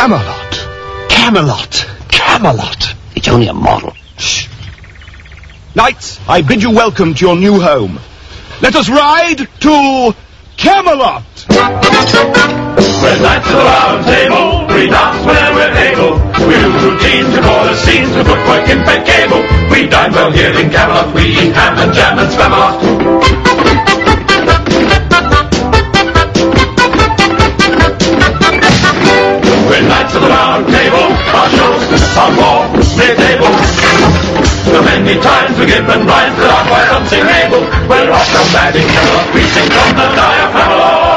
Camelot. Camelot. Camelot. It's only a model. Shh. Knights, I bid you welcome to your new home. Let us ride to Camelot. We're knights of the round table. We dance whenever we're able. We do routine to call the scenes to footwork in bed cable. We dine well here in Camelot. We eat ham and jam and Spamalot. We're knights of the round table. Our shows are more mid-table. So many times we give and rhymes that are quite unsingable. We're off from bad in Camelot. We sing from the diaphragm.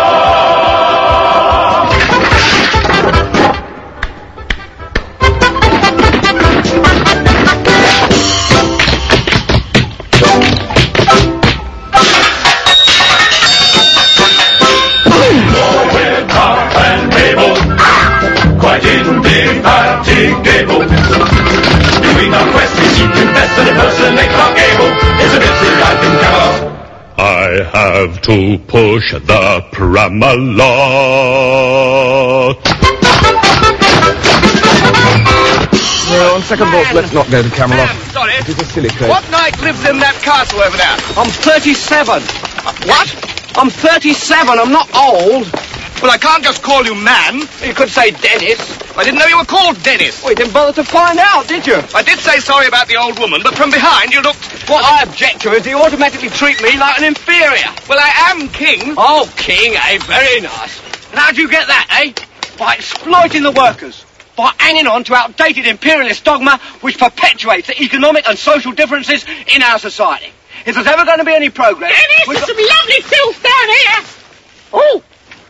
Indefatigable. Doing our quest, we seek to best and impersonate our gable. It's a busy life in Camelot. I have to push the Pramalot. Well, on second thought, let's not go to Camelot. Sorry. It's a silly place. What knight lives in that castle over there? I'm 37. What? I'm 37. I'm not old. Well, I can't just call you man. You could say Dennis. I didn't know you were called Dennis. Well, you didn't bother to find out, did you? I did say sorry about the old woman, but from behind you looked... What I object to is you automatically treat me like an inferior. Well, I am king. Oh, king, eh? Very nice. And how'd you get that, eh? By exploiting the workers. By hanging on to outdated imperialist dogma which perpetuates the economic and social differences in our society. If there's ever going to be any progress... Dennis, there's some lovely filth down here. Oh.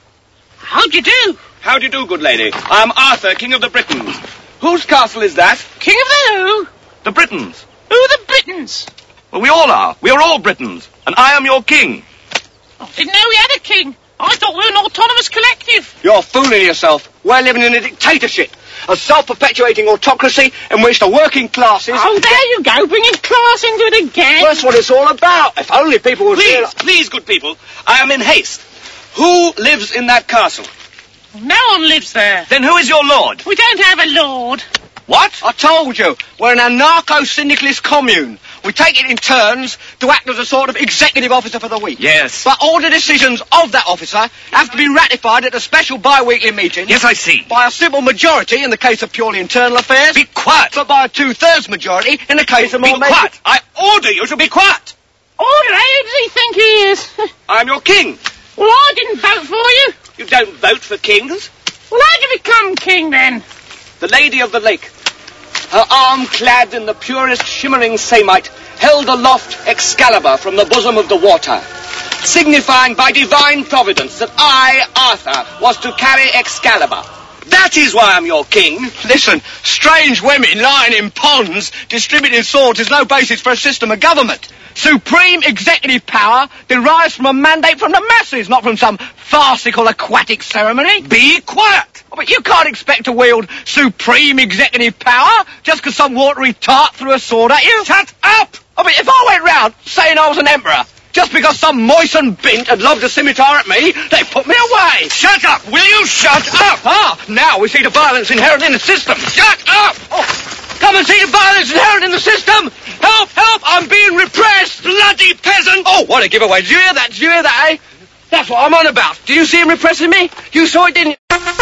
How do you do? How do you do, good lady? I am Arthur, King of the Britons. Whose castle is that? King of the who? The Britons. Who are the Britons? Well, we all are. We are all Britons. And I am your king. Oh, didn't know we had a king. I thought we were an autonomous collective. You're fooling yourself. We're living in a dictatorship. A self-perpetuating autocracy in which the working classes... Oh, there you go, bringing class into it again. Well, that's what it's all about. If only people would... Please, good people. I am in haste. Who lives in that castle? No one lives there. Then who is your lord? We don't have a lord. What? I told you, we're an anarcho-syndicalist commune. We take it in turns to act as a sort of executive officer for the week. Yes. But all the decisions of that officer have to be ratified at a special bi-weekly meeting. Yes, I see. By a simple majority in the case of purely internal affairs. Be quiet. But by a 2/3 majority in the case of more... Be quiet. I order you to be quiet. Order, who does he think he is? I am your king. Well, I didn't vote for you. You don't vote for kings. Well, how'd you become king, then? The Lady of the Lake, her arm clad in the purest shimmering samite, held aloft Excalibur from the bosom of the water, signifying by divine providence that I, Arthur, was to carry Excalibur. That is why I'm your king. Listen, strange women lying in ponds distributing swords is no basis for a system of government. Supreme executive power derives from a mandate from the masses, not from some farcical aquatic ceremony. Be quiet. Oh, but you can't expect to wield supreme executive power just because some watery tart threw a sword at you. Shut up! I mean, if I went round saying I was an emperor, just because some moistened bint had lobbed a scimitar at me, they put me away. Shut up! Will you shut up? Ah, now we see the violence inherent in the system. Shut up! Oh, come and see the violence inherent in the system. Help, help, I'm being repressed. Bloody peasant! Oh, what a giveaway. Did you hear that? Did you hear that, eh? That's what I'm on about. Do you see him repressing me? You saw it, didn't you?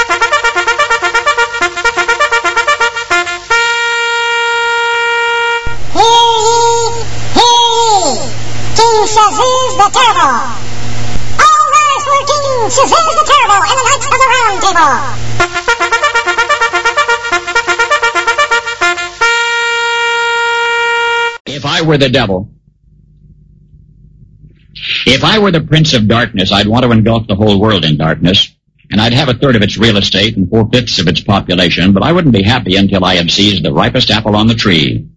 King Shazuz the Terrible. All rise for King Shazuz the Terrible and the Knights of the Round Table. If I were the devil, if I were the Prince of Darkness, I'd want to engulf the whole world in darkness, and I'd have 1/3 of its real estate and 4/5 of its population, but I wouldn't be happy until I had seized the ripest apple on the tree.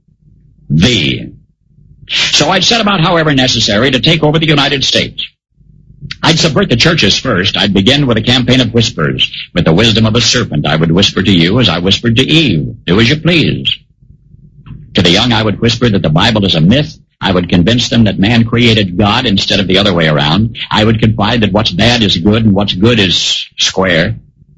So I'd set about, however necessary, to take over the United States. I'd subvert the churches first. I'd begin with a campaign of whispers. With the wisdom of a serpent, I would whisper to you as I whispered to Eve, do as you please. To the young, I would whisper that the Bible is a myth. I would convince them that man created God instead of the other way around. I would confide that what's bad is good and what's good is square.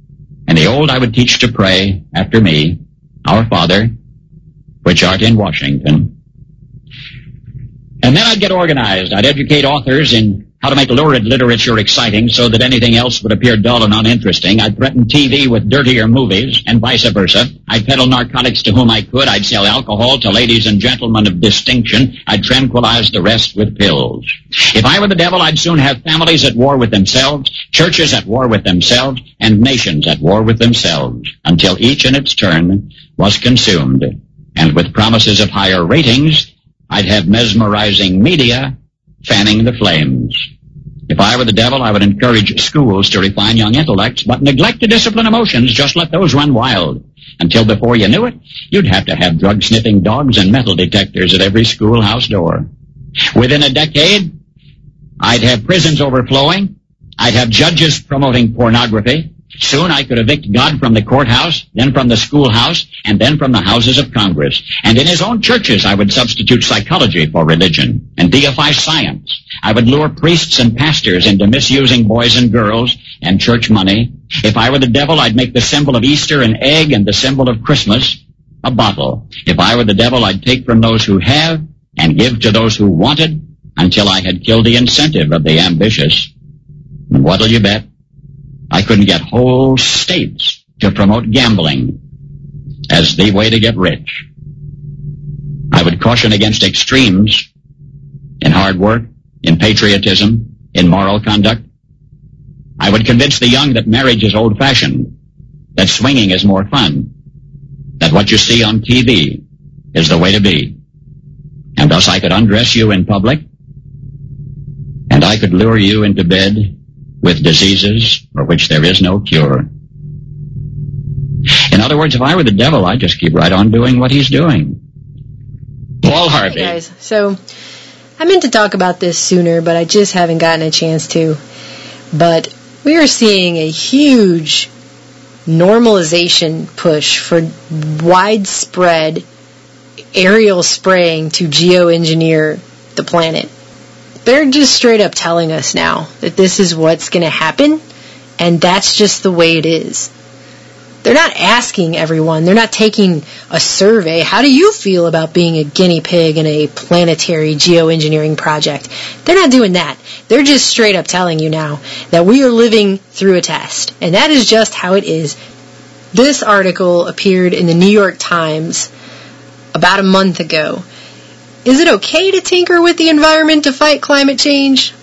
In the old I would teach to pray after me, Our Father, which art in Washington. And then I'd get organized. I'd educate authors in how to make lurid literature exciting so that anything else would appear dull and uninteresting. I'd threaten TV with dirtier movies and vice versa. I'd peddle narcotics to whom I could. I'd sell alcohol to ladies and gentlemen of distinction. I'd tranquilize the rest with pills. If I were the devil, I'd soon have families at war with themselves, churches at war with themselves, and nations at war with themselves, until each in its turn was consumed. And with promises of higher ratings, I'd have mesmerizing media fanning the flames. If I were the devil, I would encourage schools to refine young intellects, but neglect to discipline emotions. Just let those run wild. Until before you knew it, you'd have to have drug-sniffing dogs and metal detectors at every schoolhouse door. Within a decade, I'd have prisons overflowing. I'd have judges promoting pornography. Soon I could evict God from the courthouse, then from the schoolhouse, and then from the houses of Congress. And in his own churches I would substitute psychology for religion and deify science. I would lure priests and pastors into misusing boys and girls and church money. If I were the devil, I'd make the symbol of Easter an egg and the symbol of Christmas a bottle. If I were the devil, I'd take from those who have and give to those who wanted until I had killed the incentive of the ambitious. And what'll you bet? I couldn't get whole states to promote gambling as the way to get rich. I would caution against extremes in hard work, in patriotism, in moral conduct. I would convince the young that marriage is old-fashioned, that swinging is more fun, that what you see on TV is the way to be. And thus I could undress you in public, and I could lure you into bed with diseases for which there is no cure. In other words, if I were the devil, I'd just keep right on doing what he's doing. Paul Harvey. Hey guys, so I meant to talk about this sooner, but I just haven't gotten a chance to. But we are seeing a huge normalization push for widespread aerial spraying to geoengineer the planet. They're just straight up telling us now that this is what's going to happen, and that's just the way it is. They're not asking everyone. They're not taking a survey. How do you feel about being a guinea pig in a planetary geoengineering project? They're not doing that. They're just straight up telling you now that we are living through a test, and that is just how it is. This article appeared in the New York Times about a month ago. Is it okay to tinker with the environment to fight climate change?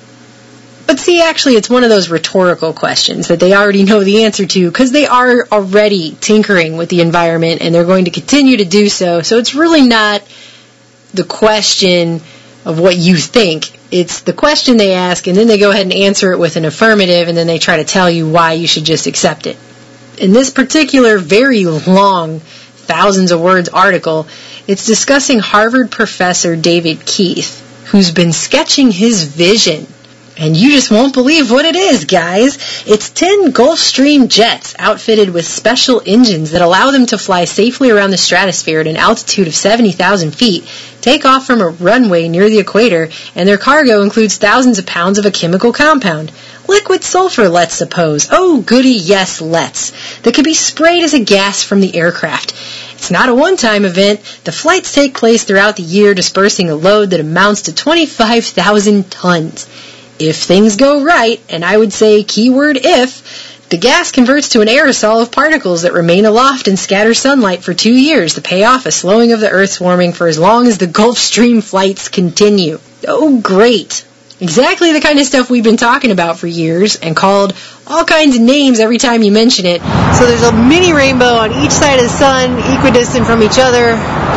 But see, actually, it's one of those rhetorical questions that they already know the answer to because they are already tinkering with the environment and they're going to continue to do so. So it's really not the question of what you think. It's the question they ask and then they go ahead and answer it with an affirmative and then they try to tell you why you should just accept it. In this particular very long, thousands of words article, it's discussing Harvard professor David Keith, who's been sketching his vision. And you just won't believe what it is, guys. It's 10 Gulfstream jets outfitted with special engines that allow them to fly safely around the stratosphere at an altitude of 70,000 feet, take off from a runway near the equator, and their cargo includes thousands of pounds of a chemical compound. Liquid sulfur, let's suppose. Oh, goody, yes, let's. That could be sprayed as a gas from the aircraft. It's not a one-time event. The flights take place throughout the year, dispersing a load that amounts to 25,000 tons. If things go right, and I would say keyword if, the gas converts to an aerosol of particles that remain aloft and scatter sunlight for 2 years to pay off a slowing of the Earth's warming for as long as the Gulfstream flights continue. Oh, great. Exactly the kind of stuff we've been talking about for years and called all kinds of names every time you mention it. So there's a mini rainbow on each side of the sun, equidistant from each other.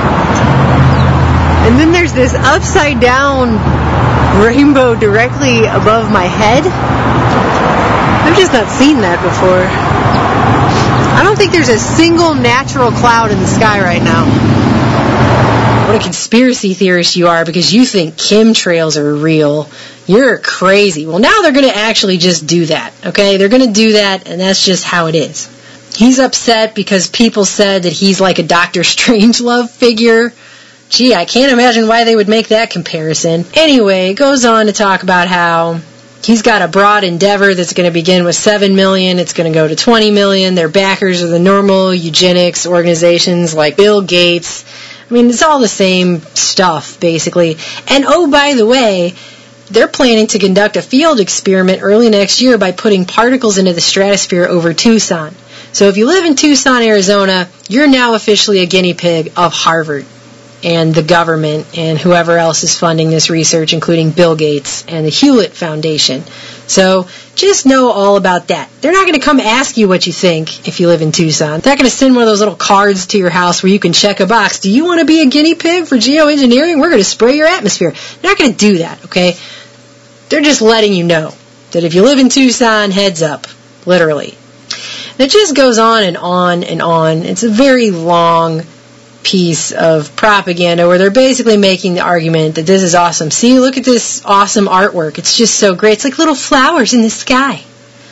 And then there's this upside down rainbow directly above my head. I've just not seen that before. I don't think there's a single natural cloud in the sky right now. What a conspiracy theorist you are because you think chemtrails are real. You're crazy. Well, now they're going to actually just do that, okay? They're going to do that, and that's just how it is. He's upset because people said that he's like a Dr. Strangelove figure. Gee, I can't imagine why they would make that comparison. Anyway, it goes on to talk about how He's got a broad endeavor that's going to begin with $7 million. It's going to go to $20 million. Their backers are the normal eugenics organizations like Bill Gates. I mean, it's all the same stuff, basically. And, oh, by the way, they're planning to conduct a field experiment early next year by putting particles into the stratosphere over Tucson. So if you live in Tucson, Arizona, you're now officially a guinea pig of Harvard and the government and whoever else is funding this research, including Bill Gates and the Hewlett Foundation. So just know all about that. They're not going to come ask you what you think if you live in Tucson. They're not going to send one of those little cards to your house where you can check a box. Do you want to be a guinea pig for geoengineering? We're going to spray your atmosphere. They're not going to do that, okay? They're just letting you know that if you live in Tucson, heads up, literally. And it just goes on and on and on. It's a very long piece of propaganda where they're basically making the argument that this is awesome. See, look at this awesome artwork. It's just so great. It's like little flowers in the sky.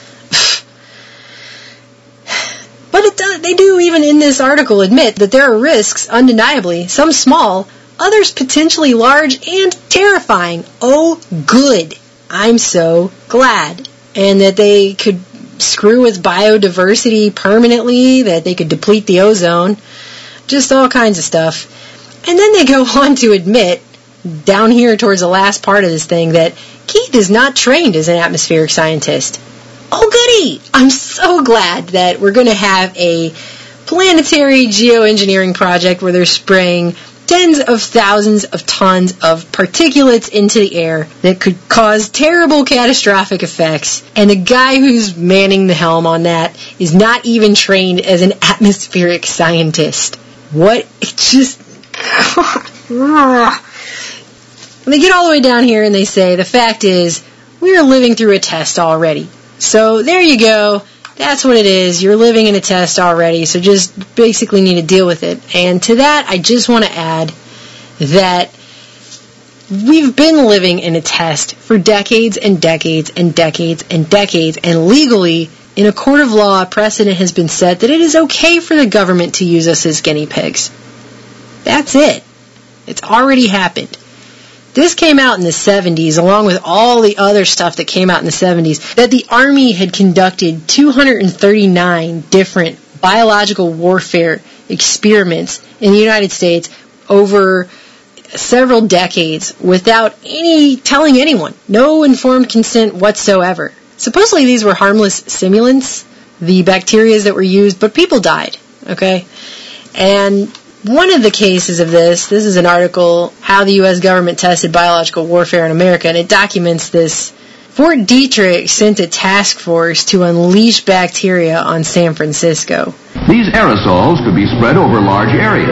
But they do, even in this article, admit that there are risks, undeniably, some small, others potentially large and terrifying. Oh, good. I'm so glad. And that they could screw with biodiversity permanently, that they could deplete the ozone. Just all kinds of stuff. And then they go on to admit, down here towards the last part of this thing, that Keith is not trained as an atmospheric scientist. Oh, goody! I'm so glad that we're going to have a planetary geoengineering project where they're spraying tens of thousands of tons of particulates into the air that could cause terrible catastrophic effects. And the guy who's manning the helm on that is not even trained as an atmospheric scientist. What? It just... They get all the way down here and they say, the fact is, we are living through a test already. So there you go. That's what it is. You're living in a test already, so just basically need to deal with it. And to that, I just want to add that we've been living in a test for decades and decades and decades and decades, and legally, in a court of law, precedent has been set that it is okay for the government to use us as guinea pigs. That's it. It's already happened. This came out in the 70s, along with all the other stuff that came out in the 70s, that the Army had conducted 239 different biological warfare experiments in the United States over several decades without telling anyone. No informed consent whatsoever. Supposedly these were harmless simulants, the bacteria that were used, but people died, okay? And one of the cases of this is an article, How the U.S. Government Tested Biological Warfare in America, and it documents this. Fort Detrick sent a task force to unleash bacteria on San Francisco. These aerosols could be spread over large areas.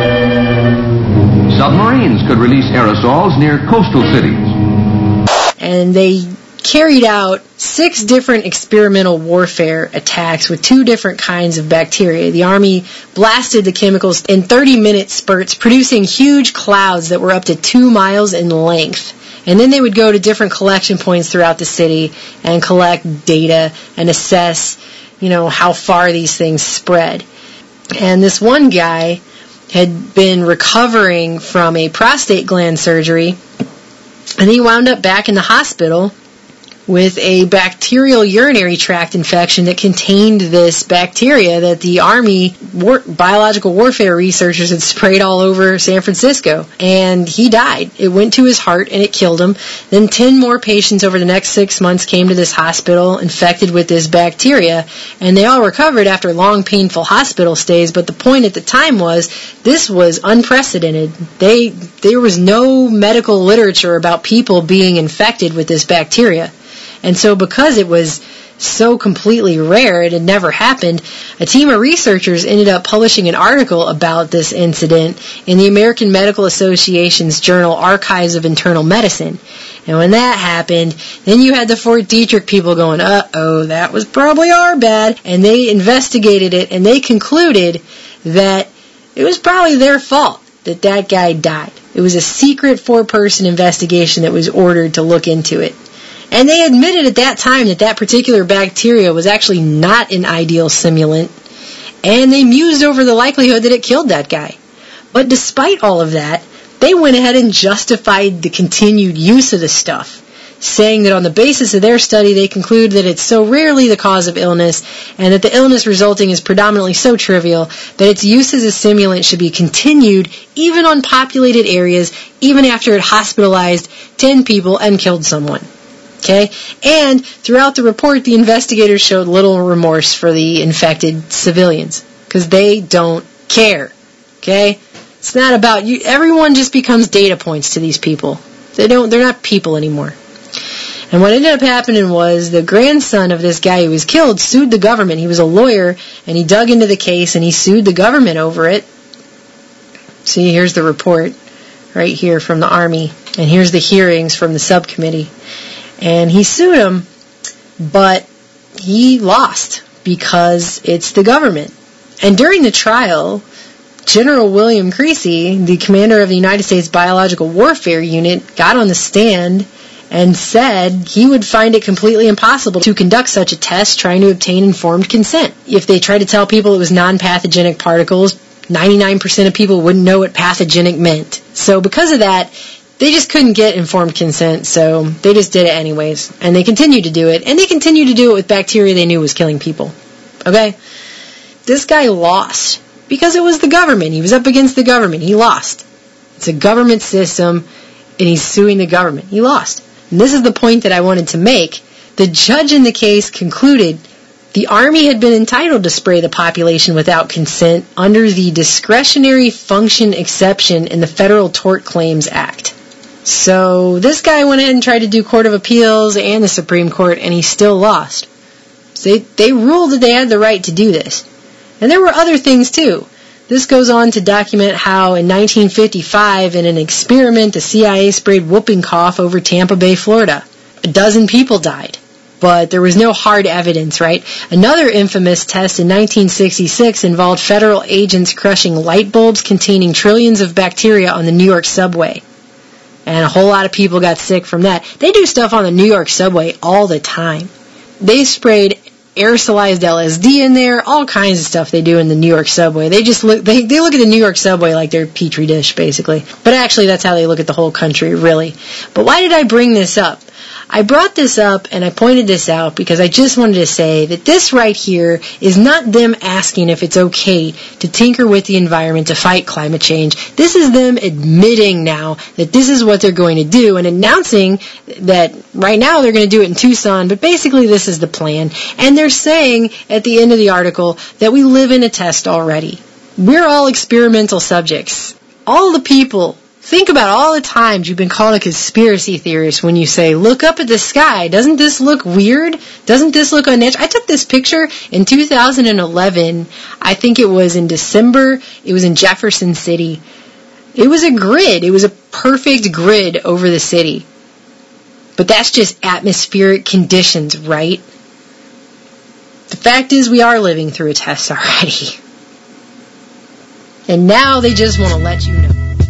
Submarines could release aerosols near coastal cities. And they carried out 6 different experimental warfare attacks with 2 different kinds of bacteria. The Army blasted the chemicals in 30-minute spurts, producing huge clouds that were up to 2 miles in length. And then they would go to different collection points throughout the city and collect data and assess, how far these things spread. And this one guy had been recovering from a prostate gland surgery, and he wound up back in the hospital with a bacterial urinary tract infection that contained this bacteria that the Army biological warfare researchers had sprayed all over San Francisco. And he died. It went to his heart and it killed him. Then 10 more patients over the next 6 months came to this hospital infected with this bacteria, and they all recovered after long, painful hospital stays. But the point at the time was, this was unprecedented. There was no medical literature about people being infected with this bacteria. And so because it was so completely rare, it had never happened, a team of researchers ended up publishing an article about this incident in the American Medical Association's journal Archives of Internal Medicine. And when that happened, then you had the Fort Detrick people going, uh-oh, that was probably our bad. And they investigated it, and they concluded that it was probably their fault that guy died. It was a secret 4-person investigation that was ordered to look into it. And they admitted at that time that particular bacteria was actually not an ideal simulant, and they mused over the likelihood that it killed that guy. But despite all of that, they went ahead and justified the continued use of the stuff, saying that on the basis of their study, they conclude that it's so rarely the cause of illness, and that the illness resulting is predominantly so trivial that its use as a stimulant should be continued even on populated areas, even after it hospitalized 10 people and killed someone. Okay? And throughout the report, the investigators showed little remorse for the infected civilians, because they don't care. Okay? It's not about you. Everyone just becomes data points to these people. They're not people anymore. And what ended up happening was the grandson of this guy who was killed sued the government. He was a lawyer, and he dug into the case, and he sued the government over it. See, here's the report right here from the Army, and here's the hearings from the subcommittee. And he sued him, but he lost because it's the government. And during the trial, General William Creasy, the commander of the United States Biological Warfare Unit, got on the stand and said he would find it completely impossible to conduct such a test trying to obtain informed consent. If they tried to tell people it was non-pathogenic particles, 99% of people wouldn't know what pathogenic meant. So because of that, they just couldn't get informed consent, so they just did it anyways. And they continued to do it, and they continued to do it with bacteria they knew was killing people. Okay? This guy lost because it was the government. He was up against the government. He lost. It's a government system, and he's suing the government. He lost. And this is the point that I wanted to make. The judge in the case concluded the Army had been entitled to spray the population without consent under the discretionary function exception in the Federal Tort Claims Act. So this guy went ahead and tried to do Court of Appeals and the Supreme Court, and he still lost. So they ruled that they had the right to do this. And there were other things too. This goes on to document how in 1955, in an experiment, the CIA sprayed whooping cough over Tampa Bay, Florida. 12 people died. But there was no hard evidence, right? Another infamous test in 1966 involved federal agents crushing light bulbs containing trillions of bacteria on the New York subway. And a whole lot of people got sick from that. They do stuff on the New York subway all the time. They sprayed aerosolized LSD in there, all kinds of stuff they do in the New York subway. They look at the New York subway like they're a petri dish, basically. But actually, that's how they look at the whole country, really. But why did I bring this up? I brought this up and I pointed this out because I just wanted to say that this right here is not them asking if it's okay to tinker with the environment to fight climate change. This is them admitting now that this is what they're going to do and announcing that right now they're going to do it in Tucson, but basically this is the plan. And they're saying at the end of the article that we live in a test already. We're all experimental subjects. All the people. Think about all the times you've been called a conspiracy theorist when you say, look up at the sky. Doesn't this look weird? Doesn't this look unnatural? I took this picture in 2011. I think it was in December. It was in Jefferson City. It was a grid. It was a perfect grid over the city. But that's just atmospheric conditions, right? The fact is we are living through a test already. And now they just want to let you know.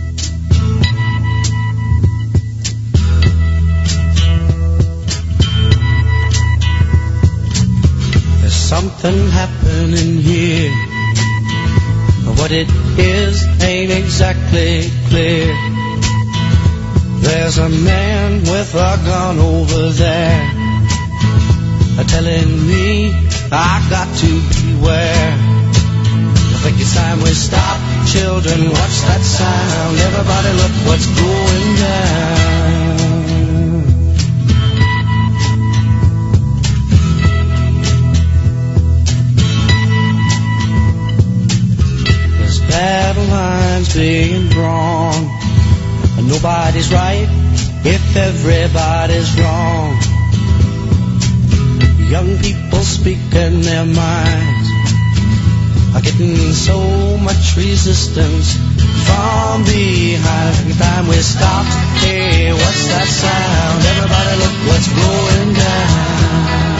Something happening here. What it is ain't exactly clear. There's a man with a gun over there, telling me I got to beware. I think it's time we stop. Children, watch that sound. Everybody look what's going down. Battle lines being drawn, and nobody's right if everybody's wrong. Young people speaking their minds are getting so much resistance from behind. Every time we stop, hey, what's that sound? Everybody look what's going down.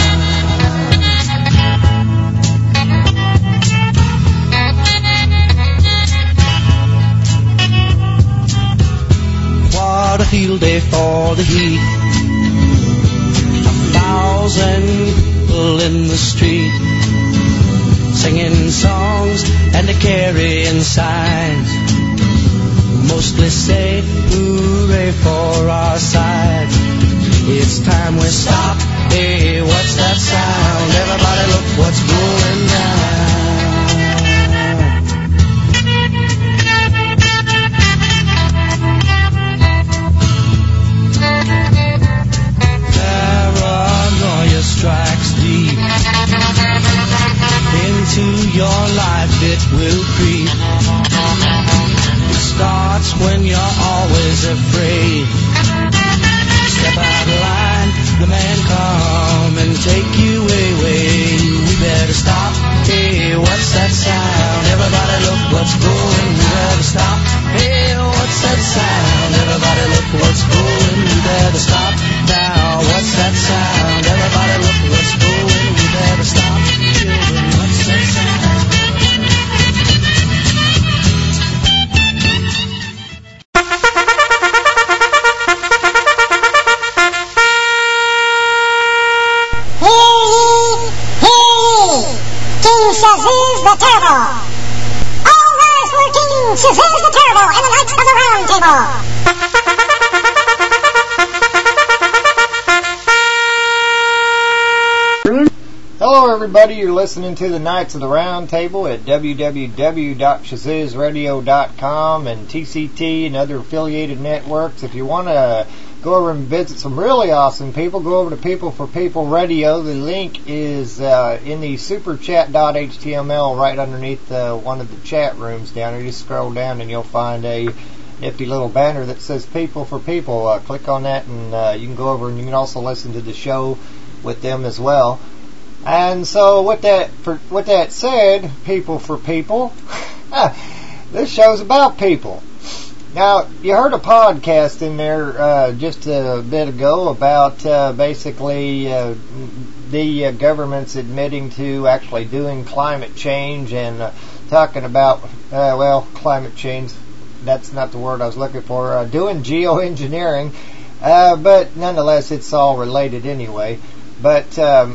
What a field day for the heat. 1,000 people in the street, singing songs and carrying signs, mostly say hooray for our side. It's time we stop. Hey, what's that sound? Everybody look what's going down. Paranoia strikes deep into your life, it will creep. It starts when you're always afraid. Step out of line, the man come and take you away. We better stop. Hey, what's that sound? Everybody look what's going. We better stop. Hey, what's that sound? Everybody look what's going. We better stop now. What's that sound? Everybody look what's going. We better stop. Children, what's that sound? Shazuz the Terrible. All rise for King Shazuz the Terrible and the Knights of the Round Table. Hello everybody, you're listening to the Knights of the Round Table at www.shazuzradio.com and TCT and other affiliated networks. If you want to go over and visit some really awesome people, go over to People for People Radio. The link is in the superchat.html right underneath one of the chat rooms down there. Just scroll down and you'll find a nifty little banner that says People for People. Click on that and you can go over and you can also listen to the show with them as well. And so with that said, People for People, this show's about people. Now, you heard a podcast in there just a bit ago about basically the government's admitting to actually doing climate change and talking about, climate change, that's not the word I was looking for, doing geoengineering, but nonetheless it's all related anyway. But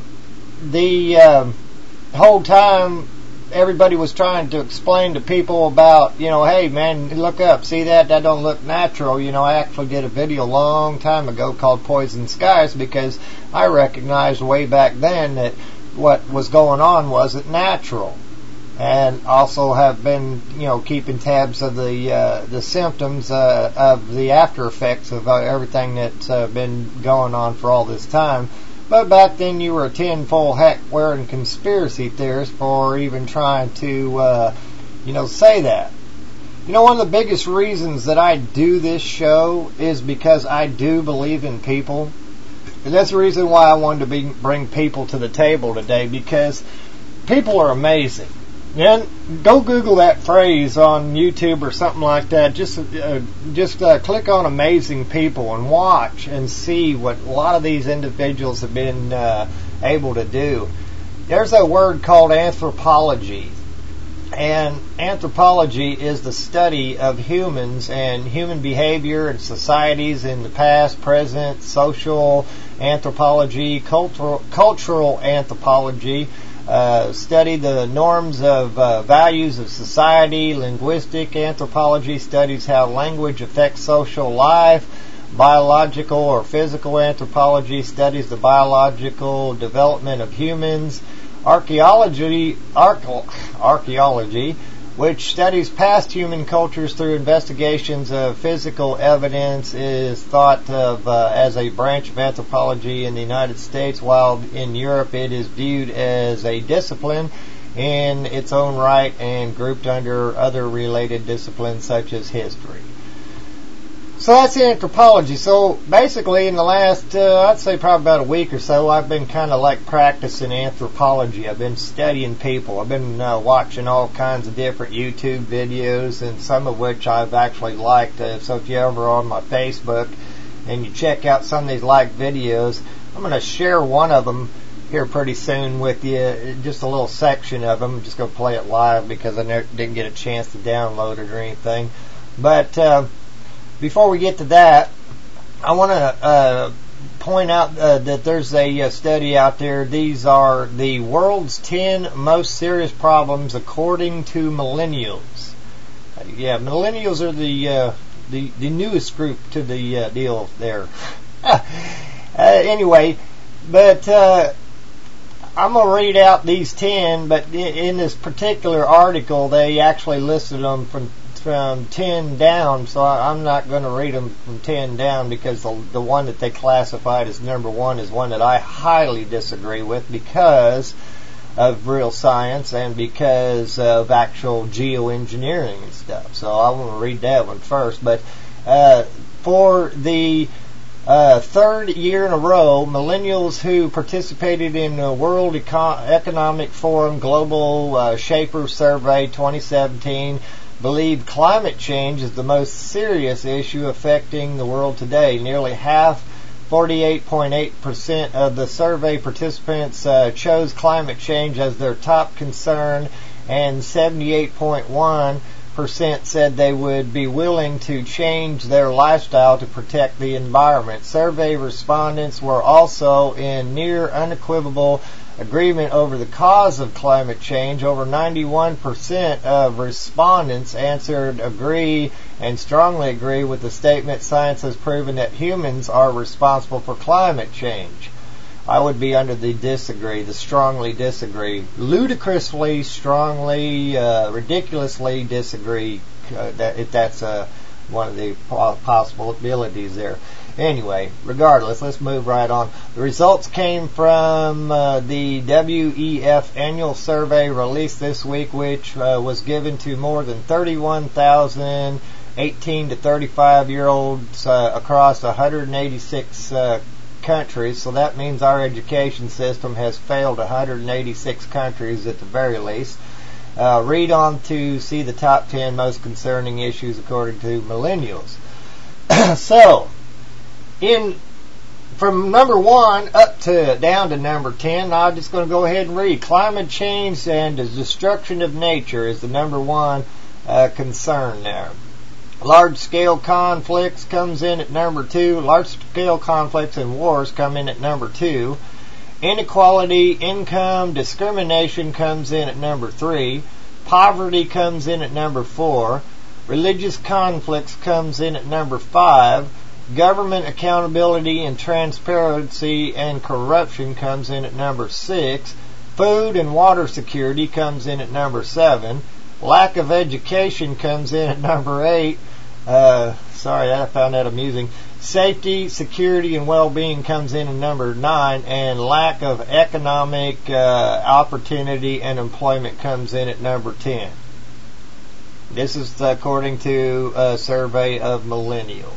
the whole time everybody was trying to explain to people about, hey man, look up, see that don't look natural. I actually did a video a long time ago called Poison Skies because I recognized way back then that what was going on wasn't natural. And also have been, keeping tabs of the symptoms of the after effects of everything that's been going on for all this time. But back then you were a tin-foil hat-wearing conspiracy theorist for even trying to, say that. One of the biggest reasons that I do this show is because I do believe in people. And that's the reason why I wanted to bring people to the table today, because people are amazing. And go Google that phrase on YouTube or something like that. Just click on amazing people and watch and see what a lot of these individuals have been able to do. There's a word called anthropology. And anthropology is the study of humans and human behavior and societies in the past, present, social anthropology, cultural anthropology. Study the norms of values of society. Linguistic anthropology studies how language affects social life. Biological or physical anthropology studies the biological development of humans. Archaeology, which studies past human cultures through investigations of physical evidence, is thought of as a branch of anthropology in the United States, while in Europe it is viewed as a discipline in its own right and grouped under other related disciplines such as history. So that's anthropology. So basically in the last, I'd say probably about a week or so, I've been kind of like practicing anthropology. I've been studying people. I've been watching all kinds of different YouTube videos, and some of which I've actually liked. So if you're ever on my Facebook and you check out some of these liked videos, I'm going to share one of them here pretty soon with you, just a little section of them. I'm just going to play it live because I didn't get a chance to download it or anything. But before we get to that, I want to point out that there's a study out there. These are the world's 10 most serious problems according to millennials. Millennials are the newest group to the deal there. Anyway, but I'm going to read out these 10, but in this particular article, they actually listed them from 10 down, so I'm not going to read them from 10 down, because the one that they classified as number 1 is one that I highly disagree with because of real science and because of actual geoengineering and stuff. So I want to read that one first. But for the third year in a row, millennials who participated in the World Economic Forum Global Shaper Survey 2017 believe climate change is the most serious issue affecting the world today. Nearly half, 48.8% of the survey participants chose climate change as their top concern, and 78.1% said they would be willing to change their lifestyle to protect the environment. Survey respondents were also in near unequivocal agreement over the cause of climate change. Over 91% of respondents answered agree and strongly agree with the statement, science has proven that humans are responsible for climate change. I would be under the disagree, the strongly disagree, ludicrously, strongly, ridiculously disagree, if that's one of the possibilities there. Anyway, regardless, let's move right on. The results came from the WEF annual survey released this week, which was given to more than 31,000 18 to 35-year-olds across 186 countries. So that means our education system has failed 186 countries at the very least. Read on to see the top 10 most concerning issues according to millennials. So, from number 1 up to down to number 10, I'm just going to go ahead and read. Climate change and the destruction of nature is the number 1 concern there. Large-scale conflicts comes in at number 2. Large-scale conflicts and wars come in at number 2. Inequality, income, discrimination comes in at number 3. Poverty comes in at number 4. Religious conflicts comes in at number 5. Government accountability and transparency and corruption comes in at number 6. Food and water security comes in at number 7. Lack of education comes in at number 8. Sorry, I found that amusing. Safety, security, and well-being comes in at number 9. And lack of economic opportunity and employment comes in at number 10. This is according to a survey of millennials.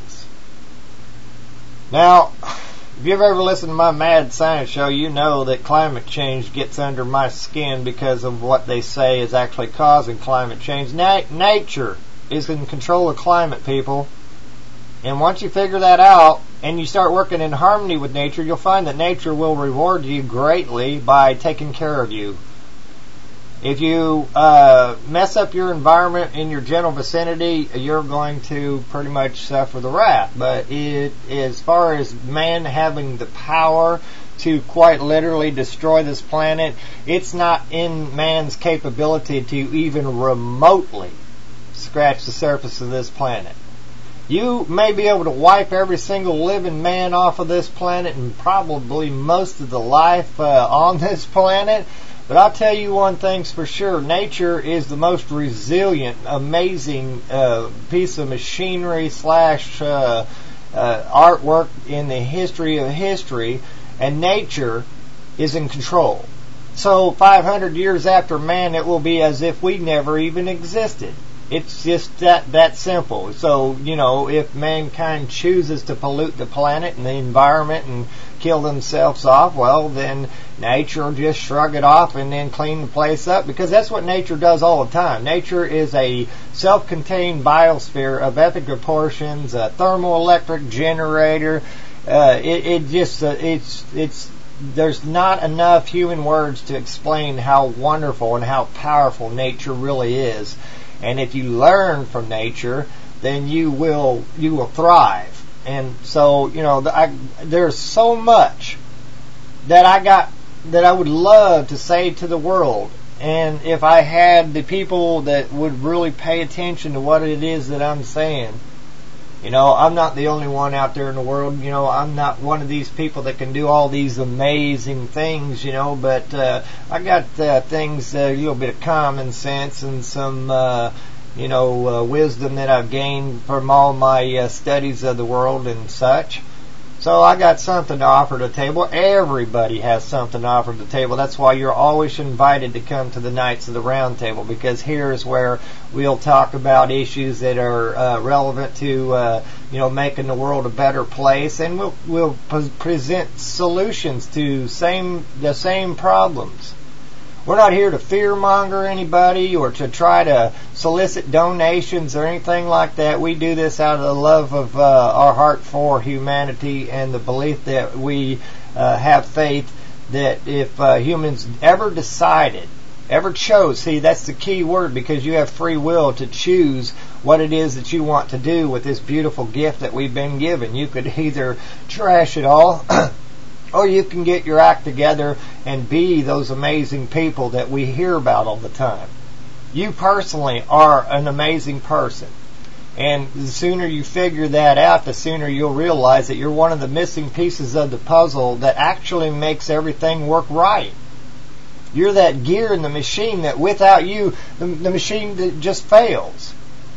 Now, if you've ever listened to my Mad Science show, you know that climate change gets under my skin because of what they say is actually causing climate change. Nature is in control of climate, people. And once you figure that out and you start working in harmony with nature, you'll find that nature will reward you greatly by taking care of you. If you mess up your environment in your general vicinity, you're going to pretty much suffer the wrath. But as far as man having the power to quite literally destroy this planet, it's not in man's capability to even remotely scratch the surface of this planet. You may be able to wipe every single living man off of this planet and probably most of the life on this planet. But I'll tell you one thing's for sure. Nature is the most resilient, amazing piece of machinery / artwork in the history of history, and nature is in control. So 500 years after man, it will be as if we never even existed. It's just that simple. So, if mankind chooses to pollute the planet and the environment and kill themselves off, well, then nature will just shrug it off and then clean the place up, because that's what nature does all the time. Nature is a self-contained biosphere of epic proportions, a thermoelectric generator. There's not enough human words to explain how wonderful and how powerful nature really is. And if you learn from nature, then you will thrive. And so, there's so much that I would love to say to the world. And if I had the people that would really pay attention to what it is that I'm saying, You know, I'm not the only one out there in the world. You know, I'm not one of these people that can do all these amazing things, you know, but I got things, a little bit of common sense and some, wisdom that I've gained from all my studies of the world and such. So I got something to offer to the table. Everybody has something to offer to the table. That's why you're always invited to come to the Knights of the Round Table, because here is where we'll talk about issues that are relevant to making the world a better place, and we'll present solutions to the same problems. We're not here to fearmonger anybody or to try to solicit donations or anything like that. We do this out of the love of our heart for humanity and the belief that we have faith that if humans ever chose, see, that's the key word, because you have free will to choose what it is that you want to do with this beautiful gift that we've been given. You could either trash it all or you can get your act together and be those amazing people that we hear about all the time. You personally are an amazing person. And the sooner you figure that out, the sooner you'll realize that you're one of the missing pieces of the puzzle that actually makes everything work right. You're that gear in the machine that without you, the machine that just fails.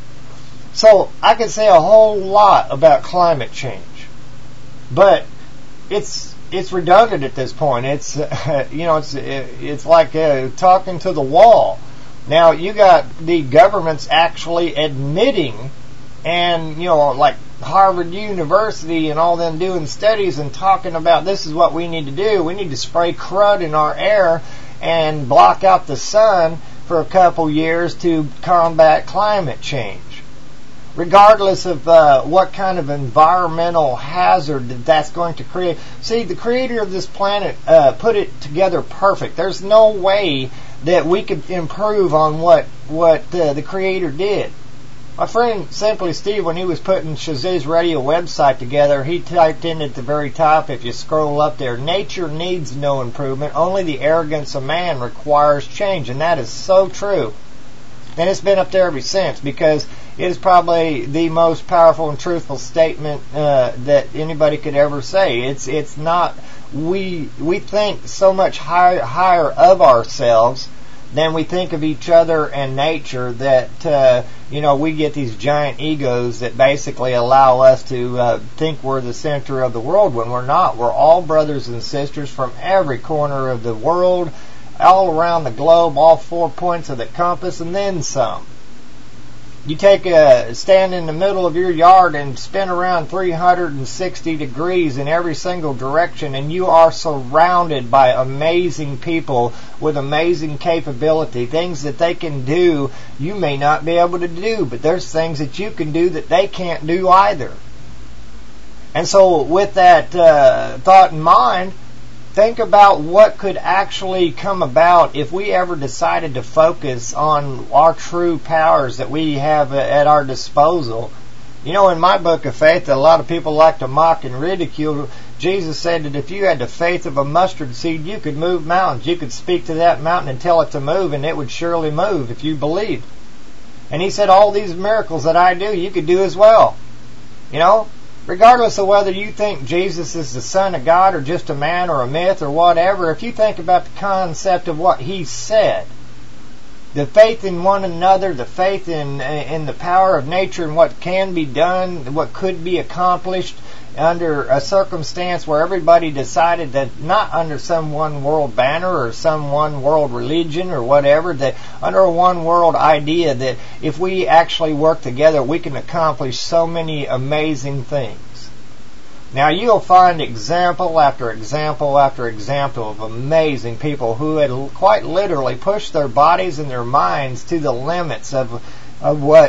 So I could say a whole lot about climate change. But it's redundant at this point. It's like talking to the wall. Now you got the governments actually admitting, and like Harvard University and all them doing studies and talking about this is what we need to do. We need to spray crud in our air and block out the sun for a couple years to combat climate change. Regardless of what kind of environmental hazard that's going to create. See, the creator of this planet put it together perfect. There's no way that we could improve on what the creator did. My friend Simply Steve, when he was putting Shaziz's radio website together, he typed in at the very top, if you scroll up there, nature needs no improvement, only the arrogance of man requires change. And that is so true. And it's been up there ever since, because it is probably the most powerful and truthful statement that anybody could ever say. It's not, we think so much higher of ourselves than we think of each other and nature that we get these giant egos that basically allow us to think we're the center of the world when we're not. We're all brothers and sisters from every corner of the world, all around the globe, all 4 points of the compass, and then some. You stand in the middle of your yard and spin around 360 degrees in every single direction, and you are surrounded by amazing people with amazing capability. Things that they can do, you may not be able to do, but there's things that you can do that they can't do either. And so with that thought in mind, think about what could actually come about if we ever decided to focus on our true powers that we have at our disposal. In my book of faith that a lot of people like to mock and ridicule, Jesus said that if you had the faith of a mustard seed, you could move mountains. You could speak to that mountain and tell it to move, and it would surely move if you believed. And he said, all these miracles that I do, you could do as well. Regardless of whether you think Jesus is the Son of God or just a man or a myth or whatever, if you think about the concept of what he said, the faith in one another, the faith in the power of nature and what can be done, what could be accomplished under a circumstance where everybody decided that not under some one world banner or some one world religion or whatever, that under a one world idea that if we actually work together we can accomplish so many amazing things. Now you'll find example after example after example of amazing people who had quite literally pushed their bodies and their minds to the limits of what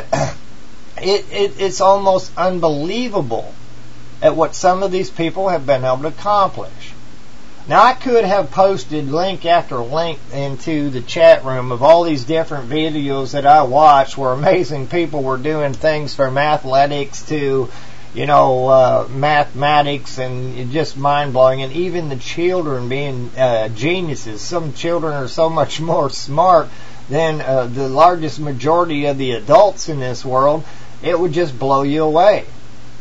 it's almost unbelievable at what some of these people have been able to accomplish. Now, I could have posted link after link into the chat room of all these different videos that I watched where amazing people were doing things from athletics to, mathematics, and just mind-blowing, and even the children being geniuses. Some children are so much more smart than the largest majority of the adults in this world, it would just blow you away.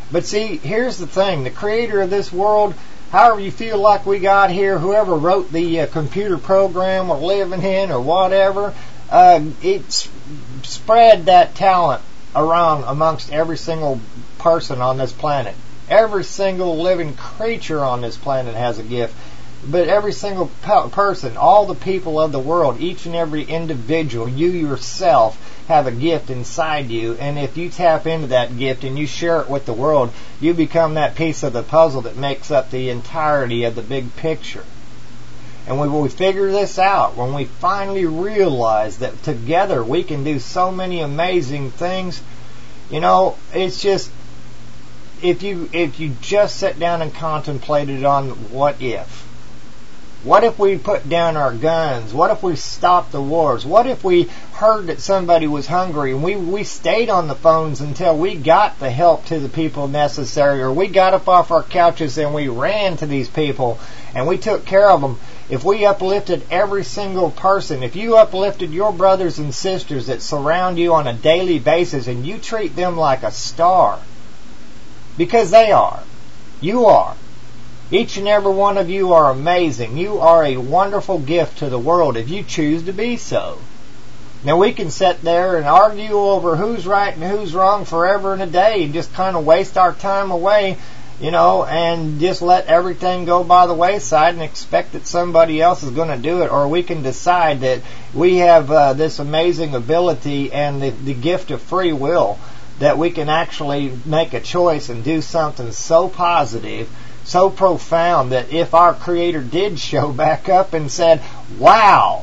But see, here's the thing. The creator of this world, however you feel like we got here, whoever wrote the computer program we're living in or whatever, it's spread that talent around amongst every single person on this planet. Every single living creature on this planet has a gift. But every single person, all the people of the world, each and every individual, you yourself have a gift inside you. And if you tap into that gift and you share it with the world, you become that piece of the puzzle that makes up the entirety of the big picture. And when we figure this out, when we finally realize that together we can do so many amazing things, you know, it's just, if you just sit down and contemplate it on what if. What if we put down our guns? What if we stopped the wars? What if we heard that somebody was hungry and we stayed on the phones until we got the help to the people necessary, or we got up off our couches and we ran to these people and we took care of them? If we uplifted every single person, if you uplifted your brothers and sisters that surround you on a daily basis and you treat them like a star, because they are, you are. Each and every one of you are amazing. You are a wonderful gift to the world if you choose to be so. Now we can sit there and argue over who's right and who's wrong forever and a day and just kind of waste our time away, you know, and just let everything go by the wayside and expect that somebody else is going to do it. Or we can decide that we have this amazing ability and the gift of free will, that we can actually make a choice and do something so positive, so profound, that if our Creator did show back up and said, wow,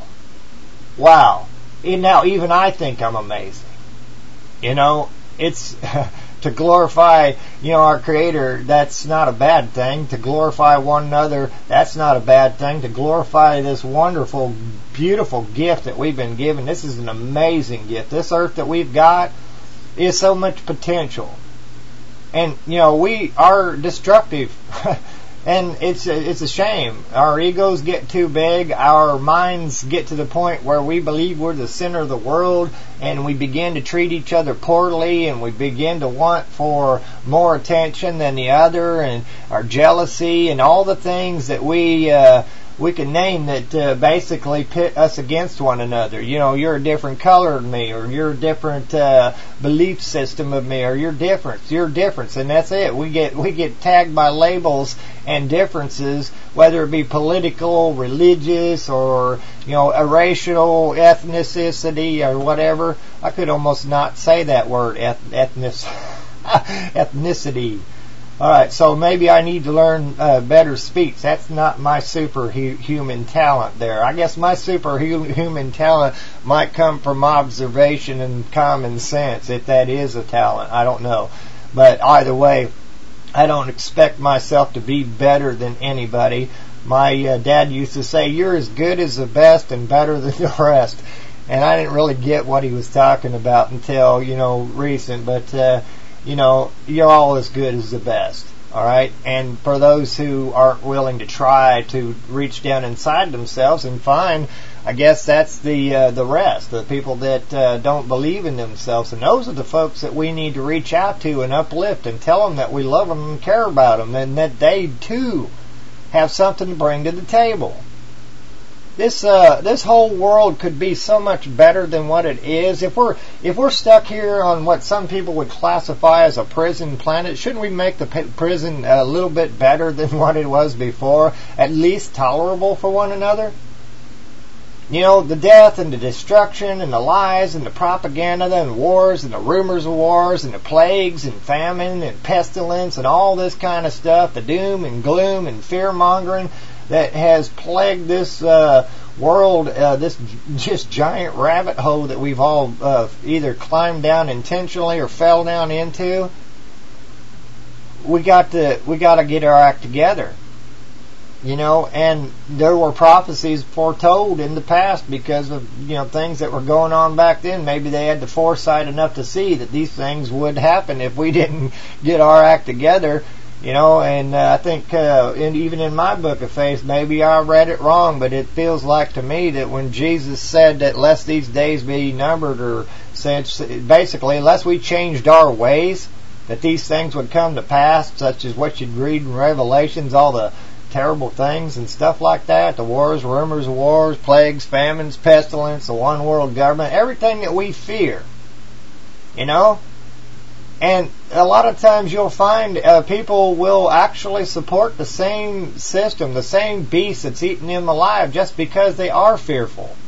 and now even I think I'm amazing. You know, it's to glorify, you know, our Creator, that's not a bad thing. To glorify one another, that's not a bad thing. To glorify this wonderful, beautiful gift that we've been given, this is an amazing gift. This earth that we've got is so much potential. And, you know, we are destructive. And it's a shame. Our egos get too big. Our minds get to the point where we believe we're the center of the world, and we begin to treat each other poorly, and we begin to want for more attention than the other, and our jealousy and all the things that we can name that basically pit us against one another. You know, you're a different color than me, or you're a different belief system of me, or you're difference, and that's it. We get tagged by labels and differences, whether it be political, religious, or, you know, racial, ethnicity, or whatever. I could almost not say that word, ethnicity. Alright, so maybe I need to learn better speech. That's not my superhuman talent there. I guess my superhuman talent might come from observation and common sense, if that is a talent. I don't know. But either way, I don't expect myself to be better than anybody. My dad used to say, you're as good as the best and better than the rest. And I didn't really get what he was talking about until, you know, recent. But, you know, you're all as good as the best, all right? And for those who aren't willing to try to reach down inside themselves and find, I guess that's the rest, the people that don't believe in themselves. And those are the folks that we need to reach out to and uplift and tell them that we love them and care about them, and that they, too, have something to bring to the table. This whole world could be so much better than what it is. If we're stuck here on what some people would classify as a prison planet, shouldn't we make the prison a little bit better than what it was before? At least tolerable for one another? You know, the death and the destruction and the lies and the propaganda and wars and the rumors of wars and the plagues and famine and pestilence and all this kind of stuff, the doom and gloom and fear-mongering that has plagued this world, this just giant rabbit hole that we've all either climbed down intentionally or fell down into. We got to get our act together, you know. And there were prophecies foretold in the past because of, you know, things that were going on back then. Maybe they had the foresight enough to see that these things would happen if we didn't get our act together. You know, and I think even in my book of faith, maybe I read it wrong, but it feels like to me that when Jesus said that lest these days be numbered, or said basically unless we changed our ways, that these things would come to pass, such as what you'd read in Revelations, all the terrible things and stuff like that, the wars, rumors of wars, plagues, famines, pestilence, the one world government, everything that we fear, you know? And a lot of times you'll find people will actually support the same system, the same beast that's eating them alive just because they are fearful.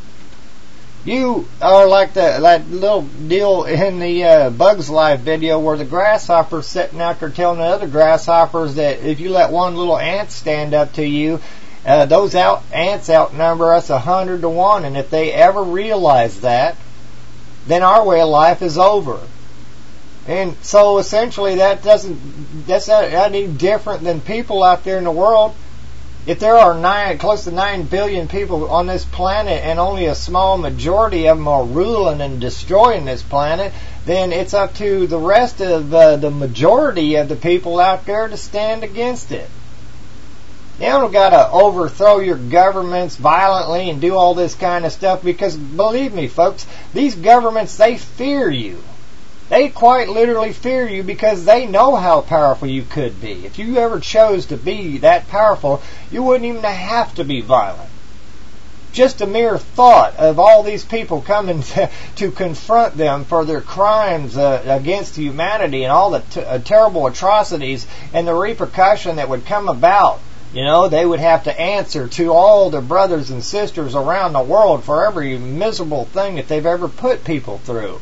You are like that little deal in the Bugs Life video where the grasshopper's sitting out there telling the other grasshoppers that if you let one little ant stand up to you, those ants outnumber us 100 to 1, and if they ever realize that, then our way of life is over. And so essentially that's not any different than people out there in the world. If there are close to 9 billion people on this planet and only a small majority of them are ruling and destroying this planet, then it's up to the rest of the majority of the people out there to stand against it. You don't got to overthrow your governments violently and do all this kind of stuff, because believe me, folks, these governments, they fear you. They quite literally fear you because they know how powerful you could be. If you ever chose to be that powerful, you wouldn't even have to be violent. Just a mere thought of all these people coming to confront them for their crimes against humanity and all the terrible atrocities and the repercussion that would come about. You know, they would have to answer to all their brothers and sisters around the world for every miserable thing that they've ever put people through.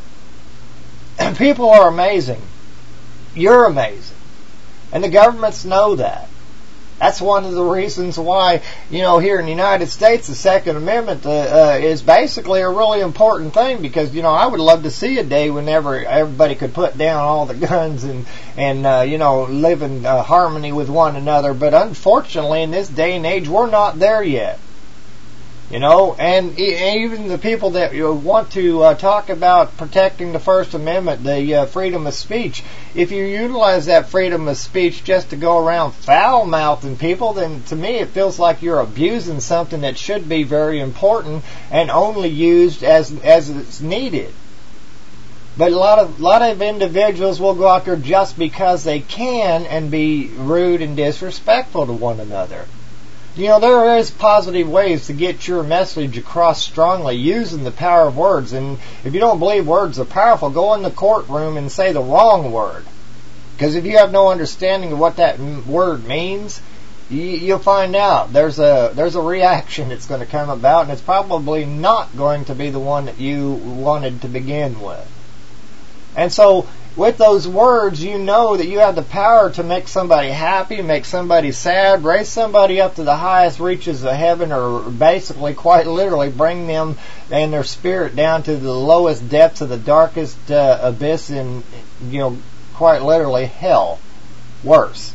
And people are amazing. You're amazing. And the governments know that. That's one of the reasons why, you know, here in the United States, the Second Amendment is basically a really important thing, because, you know, I would love to see a day whenever everybody could put down all the guns and you know, live in harmony with one another. But unfortunately, in this day and age, we're not there yet. You know, and even the people that want to talk about protecting the First Amendment, the freedom of speech, if you utilize that freedom of speech just to go around foul-mouthing people, then to me it feels like you're abusing something that should be very important and only used as it's needed. But a lot of individuals will go out there just because they can and be rude and disrespectful to one another. You know, there is positive ways to get your message across strongly using the power of words. And if you don't believe words are powerful, go in the courtroom and say the wrong word. Because if you have no understanding of what that word means, you'll find out there's a reaction that's going to come about, and it's probably not going to be the one that you wanted to begin with. And so, with those words, you know that you have the power to make somebody happy, make somebody sad, raise somebody up to the highest reaches of heaven, or basically, quite literally, bring them and their spirit down to the lowest depths of the darkest abyss in, you know, quite literally hell. Worse.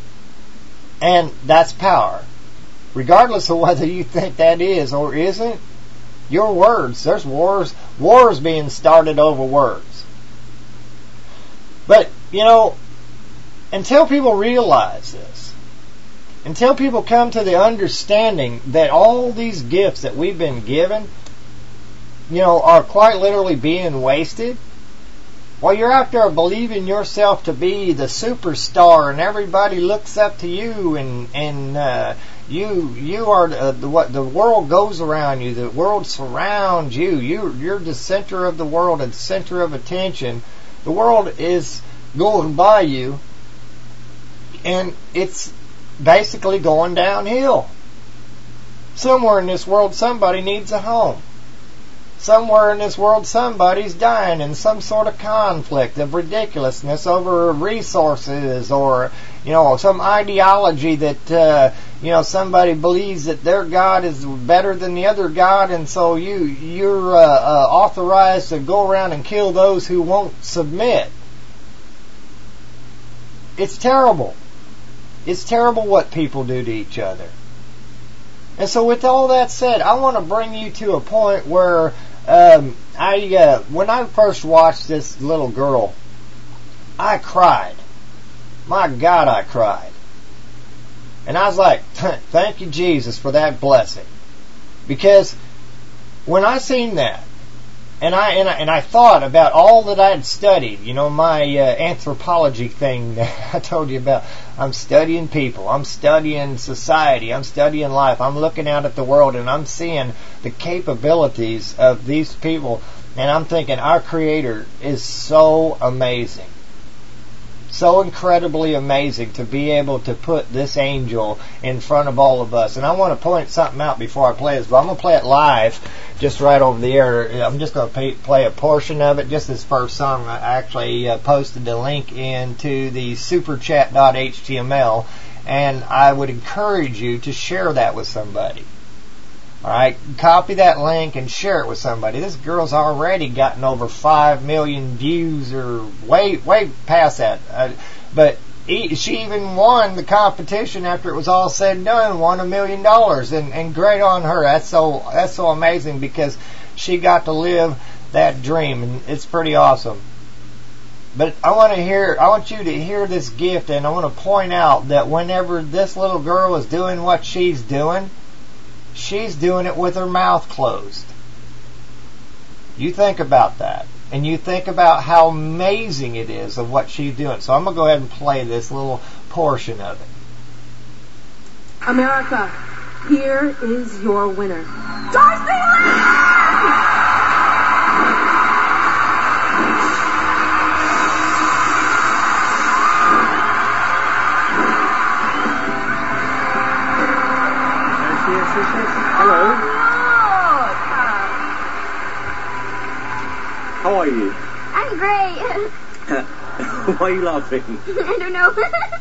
And that's power. Regardless of whether you think that is or isn't, your words, there's wars being started over words. But, you know, until people realize this, until people come to the understanding that all these gifts that we've been given, you know, are quite literally being wasted, while you're out there believing yourself to be the superstar and everybody looks up to you and you are what the world goes around you, the world surrounds you, you're the center of the world and center of attention. The world is going by you, and it's basically going downhill. Somewhere in this world, somebody needs a home. Somewhere in this world, somebody's dying in some sort of conflict of ridiculousness over resources, or, you know, some ideology that, you know, somebody believes that their God is better than the other God, and so you're authorized to go around and kill those who won't submit. It's terrible. It's terrible what people do to each other. And so with all that said, I want to bring you to a point where when I first watched this little girl, I cried. My God, I cried. And I was like, thank you, Jesus, for that blessing. Because when I seen that, And I thought about all that I had studied. You know, my anthropology thing that I told you about. I'm studying people. I'm studying society. I'm studying life. I'm looking out at the world, and I'm seeing the capabilities of these people. And I'm thinking, our Creator is so amazing. So incredibly amazing to be able to put this angel in front of all of us. And I want to point something out before I play this, but I'm going to play it live just right over the air. I'm just going to play a portion of it, just this first song. I actually posted the link into the superchat.html, and I would encourage you to share that with somebody. Alright, copy that link and share it with somebody. This girl's already gotten over 5 million views, or way past that. But she even won the competition after it was all said and done, won $1 million. And great on her. That's so amazing, because she got to live that dream, and it's pretty awesome. But I want you to hear this gift, and I want to point out that whenever this little girl is doing what she's doing it with her mouth closed. You think about that. And you think about how amazing it is of what she's doing. So I'm going to go ahead and play this little portion of it. America, here is your winner. Darcy Lynn! Hello. How are you? I'm great. Why are you laughing? I don't know.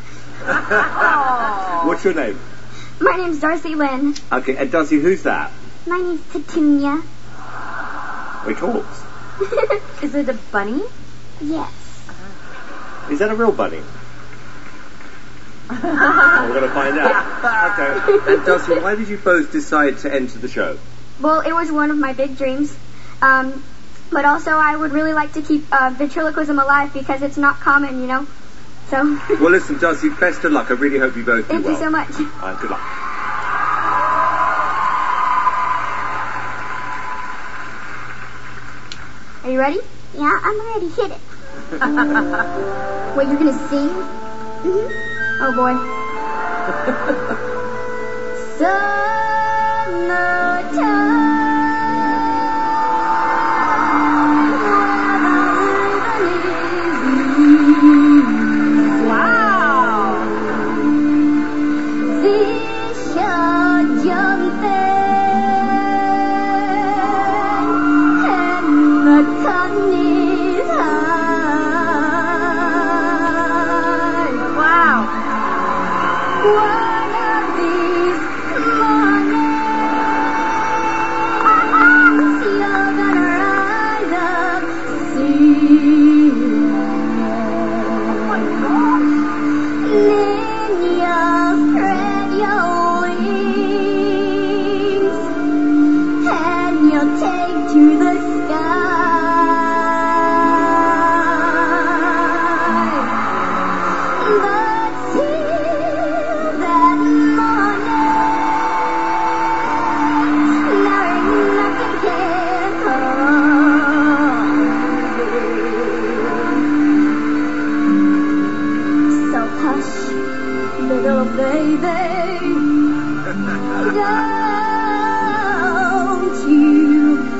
What's your name? My name's Darcy Lynn. Okay, and Darcy, who's that? My name's Petunia. He talks. Is it a bunny? Yes. Is that a real bunny? We're going to find out. Okay. And Darcy, why did you both decide to enter the show? Well, it was one of my big dreams. But also I would really like to keep ventriloquism alive, because it's not common, you know. So. Well, listen, Darcy, best of luck. I really hope you both do well. Thank you so much. Good luck. Are you ready? Yeah, I'm ready. Hit it. Wait, you're going to sing? Mm-hmm. Oh, boy. Summertime. Wow. Fish are jumping, and the sun is high. Wow. One of these mornings, you're gonna rise up to see. Oh my gosh. Then you'll spread your wings, and you'll take to the sky. But till that morning, nothing can hold. So hush, little baby, don't you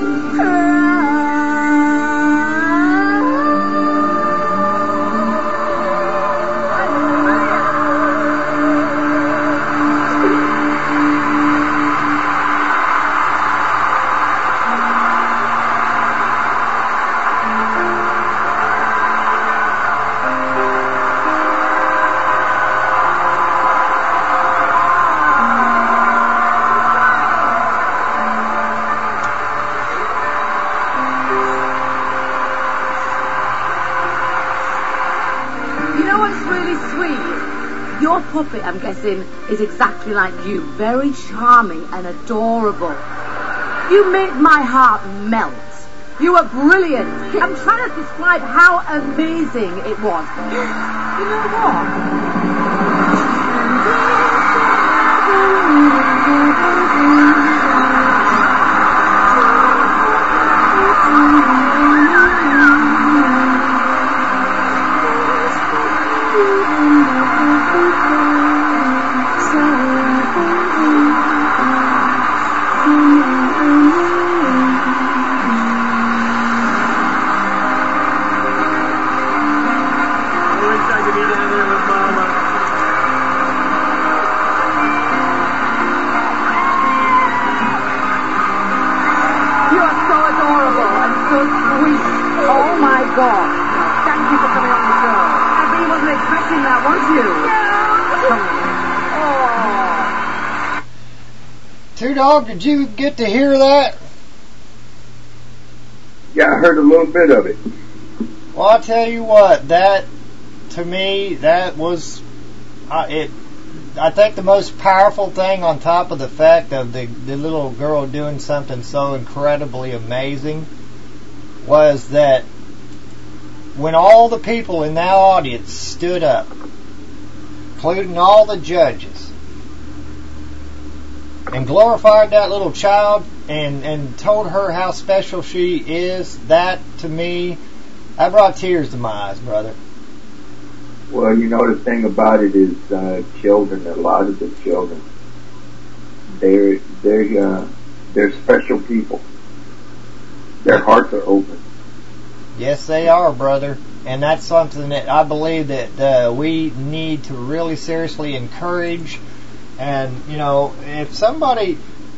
You know what's really sweet? Your puppet, I'm guessing, is exactly like you. Very charming and adorable. You made my heart melt. You were brilliant. I'm trying to describe how amazing it was. You know what? good grief. Oh, my God. Thank you for coming on the show. I really wasn't expecting that, was you? Oh. Two Dog, did you get to hear that? Yeah, I heard a little bit of it. Well, I'll tell you what, that, to me, that was, I think the most powerful thing on top of the fact of the little girl doing something so incredibly amazing was that when all the people in that audience stood up, including all the judges, and glorified that little child and told her how special she is, that, to me, that brought tears to my eyes, brother. Well, you know, the thing about it is children, a lot of the children, they're special people. Their hearts are open. Yes, they are, brother. And that's something that I believe that we need to really seriously encourage. And, you know, if somebody,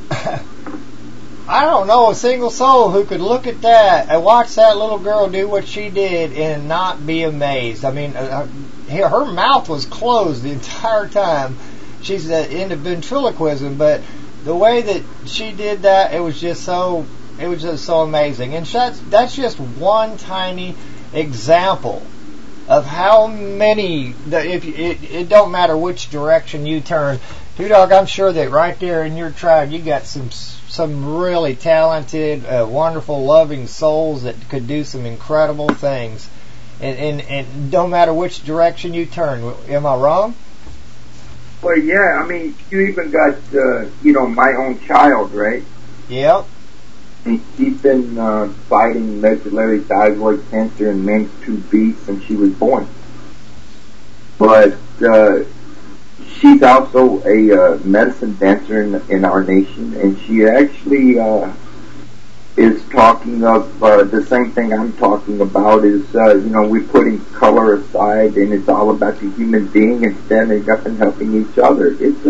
I don't know a single soul who could look at that and watch that little girl do what she did and not be amazed. I mean, her mouth was closed the entire time. She's into ventriloquism, but the way that she did that, it was just so amazing. And that's just one tiny example of how many, it don't matter which direction you turn. Two Dog, I'm sure that right there in your tribe you got some really talented, wonderful, loving souls that could do some incredible things. And no matter which direction you turn. Am I wrong? Well, yeah, I mean, you even got, my own child, right? Yep. And she's been fighting medullary thyroid cancer and MENS 2B since she was born. But she's also a medicine dancer in our nation, and she actually is talking of the same thing I'm talking about is, we're putting color aside, and it's all about the human being and standing up and helping each other.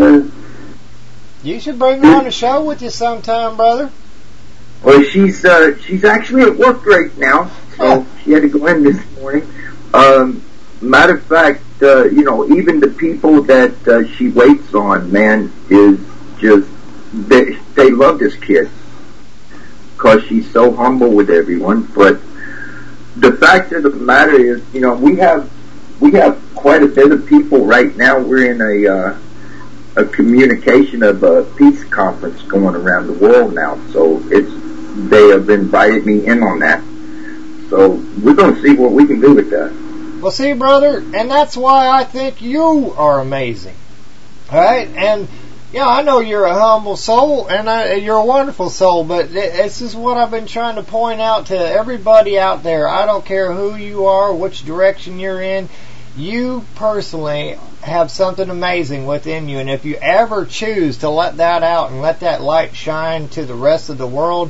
You should bring her on the show with you sometime, brother. Well, she's actually at work right now, so she had to go in this morning. Matter of fact, even the people that she waits on, man, is just, they love this kid because she's so humble with everyone. But the fact of the matter is, we have quite a bit of people right now. We're in a communication of a peace conference going around the world now, so they have invited me in on that. So we're going to see what we can do with that. Well, see, brother, and that's why I think you are amazing. All right? And, I know you're a humble soul, and you're a wonderful soul, but this is what I've been trying to point out to everybody out there. I don't care who you are, which direction you're in. You personally have something amazing within you, and if you ever choose to let that out and let that light shine to the rest of the world,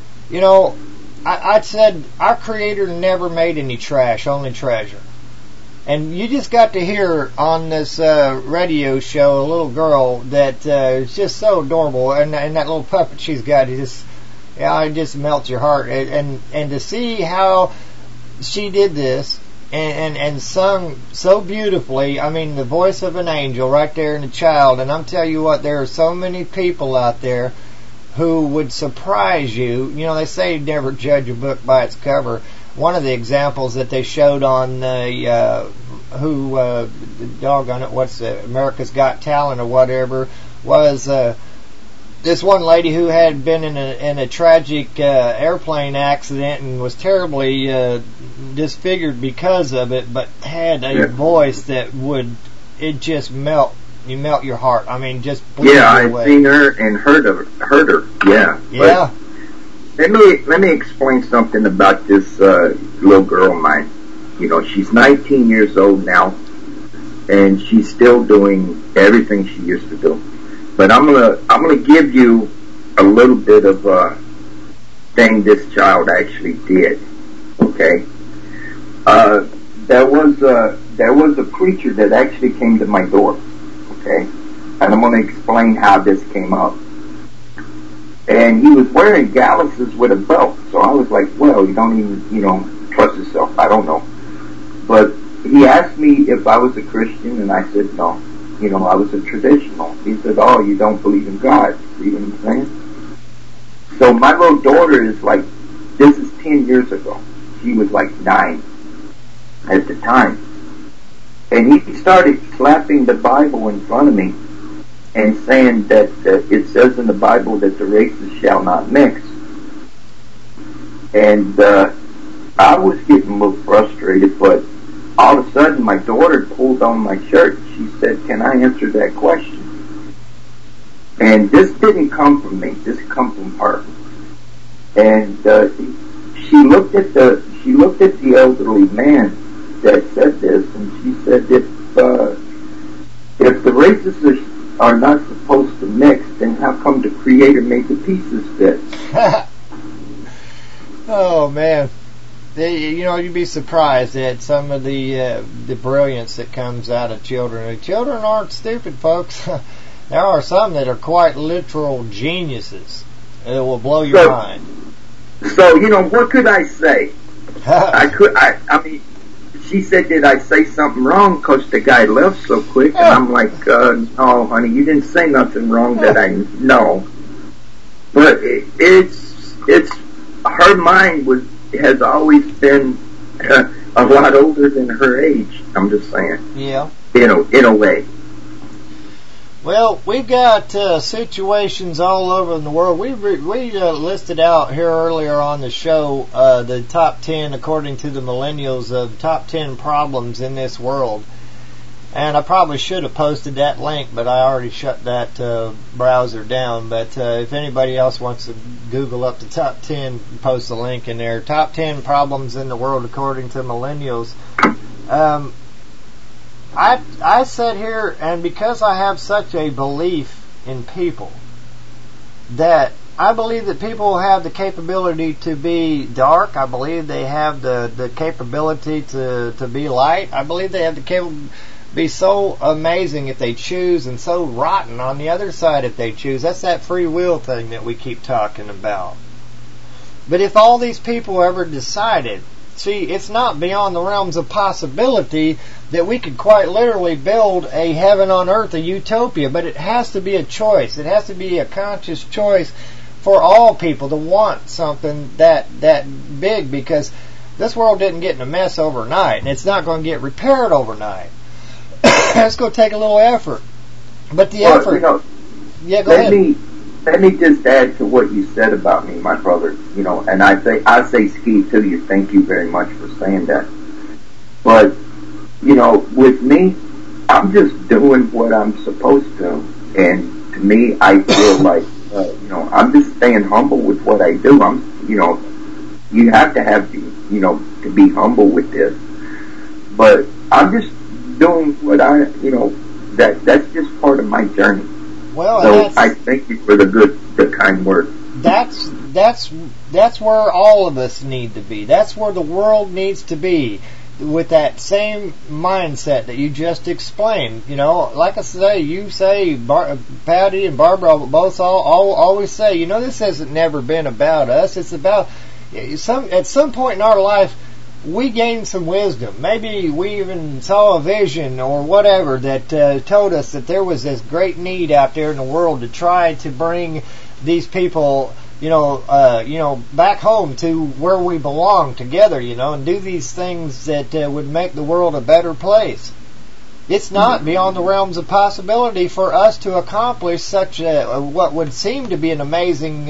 I said our Creator never made any trash, only treasure. And you just got to hear on this radio show a little girl that is just so adorable, and that little puppet she's got, it just melts your heart. And to see how she did this and sung so beautifully, I mean, the voice of an angel right there in the child. And I'm telling you what, there are so many people out there who would surprise you. They say never judge a book by its cover. One of the examples that they showed on America's Got Talent or whatever was this one lady who had been in a tragic airplane accident and was terribly disfigured because of it, but had a voice that it just melt your heart. I mean, just blew you away. I've seen her and heard her. Yeah. Yeah. Let me explain something about this little girl of mine. She's 19 years old now, and she's still doing everything she used to do. But I'm gonna give you a little bit of a thing this child actually did. Okay. There was a preacher that actually came to my door. Okay, and I'm gonna explain how this came up. And he was wearing galluses with a belt. So I was like, well, you don't even, trust yourself. I don't know. But he asked me if I was a Christian, and I said no. I was a traditional. He said, oh, you don't believe in God. You know what I'm saying? So my little daughter is like, this is 10 years ago. She was like 9 at the time. And he started slapping the Bible in front of me and saying that it says in the Bible that the races shall not mix. And I was getting a little frustrated, but all of a sudden my daughter pulled on my shirt. She said, can I answer that question? And this didn't come from me. This come from her. And she looked at the elderly man that said this, and she said, if the races are not supposed to mix, then how come the Creator made the pieces fit? Oh man, you'd be surprised at some of the brilliance that comes out of children. The children aren't stupid, folks. There are some that are quite literal geniuses. It will blow your mind. So what could I say? I mean, she said, did I say something wrong? Because the guy left so quick. And I'm like, no, honey, you didn't say nothing wrong that I know. But it's her mind has always been a lot older than her age. I'm just saying. Yeah. In a way. Well, we've got situations all over in the world. We listed out here earlier on the show the top 10, according to the millennials, of top 10 problems in this world. And I probably should have posted that link, but I already shut that browser down. But if anybody else wants to Google up the top 10, post a link in there. Top 10 problems in the world according to millennials. I sit here, and because I have such a belief in people, that I believe that people have the capability to be dark. I believe they have the capability to be light. I believe they have the capability to be so amazing if they choose, and so rotten on the other side if they choose. That's that free will thing that we keep talking about. But if all these people ever decided, see, it's not beyond the realms of possibility that we could quite literally build a heaven on earth, a utopia, but it has to be a choice. It has to be a conscious choice for all people to want something that big, because this world didn't get in a mess overnight, and it's not going to get repaired overnight. It's going to take a little effort. But the effort... yeah, go ahead. Let me just add to what you said about me, my brother. And I say ski to you. Thank you very much for saying that. But with me, I'm just doing what I'm supposed to, and to me, I feel like I'm just staying humble with what I do. You have to have to be humble with this. But I'm just doing what that's just part of my journey. Well, so I thank you for the kind word. That's where all of us need to be. That's where the world needs to be, with that same mindset that you just explained. Like I say, you say, Patty and Barbara both always say, this hasn't never been about us. It's about at some point in our life, we gained some wisdom. Maybe we even saw a vision or whatever that told us that there was this great need out there in the world to try to bring these people, back home to where we belong together, and do these things that would make the world a better place. It's not beyond the realms of possibility for us to accomplish such what would seem to be an amazing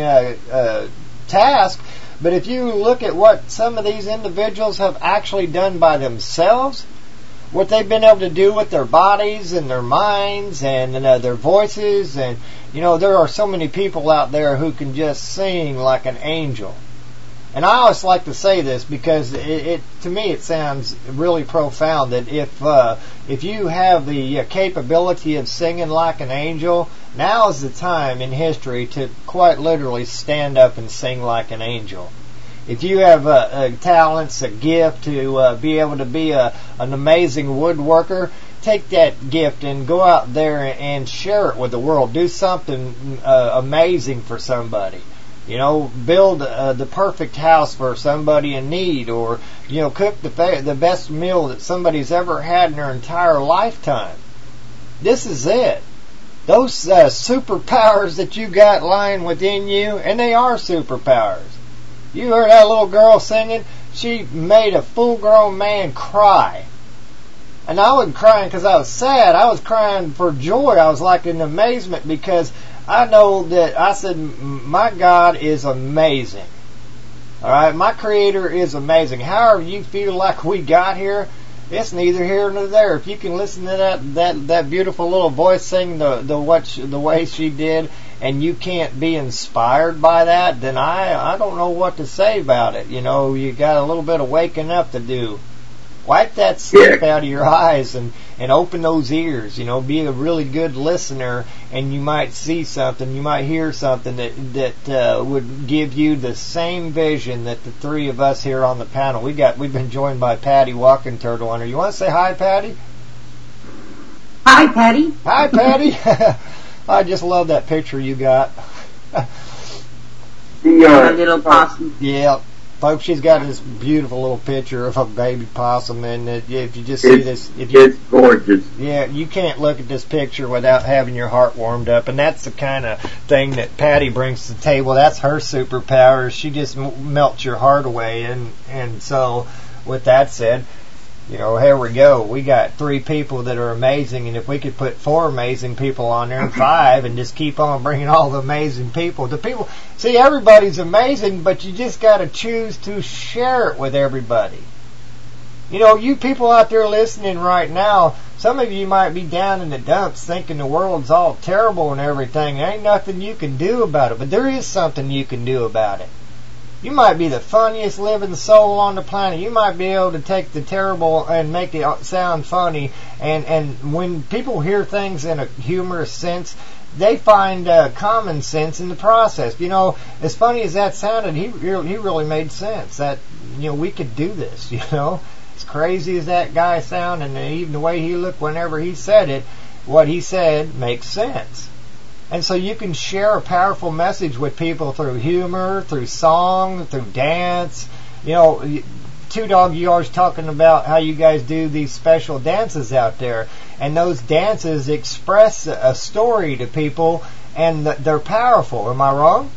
task. But if you look at what some of these individuals have actually done by themselves, what they've been able to do with their bodies and their minds and their voices, and there are so many people out there who can just sing like an angel. And I always like to say this because to me it sounds really profound, that if you have the capability of singing like an angel, now is the time in history to quite literally stand up and sing like an angel. If you have talents, a gift to be able to be an amazing woodworker, take that gift and go out there and share it with the world. Do something amazing for somebody. You know, build the perfect house for somebody in need, or, you know, cook the best meal that somebody's ever had in their entire lifetime. This is it. Those superpowers that you got lying within you, and they are superpowers. You heard that little girl singing? She made a full-grown man cry. And I wasn't crying because I was sad. I was crying for joy. I was like in amazement, because I know that I said, my God is amazing. All right, my Creator is amazing. However you feel like we got here, it's neither here nor there. If you can listen to that beautiful little voice sing the way she did, and you can't be inspired by that, then I don't know what to say about it. You know, you got a little bit of waking up to do. Wipe that sleep out of your eyes and open those ears. You know, be a really good listener, and you might see something, you might hear something that would give you the same vision that the three of us here on the panel. We've been joined by Patty Walking Turtle Hunter. You want to say hi, Patty? Hi, Patty. Hi, Patty. I just love that picture you got. The little possum. Yeah. Folks, she's got this beautiful little picture of a baby possum, and if you just see this, it's gorgeous. Yeah, you can't look at this picture without having your heart warmed up, and that's the kind of thing that Patty brings to the table. That's her superpower. She just melts your heart away, and so with that said, you know, here we go. We got 3 people that are amazing, and if we could put 4 amazing people on there, and 5, and just keep on bringing all the amazing people. The people, see, everybody's amazing, but you just got to choose to share it with everybody. You know, you people out there listening right now, some of you might be down in the dumps thinking the world's all terrible and everything. There ain't nothing you can do about it, but there is something you can do about it. You might be the funniest living soul on the planet. You might be able to take the terrible and make it sound funny. And when people hear things in a humorous sense, they find common sense in the process. You know, as funny as that sounded, he really made sense. That, you know, we could do this, you know. As crazy as that guy sounded, and even the way he looked whenever he said it, what he said makes sense. And so you can share a powerful message with people through humor, through song, through dance. You know, Two Dog, you always talking about how you guys do these special dances out there. And those dances express a story to people, and they're powerful. Am I wrong?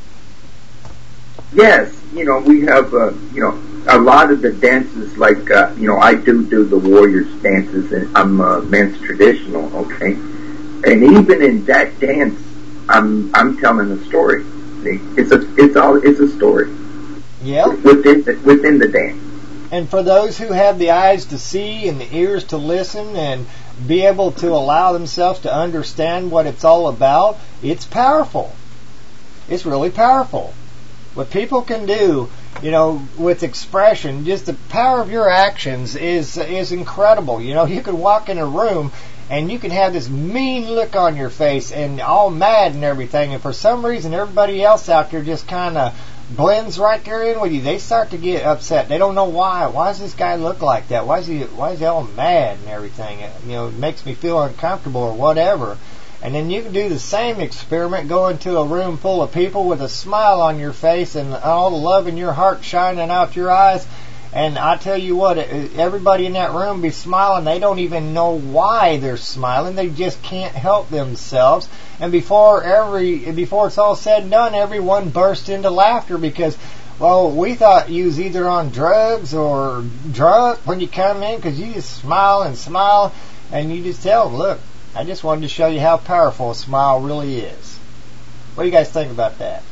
Yes. You know, we have, you know, a lot of the dances, like, you know, I do the Warriors dances, and I'm men's traditional, okay? And even in that dance, I'm telling a story. See? It's a story. Yeah. Within the dance. And for those who have the eyes to see and the ears to listen and be able to allow themselves to understand what it's all about, it's powerful. It's really powerful. What people can do, you know, with expression, just the power of your actions is incredible. You know, you could walk in a room and you can have this mean look on your face and all mad and everything, and for some reason everybody else out there just kind of blends right there in with you. They start to get upset. They don't know why. Why does this guy look like that? Why is he all mad and everything? You know, it makes me feel uncomfortable or whatever. And then you can do the same experiment, go into a room full of people with a smile on your face and all the love in your heart shining out your eyes. And I tell you what, everybody in that room be smiling. They don't even know why they're smiling. They just can't help themselves. And before it's all said and done, everyone burst into laughter because, well, we thought you was either on drugs or drunk when you come in, because you just smile, and you just tell them, look, I just wanted to show you how powerful a smile really is. What do you guys think about that?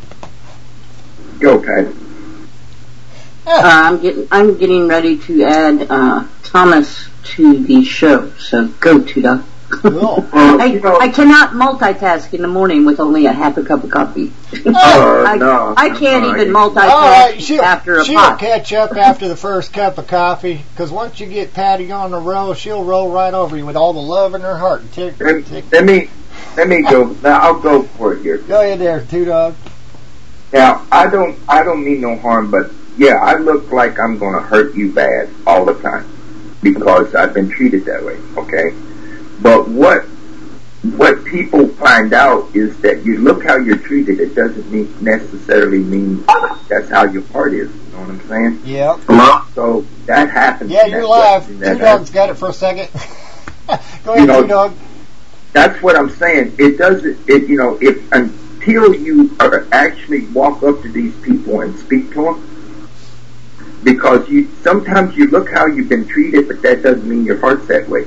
Go, Pat. I'm getting ready to add Thomas to the show, so go, Tuda. Cool. I cannot multitask in the morning with only a half a cup of coffee. I can't even multitask after a pot. She'll catch up after the first cup of coffee, because once you get Patty on the roll, she'll roll right over you with all the love in her heart. Let me go. Now I'll go for it here. Go ahead there, Two Dog. Now I don't mean no harm, but yeah, I look like I'm going to hurt you bad all the time. because I've been treated that way, okay? But what people find out is that you look how you're treated, it doesn't necessarily mean that's how your heart is. You know what I'm saying? Yeah. So that happens. Yeah, you're live. Two Dog's got it for a second. Go ahead, Two Dog. That's what I'm saying. It doesn't, if until you actually walk up to these people and speak to them, because sometimes you look how you've been treated, but that doesn't mean your heart's that way.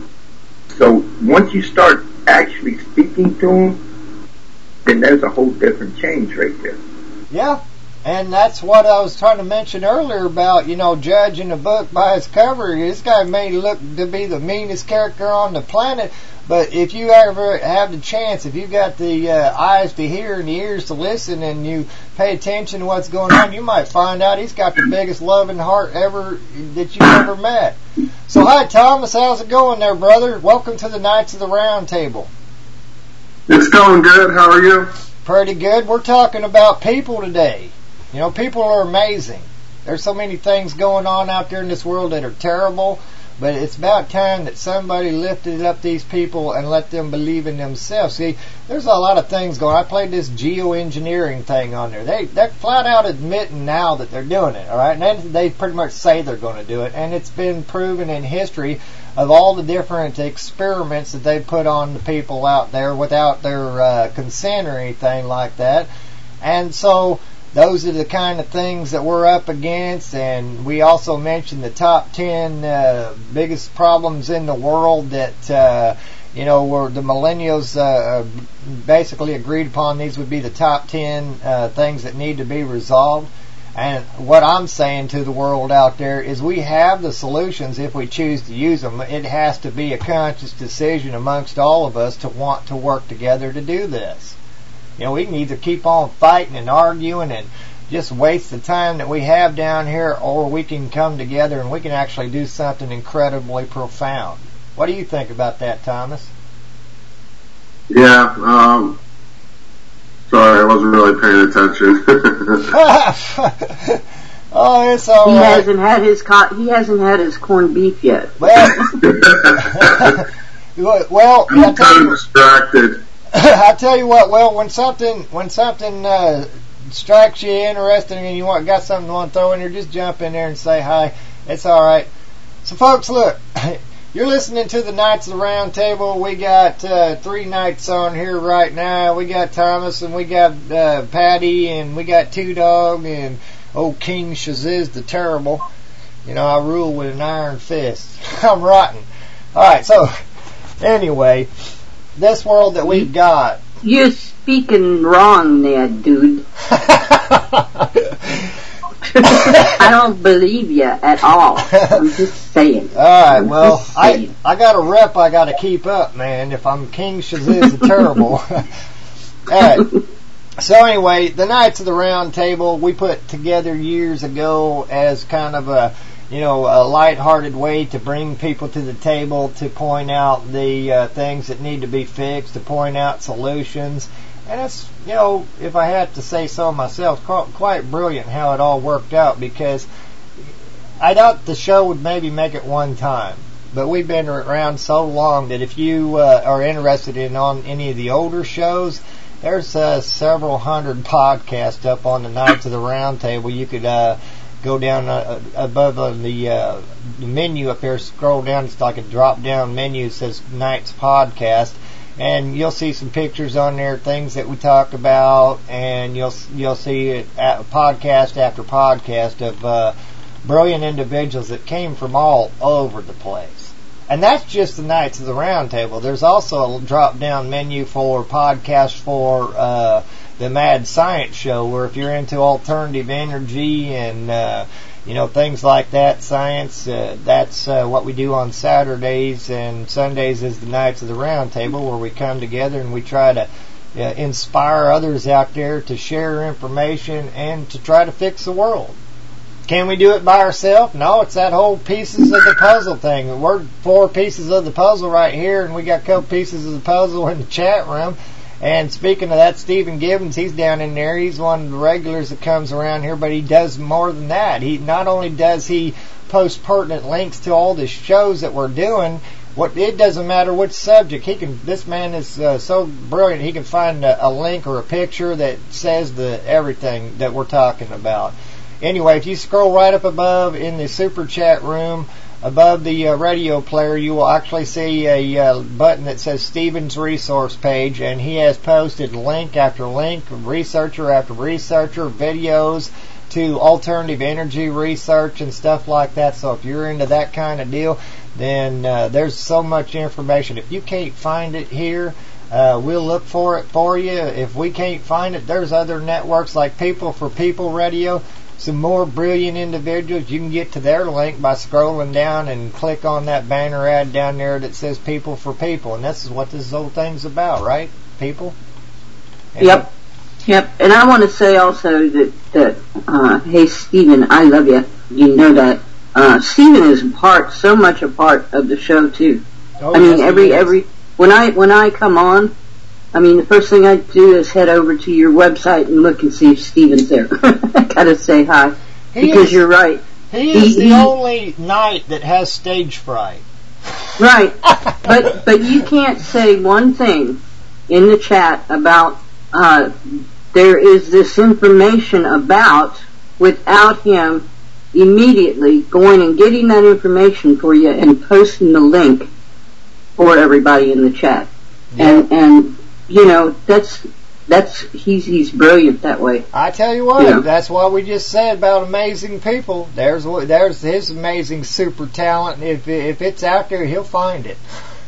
So once you start actually speaking to them, then there's a whole different change right there. Yeah, and that's what I was trying to mention earlier about, judging a book by its cover. This guy may look to be the meanest character on the planet, but if you ever have the chance, if you've got the eyes to hear and the ears to listen and you pay attention to what's going on, you might find out he's got the biggest loving heart ever that you've ever met. So hi Thomas, how's it going there, brother? Welcome to the Knights of the Round Table. It's going good. How are you? Pretty good. We're talking about people today. People are amazing. There's so many things going on out there in this world that are terrible, but it's about time that somebody lifted up these people and let them believe in themselves. See, there's a lot of things going on. I played this geoengineering thing on there. They're flat out admitting now that they're doing it, all right? And they pretty much say they're going to do it, and it's been proven in history of all the different experiments that they put on the people out there without their consent or anything like that. And so those are the kind of things that we're up against, and we also mentioned the top 10 biggest problems in the world that, were the millennials basically agreed upon. These would be the top 10 things that need to be resolved. And what I'm saying to the world out there is we have the solutions if we choose to use them. It has to be a conscious decision amongst all of us to want to work together to do this. We can either keep on fighting and arguing and just waste the time that we have down here, or we can come together and we can actually do something incredibly profound. What do you think about that, Thomas? Yeah, sorry, I wasn't really paying attention. Oh, it's all right. He hasn't had his corned beef yet. Well, I'm kind of distracted. I tell you what, when something strikes you interesting and you got something you want to throw in there, just jump in there and say hi. It's all right. So, folks, look, you're listening to the Knights of the Round Table. We got 3 knights on here right now. We got Thomas, and we got Patty, and we got Two Dog, and old King Shaziz the Terrible. I rule with an iron fist. I'm rotten. All right, so anyway, this world that we've got. You're speaking wrong there, dude. I don't believe you at all. I'm just saying. All right, well, I got a rep I got to keep up, man, if I'm King Shaziz the Terrible. All right. So anyway, the Knights of the Round Table we put together years ago as kind of a lighthearted way to bring people to the table, to point out the things that need to be fixed, to point out solutions. And it's, if I had to say so myself, quite brilliant how it all worked out, because I thought the show would maybe make it one time. But we've been around so long that if you are interested in on any of the older shows, there's several hundred podcasts up on the Knights of the Round Table. You could go down above the menu up there, scroll down. It's like a drop-down menu that says Knights Podcast, and you'll see some pictures on there, things that we talk about, and you'll see it podcast after podcast of brilliant individuals that came from all over the place. And that's just the Knights of the Round Table. There's also a drop-down menu for podcasts for the Mad Science Show, where if you're into alternative energy and things like that, science, that's what we do on Saturdays, and Sundays is the Knights of the Round Table, where we come together and we try to inspire others out there to share information and to try to fix the world. Can we do it by ourselves? No, it's that whole pieces of the puzzle thing. We're 4 pieces of the puzzle right here, and we got a couple pieces of the puzzle in the chat room. And speaking of that, Stephen Gibbons, he's down in there. He's one of the regulars that comes around here, but he does more than that. He not only does he post pertinent links to all the shows that we're doing. It doesn't matter which subject. This man is so brilliant. He can find a link or a picture that says everything that we're talking about. Anyway, if you scroll right up above in the super chat room, above the radio player, you will actually see a button that says Stephen's Resource Page, and he has posted link after link, researcher after researcher, videos to alternative energy research and stuff like that. So if you're into that kind of deal, then there's so much information. If you can't find it here, we'll look for it for you. If we can't find it, there's other networks like People for People Radio. Some more brilliant individuals. You can get to their link by scrolling down and click on that banner ad down there that says People for People. And this is what this whole thing's about, right? People? And Yep. And I want to say also that hey, Stephen, I love you. You know that. Stephen is so much a part of the show too. Oh, I mean, yes, every when I come on, I mean, the first thing I do is head over to your website and look and see if Stephen's there. I gotta say hi. Because you're right. He is the only knight that has stage fright. Right. But you can't say one thing in the chat about there is this information about without him immediately going and getting that information for you and posting the link for everybody in the chat. Yeah. And you know, he's brilliant that way. I tell you what, that's what we just said about amazing people. There's his amazing super talent. If it's out there, he'll find it.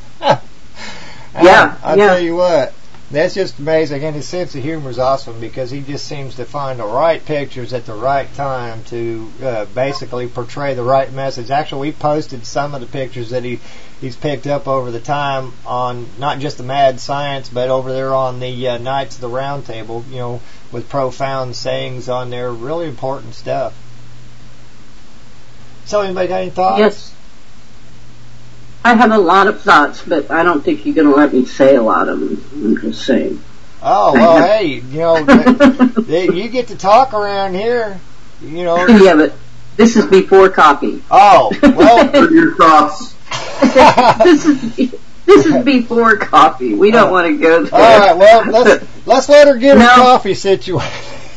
I tell you what, that's just amazing. And his sense of humor is awesome because he just seems to find the right pictures at the right time to basically portray the right message. Actually, we posted some of the pictures that he's picked up over the time on not just the Mad Science, but over there on the Knights of the Round Table, you know, with profound sayings on there, really important stuff. So, anybody got any thoughts? Yes. I have a lot of thoughts, but I don't think you're going to let me say a lot of them. I'm just saying. Oh, well, hey, you know, you get to talk around here, you know. Yeah, but this is before coffee. Oh, well. What are your thoughts? This is before coffee. We don't want to go there. All right, well, let's let her get her coffee situated.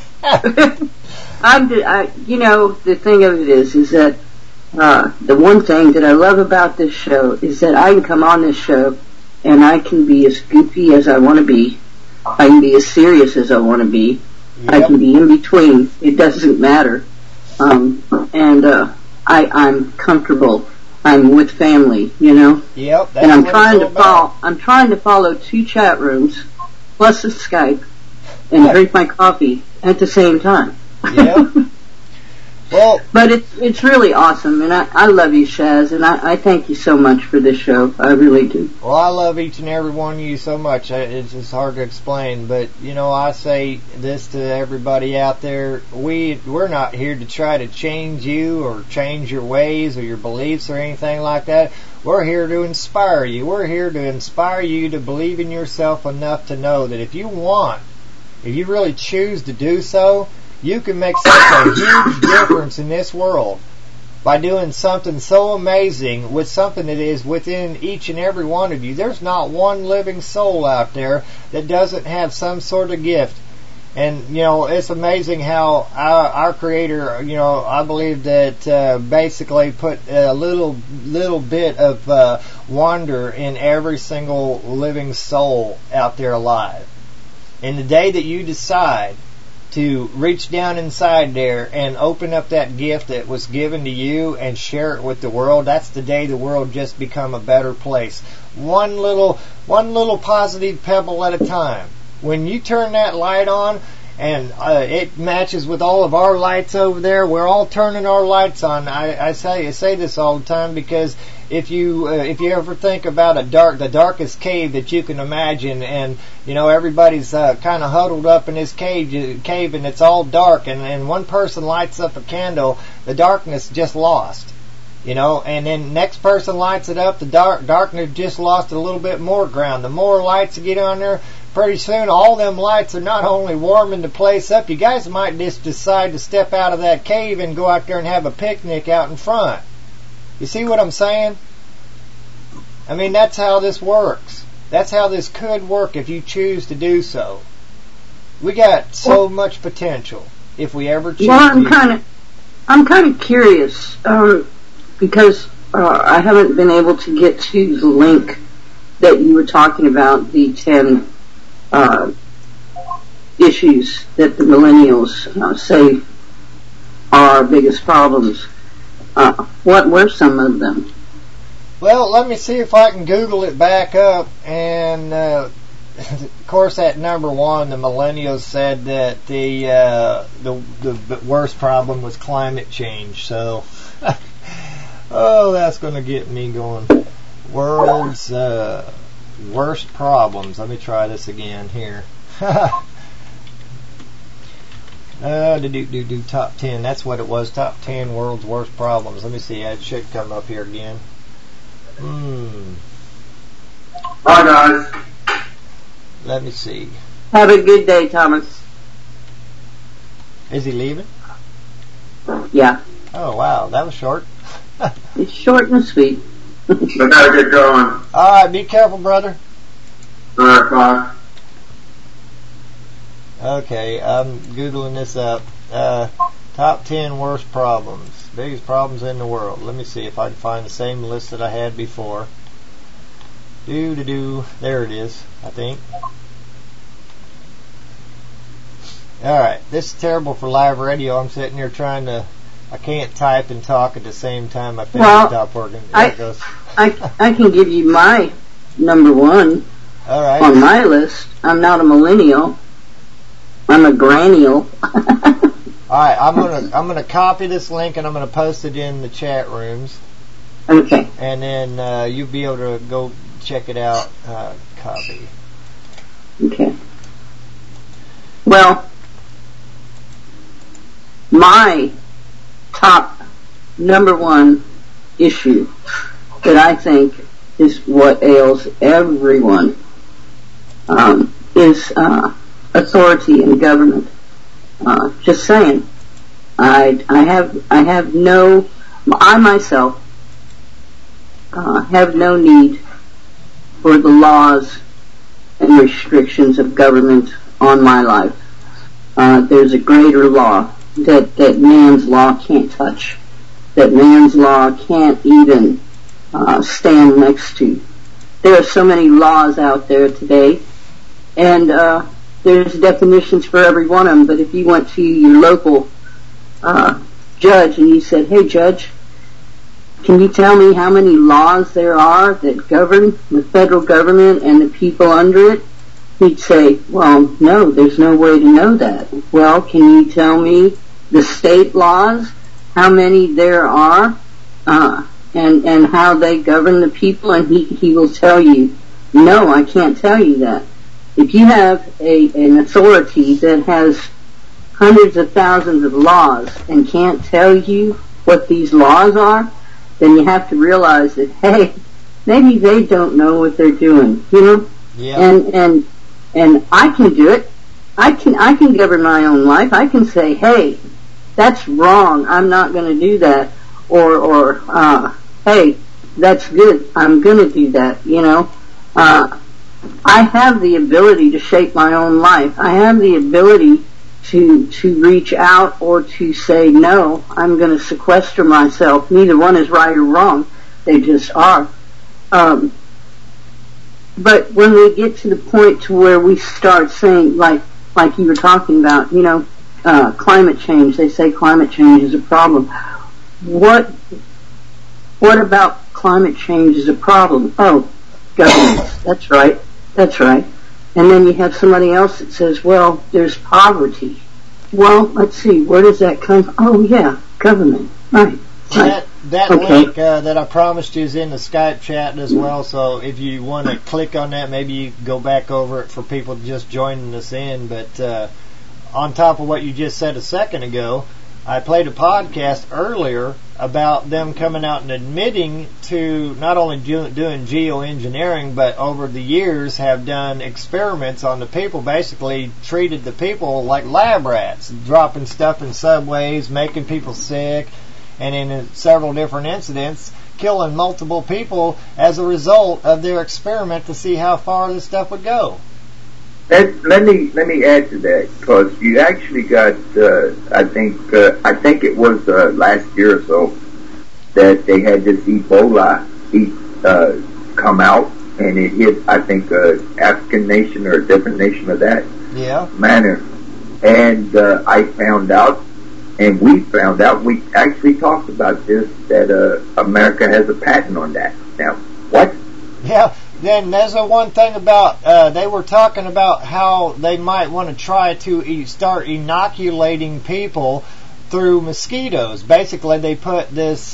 You know, the thing of it is that the one thing that I love about this show is that I can come on this show and I can be as goofy as I want to be. I can be as serious as I want to be. Yep. I can be in between. It doesn't matter. I'm comfortable. I'm with family, you know. Yep. And I'm trying to follow 2 chat rooms plus a Skype and drink my coffee at the same time. Yep. Well, but it's really awesome, and I love you, Shaz, and I thank you so much for this show. I really do. Well, I love each and every one of you so much. It's hard to explain, but you know, I say this to everybody out there: we're not here to try to change you or change your ways or your beliefs or anything like that. We're here to inspire you. We're here to inspire you to believe in yourself enough to know that if you really choose to do so, you can make such a huge difference in this world by doing something so amazing with something that is within each and every one of you. There's not one living soul out there that doesn't have some sort of gift. And, you know, it's amazing how our Creator, you know, I believe that basically put a little bit of wonder in every single living soul out there alive. And the day that you decide to reach down inside there and open up that gift that was given to you and share it with the world, that's the day the world just become a better place. One little positive pebble at a time. When you turn that light on and it matches with all of our lights over there, we're all turning our lights on. I say this all the time because if you ever think about the darkest cave that you can imagine, and you know everybody's kind of huddled up in this cave and it's all dark, and one person lights up a candle, the darkness just lost, you know, and then next person lights it up, the darkness just lost a little bit more ground. The more lights you get on there, pretty soon all them lights are not only warming the place up, you guys might just decide to step out of that cave and go out there and have a picnic out in front. You see what I'm saying? I mean, that's how this works. That's how this could work if you choose to do so. We got so much potential if we ever choose to. I'm kind of curious, because I haven't been able to get to the link that you were talking about, the 10 issues that the millennials say are our biggest problems. What were some of them? Well, let me see if I can Google it back up. And of course, at number 1, the millennials said that the worst problem was climate change. So, oh, that's going to get me going. World's worst problems. Let me try this again here. Top 10. That's what it was. Top 10 world's worst problems. Let me see. It should come up here again. Bye, guys. Let me see. Have a good day, Thomas. Is he leaving? Yeah. Oh, wow. That was short. It's short and sweet. I gotta get going. Alright, be careful, brother. Alright, bye. Okay, I'm Googling this up. Top 10 worst problems. Biggest problems in the world. Let me see if I can find the same list that I had before. There it is, I think. Alright, this is terrible for live radio. I'm sitting here I can't type and talk at the same time. My fingers stop working. There it goes. I can give you my number 1 on my list. I'm not a millennial. I'm a grannial. Alright, I'm gonna copy this link and I'm gonna post it in the chat rooms. Okay. And then you'll be able to go check it out. Copy. Okay. Well, my top number 1 issue that I think is what ails everyone is authority in government. Just saying. I myself have no need for the laws and restrictions of government on my life. There's a greater law that man's law can't touch, that man's law can't even stand next to. There are so many laws out there today, and there's definitions for every one of them. But if you went to your local judge and you said, "Hey, judge, can you tell me how many laws there are that govern the federal government and the people under it?" He'd say, "Well, no, there's no way to know that." "Well, can you tell me the state laws, how many there are, and how they govern the people?" And he will tell you, "No, I can't tell you that." If you have an authority that has hundreds of thousands of laws and can't tell you what these laws are, then you have to realize that, hey, maybe they don't know what they're doing, you know? Yeah. And I can do it. I can govern my own life. I can say, hey, that's wrong. I'm not going to do that. Or hey, that's good. I'm going to do that, you know? I have the ability to shape my own life. I have the ability to reach out or to say, no, I'm going to sequester myself. Neither one is right or wrong. They just are. But when we get to the point to where we start saying, like you were talking about, you know, climate change, they say climate change is a problem. What about climate change is a problem? Oh, governments. That's right. And then you have somebody else that says, well, there's poverty. Well, let's see, where does that come from? Oh, yeah, government. Right. That link that I promised you is in the Skype chat as well, so if you want to click on that, maybe you go back over it for people just joining us in. But on top of what you just said a second ago, I played a podcast earlier about them coming out and admitting to not only doing geoengineering, but over the years have done experiments on the people, basically treated the people like lab rats, dropping stuff in subways, making people sick, and in several different incidents, killing multiple people as a result of their experiment to see how far this stuff would go. Let me add to that, because you actually got I think it was last year or so that they had this Ebola come out, and it hit, I think, African nation or a different nation of that manner. And I found out, and we found out, we actually talked about this, that America has a patent on that. Now, what? Yeah. Then there's the one thing about, they were talking about how they might want to try to start inoculating people through mosquitoes. Basically, they put this,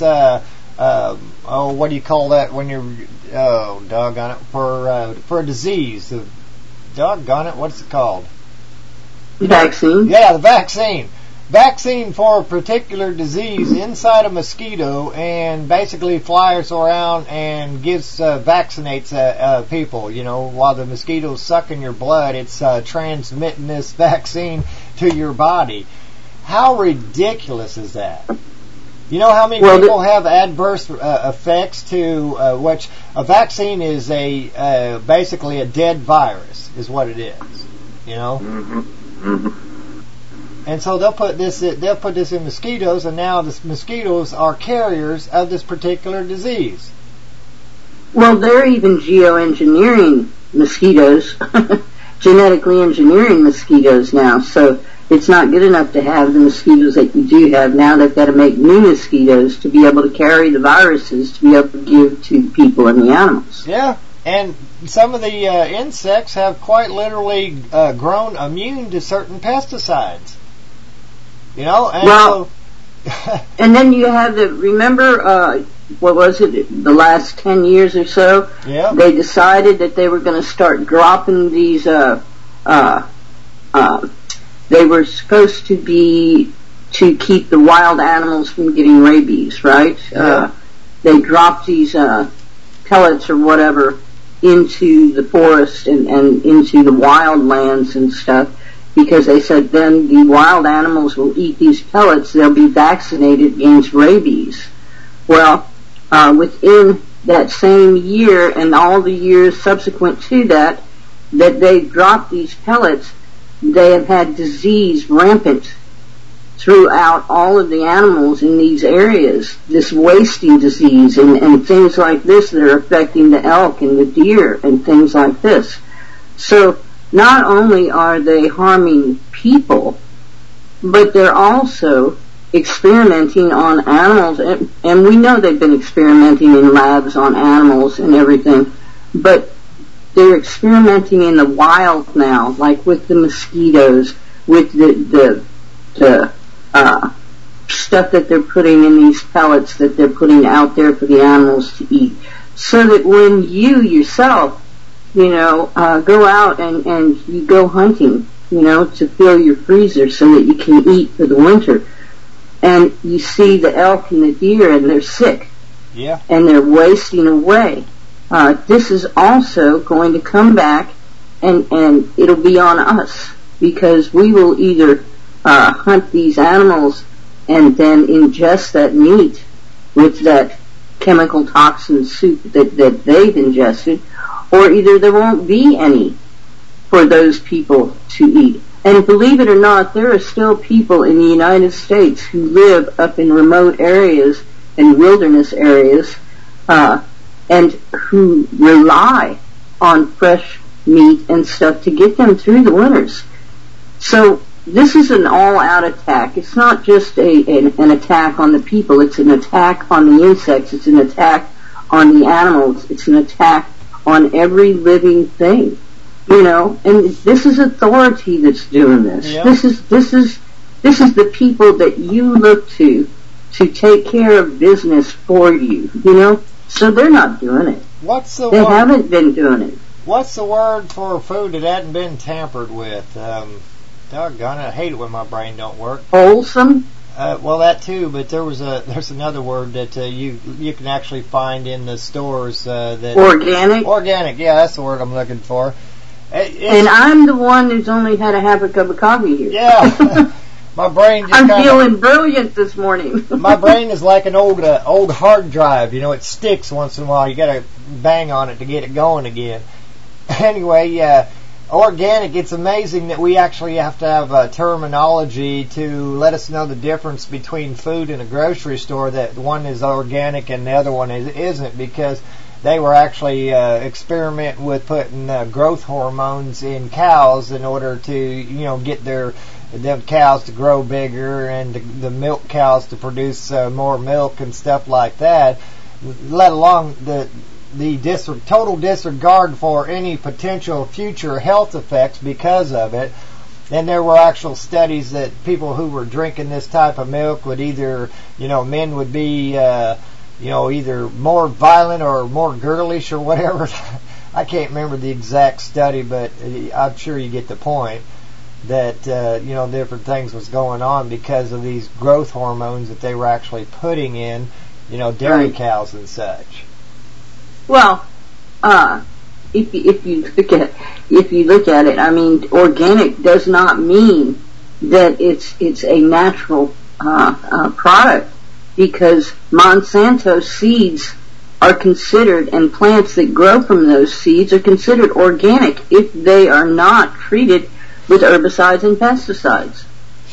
what do you call that when you're, doggone it, for a disease. Doggone it, what's it called? Vaccine? Yeah, the vaccine. Vaccine for a particular disease inside a mosquito, and basically flies around and vaccinates people. You know, while the mosquito's sucking your blood, it's transmitting this vaccine to your body. How ridiculous is that? You know how many people have adverse effects to which a vaccine is basically a dead virus, is what it is. You know. Mm-hmm. And so they'll put this in mosquitoes, and now the mosquitoes are carriers of this particular disease. Well, they're even geoengineering mosquitoes, genetically engineering mosquitoes now. So it's not good enough to have the mosquitoes that you do have. Now they've got to make new mosquitoes to be able to carry the viruses to be able to give to people and the animals. Yeah. And some of the insects have quite literally grown immune to certain pesticides. You know, and and then you have remember, what was it, the last 10 years or so? Yeah. They decided that they were going to start dropping these, they were supposed to be to keep the wild animals from getting rabies, right? Yeah. They dropped these pellets or whatever into the forest and into the wild lands and stuff, because they said then the wild animals will eat these pellets, they'll be vaccinated against rabies. Well, within that same year and all the years subsequent to that they dropped these pellets, they have had disease rampant throughout all of the animals in these areas, this wasting disease and things like this that are affecting the elk and the deer and things like this. So not only are they harming people, but they're also experimenting on animals, and we know they've been experimenting in labs on animals and everything, but they're experimenting in the wild now, like with the mosquitoes, with the stuff that they're putting in these pellets that they're putting out there for the animals to eat, so that when you yourself go out and you go hunting, to fill your freezer so that you can eat for the winter, and you see the elk and the deer and they're sick, and they're wasting away. This is also going to come back, and it'll be on us, because we will either hunt these animals and then ingest that meat with that chemical toxin soup that they've ingested, or either there won't be any for those people to eat. And believe it or not, there are still people in the United States who live up in remote areas and wilderness areas, and who rely on fresh meat and stuff to get them through the winters. So this is an all-out attack. It's not just an attack on the people. It's an attack on the insects. It's an attack on the animals. It's an attack on every living thing, and this is authority that's doing this. Yeah. This is the people that you look to take care of business for you, so they're not doing it. They haven't been doing it. What's the word for food that hadn't been tampered with? Doggone it, I hate it when my brain don't work. Wholesome? Well, that too, but there's another word that you can actually find in the stores. That organic? Organic, yeah, that's the word I'm looking for. And I'm the one who's only had a half a cup of coffee here. Yeah. My brain just I'm feeling brilliant this morning. My brain is like an old hard drive. It sticks once in a while. You got to bang on it to get it going again. Anyway, organic, it's amazing that we actually have to have a terminology to let us know the difference between food in a grocery store, that one is organic and the other one isn't, because they were actually experimenting with putting growth hormones in cows in order to, get them cows to grow bigger and the milk cows to produce more milk and stuff like that, let alone the total disregard for any potential future health effects because of it. And there were actual studies that people who were drinking this type of milk would either, men would be, either more violent or more girlish or whatever. I can't remember the exact study, but I'm sure you get the point. That different things was going on because of these growth hormones that they were actually putting in, dairy cows and such. Well, if you look at it, I mean, organic does not mean that it's a natural product, because Monsanto seeds are considered, and plants that grow from those seeds are considered organic if they are not treated with herbicides and pesticides.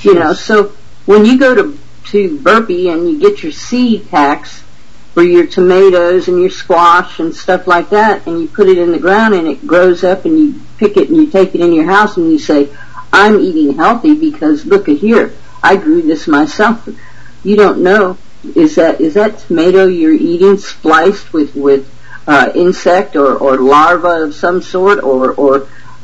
So when you go to Burpee and you get your seed packs for your tomatoes and your squash and stuff like that, and you put it in the ground and it grows up, and you pick it and you take it in your house and you say, I'm eating healthy because look at here, I grew this myself. You don't know, is that tomato you're eating spliced with insect or larva of some sort or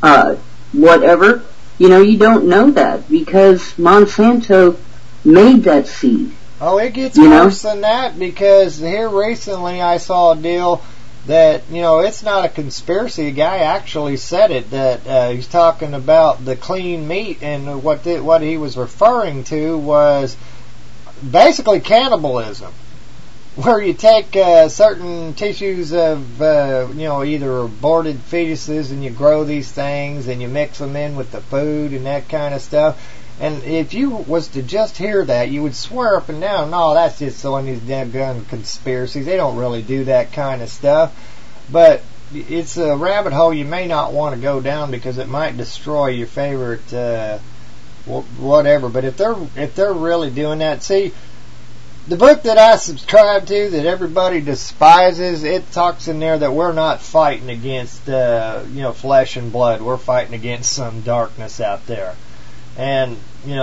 whatever? You don't know that because Monsanto made that seed. Oh, it gets worse than that, because here recently I saw a deal that, it's not a conspiracy. A guy actually said it, that he's talking about the clean meat, and what he was referring to was basically cannibalism, where you take certain tissues of, either aborted fetuses, and you grow these things, and you mix them in with the food and that kind of stuff. And if you was to just hear that, you would swear up and down, no, that's just one of these damn conspiracies. They don't really do that kind of stuff. But it's a rabbit hole you may not want to go down, because it might destroy your favorite whatever. But if they're really doing that, see, the book that I subscribe to that everybody despises, it talks in there that we're not fighting against flesh and blood. We're fighting against some darkness out there. And,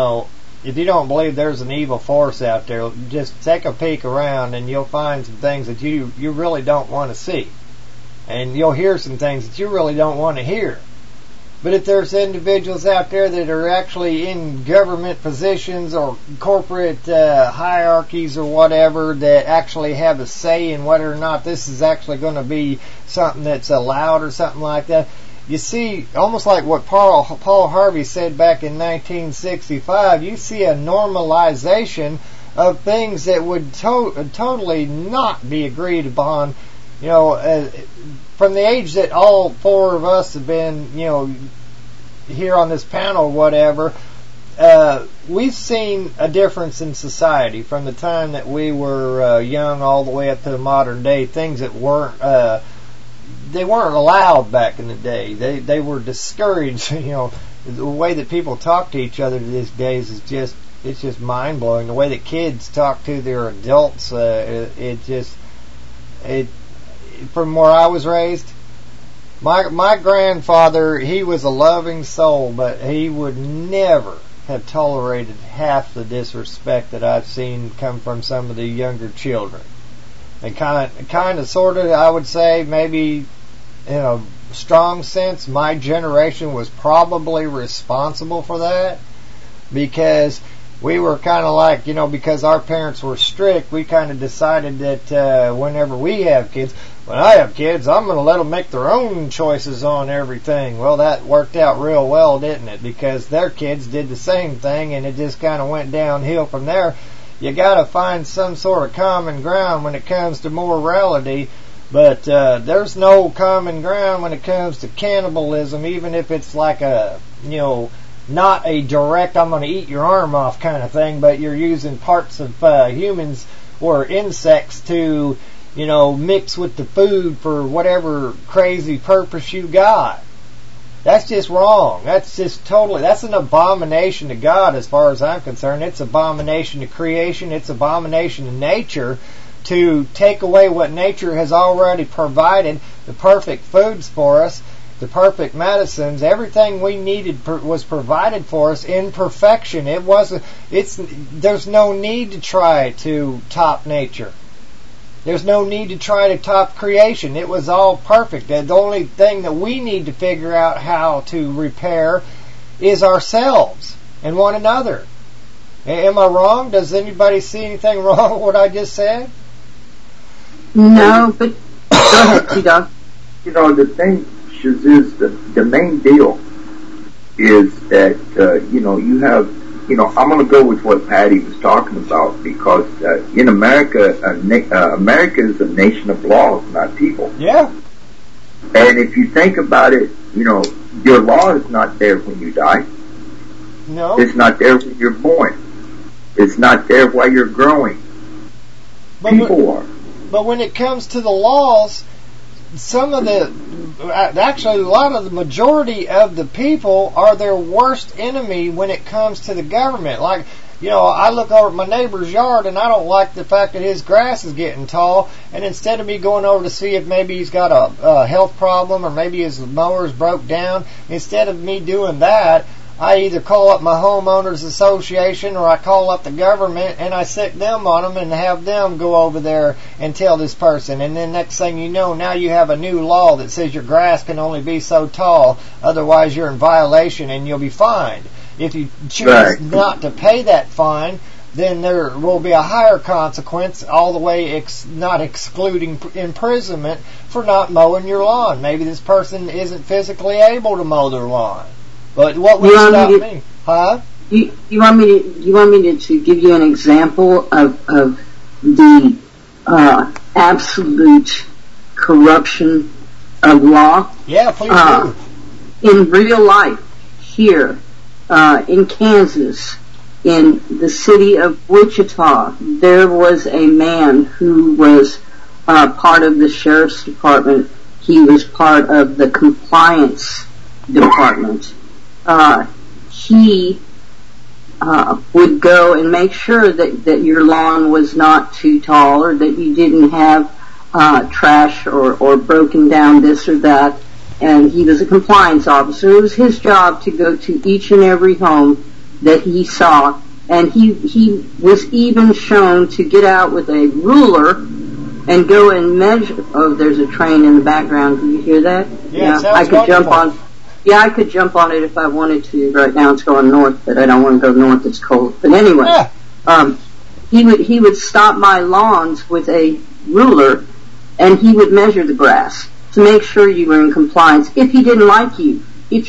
if you don't believe there's an evil force out there, just take a peek around and you'll find some things that you really don't want to see. And you'll hear some things that you really don't want to hear. But if there's individuals out there that are actually in government positions or corporate hierarchies or whatever, that actually have a say in whether or not this is actually going to be something that's allowed or something like that, you see, almost like what Paul Harvey said back in 1965, you see a normalization of things that would totally not be agreed upon, from the age that all four of us have been, here on this panel or whatever, we've seen a difference in society from the time that we were young all the way up to the modern day. Things that weren't allowed back in the day. They were discouraged. The way that people talk to each other these days is just mind blowing. The way that kids talk to their adults, from where I was raised, my grandfather, he was a loving soul, but he would never have tolerated half the disrespect that I've seen come from some of the younger children. And kind of, sort of, I would say, maybe in a strong sense, my generation was probably responsible for that, because we were kind of like, because our parents were strict, we kind of decided that whenever we have kids, when I have kids, I'm going to let them make their own choices on everything. Well, that worked out real well, didn't it? Because their kids did the same thing, and it just kind of went downhill from there. You got to find some sort of common ground when it comes to morality, but there's no common ground when it comes to cannibalism, even if it's like a, not a direct I'm going to eat your arm off kind of thing, but you're using parts of humans or insects to, mix with the food for whatever crazy purpose you got. That's just wrong. That's just that's an abomination to God as far as I'm concerned. It's abomination to creation. It's abomination to nature to take away what nature has already provided, the perfect foods for us, the perfect medicines. Everything we needed was provided for us in perfection. There's no need to try to top nature. There's no need to try to top creation. It was all perfect. The only thing that we need to figure out how to repair is ourselves and one another. Am I wrong? Does anybody see anything wrong with what I just said? No, but go ahead, T-Dog. The thing is, the main deal is that, you have, I'm going to go with what Patty was talking about, because in America, America is a nation of laws, not people. Yeah. And if you think about it, your law is not there when you die. No. It's not there when you're born. It's not there while you're growing. People are. But when it comes to the laws, a lot of the majority of the people are their worst enemy when it comes to the government. Like, I look over at my neighbor's yard and I don't like the fact that his grass is getting tall, and instead of me going over to see if maybe he's got a health problem or maybe his mower's broke down, instead of me doing that, I either call up my homeowners association or I call up the government and I sick them on them and have them go over there and tell this person. And then next thing you know, now you have a new law that says your grass can only be so tall, otherwise you're in violation and you'll be fined. If you choose not to pay that fine, then there will be a higher consequence, all the way not excluding imprisonment for not mowing your lawn. Maybe this person isn't physically able to mow their lawn. But what would stop me? Huh? You want me to give you an example of the absolute corruption of law? Yeah, please do. In real life, here in Kansas, in the city of Wichita, there was a man who was part of the sheriff's department. He was part of the compliance department. He would go and make sure that your lawn was not too tall, or that you didn't have trash or broken down this or that. And he was a compliance officer. It was his job to go to each and every home that he saw, and he was even shown to get out with a ruler and go and measure. Oh, there's a train in the background. Can you hear that? Yeah, I could jump on. Yeah, I could jump on it if I wanted to. Right now it's going north, but I don't want to go north. It's cold. But anyway, he would stop my lawns with a ruler, and he would measure the grass to make sure you were in compliance. If he didn't like you, if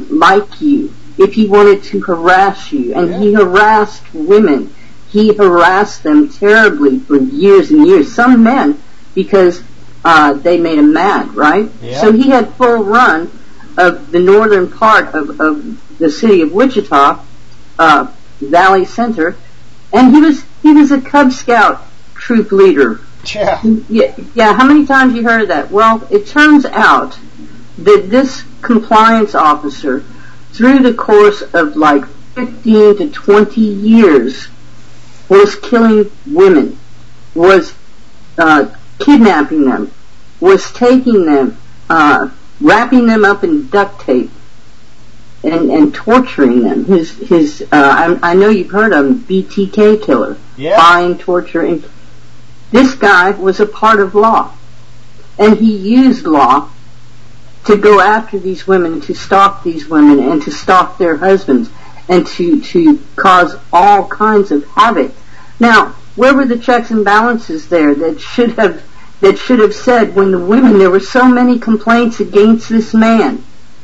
he wanted to harass you, and he harassed women. He harassed them terribly for years and years. Some men, because they made him mad, right? Yeah. So he had full run of the northern part of the city of Wichita, Valley Center, and he was a Cub Scout troop leader. Yeah. How many times you heard of that? Well, it turns out that this compliance officer, through the course of like 15 to 20 years, was killing women, was kidnapping them, was taking them, wrapping them up in duct tape, and torturing them. I know you've heard of him, BTK killer. Yeah. Buying, torture, and this guy was a part of law, and he used law to go after these women, to stalk these women, and to stalk their husbands. and to cause all kinds of havoc. Now, where were the checks and balances there that should have said, when the women, there were so many complaints against this man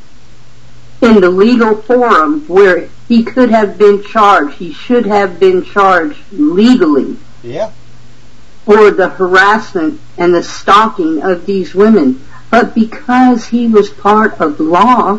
in the legal forum where he could have been charged, he should have been charged legally for the harassment and the stalking of these women. But because he was part of law,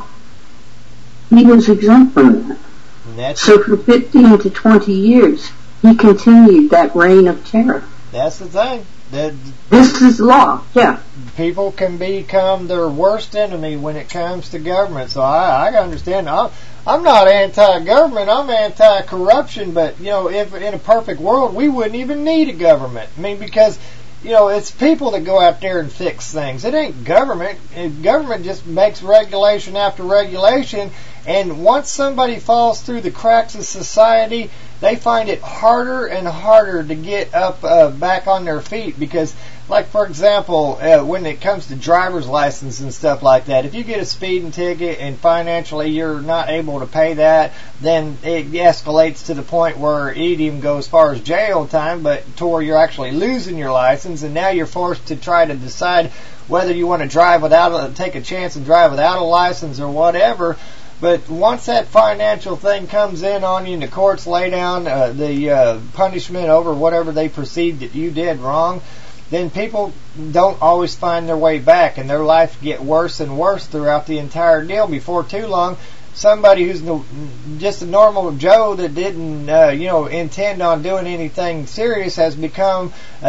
he was exempt from that. So for 15 to 20 years, he continued that reign of terror. That's the thing. This is law, yeah. People can become their worst enemy when it comes to government. So I understand. I'm not anti-government. I'm anti-corruption. But, if in a perfect world, we wouldn't even need a government. I mean, because, it's people that go out there and fix things. It ain't government. Government just makes regulation after regulation. And once somebody falls through the cracks of society, they find it harder and harder to get up back on their feet. Because, like, for example, when it comes to driver's license and stuff like that, if you get a speeding ticket and financially you're not able to pay that, then it escalates to the point where it even goes as far as jail time, but to where you're actually losing your license, and now you're forced to try to decide whether you want to take a chance and drive without a license or whatever. But once that financial thing comes in on you and the courts lay down the punishment over whatever they perceive that you did wrong, then people don't always find their way back, and their life get worse and worse throughout the entire deal. Before too long, somebody who's just a normal Joe that didn't, intend on doing anything serious has become,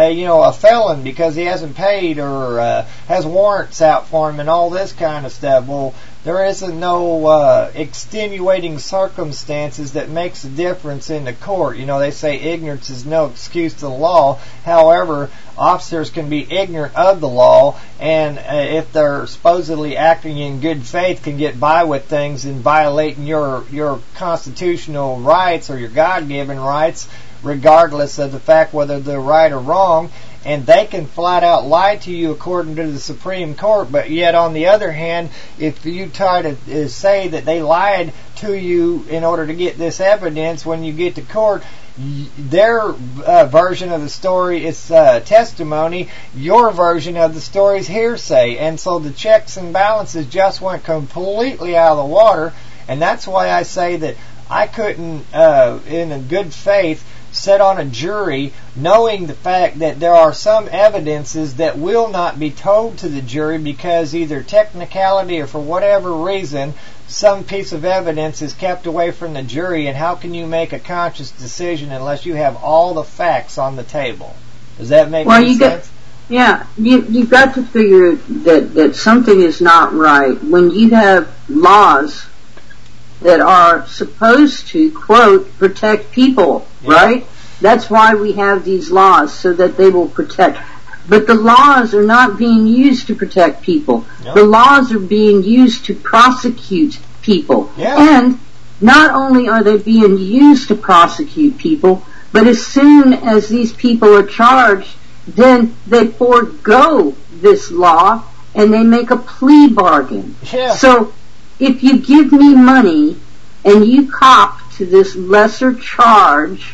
a felon because he hasn't paid or has warrants out for him and all this kind of stuff. Well, there isn't no extenuating circumstances that makes a difference in the court. They say ignorance is no excuse to the law. However, officers can be ignorant of the law, and if they're supposedly acting in good faith, can get by with things and violating your constitutional rights or your God-given rights, regardless of the fact whether they're right or wrong. And they can flat out lie to you according to the Supreme Court, but yet on the other hand, if you try to say that they lied to you in order to get this evidence, when you get to court, their version of the story is testimony, your version of the story is hearsay, and so the checks and balances just went completely out of the water. And that's why I say that I couldn't, in a good faith, sit on a jury knowing the fact that there are some evidences that will not be told to the jury because either technicality or for whatever reason some piece of evidence is kept away from the jury. And how can you make a conscious decision unless you have all the facts on the table? Does that make any sense? You've got to figure that something is not right when you have laws that are supposed to, quote, protect people, right? That's why we have these laws, so that they will protect. But the laws are not being used to protect people. The laws are being used to prosecute people. And not only are they being used to prosecute people, but as soon as these people are charged, then they forego this law and they make a plea bargain. So if you give me money and you cop to this lesser charge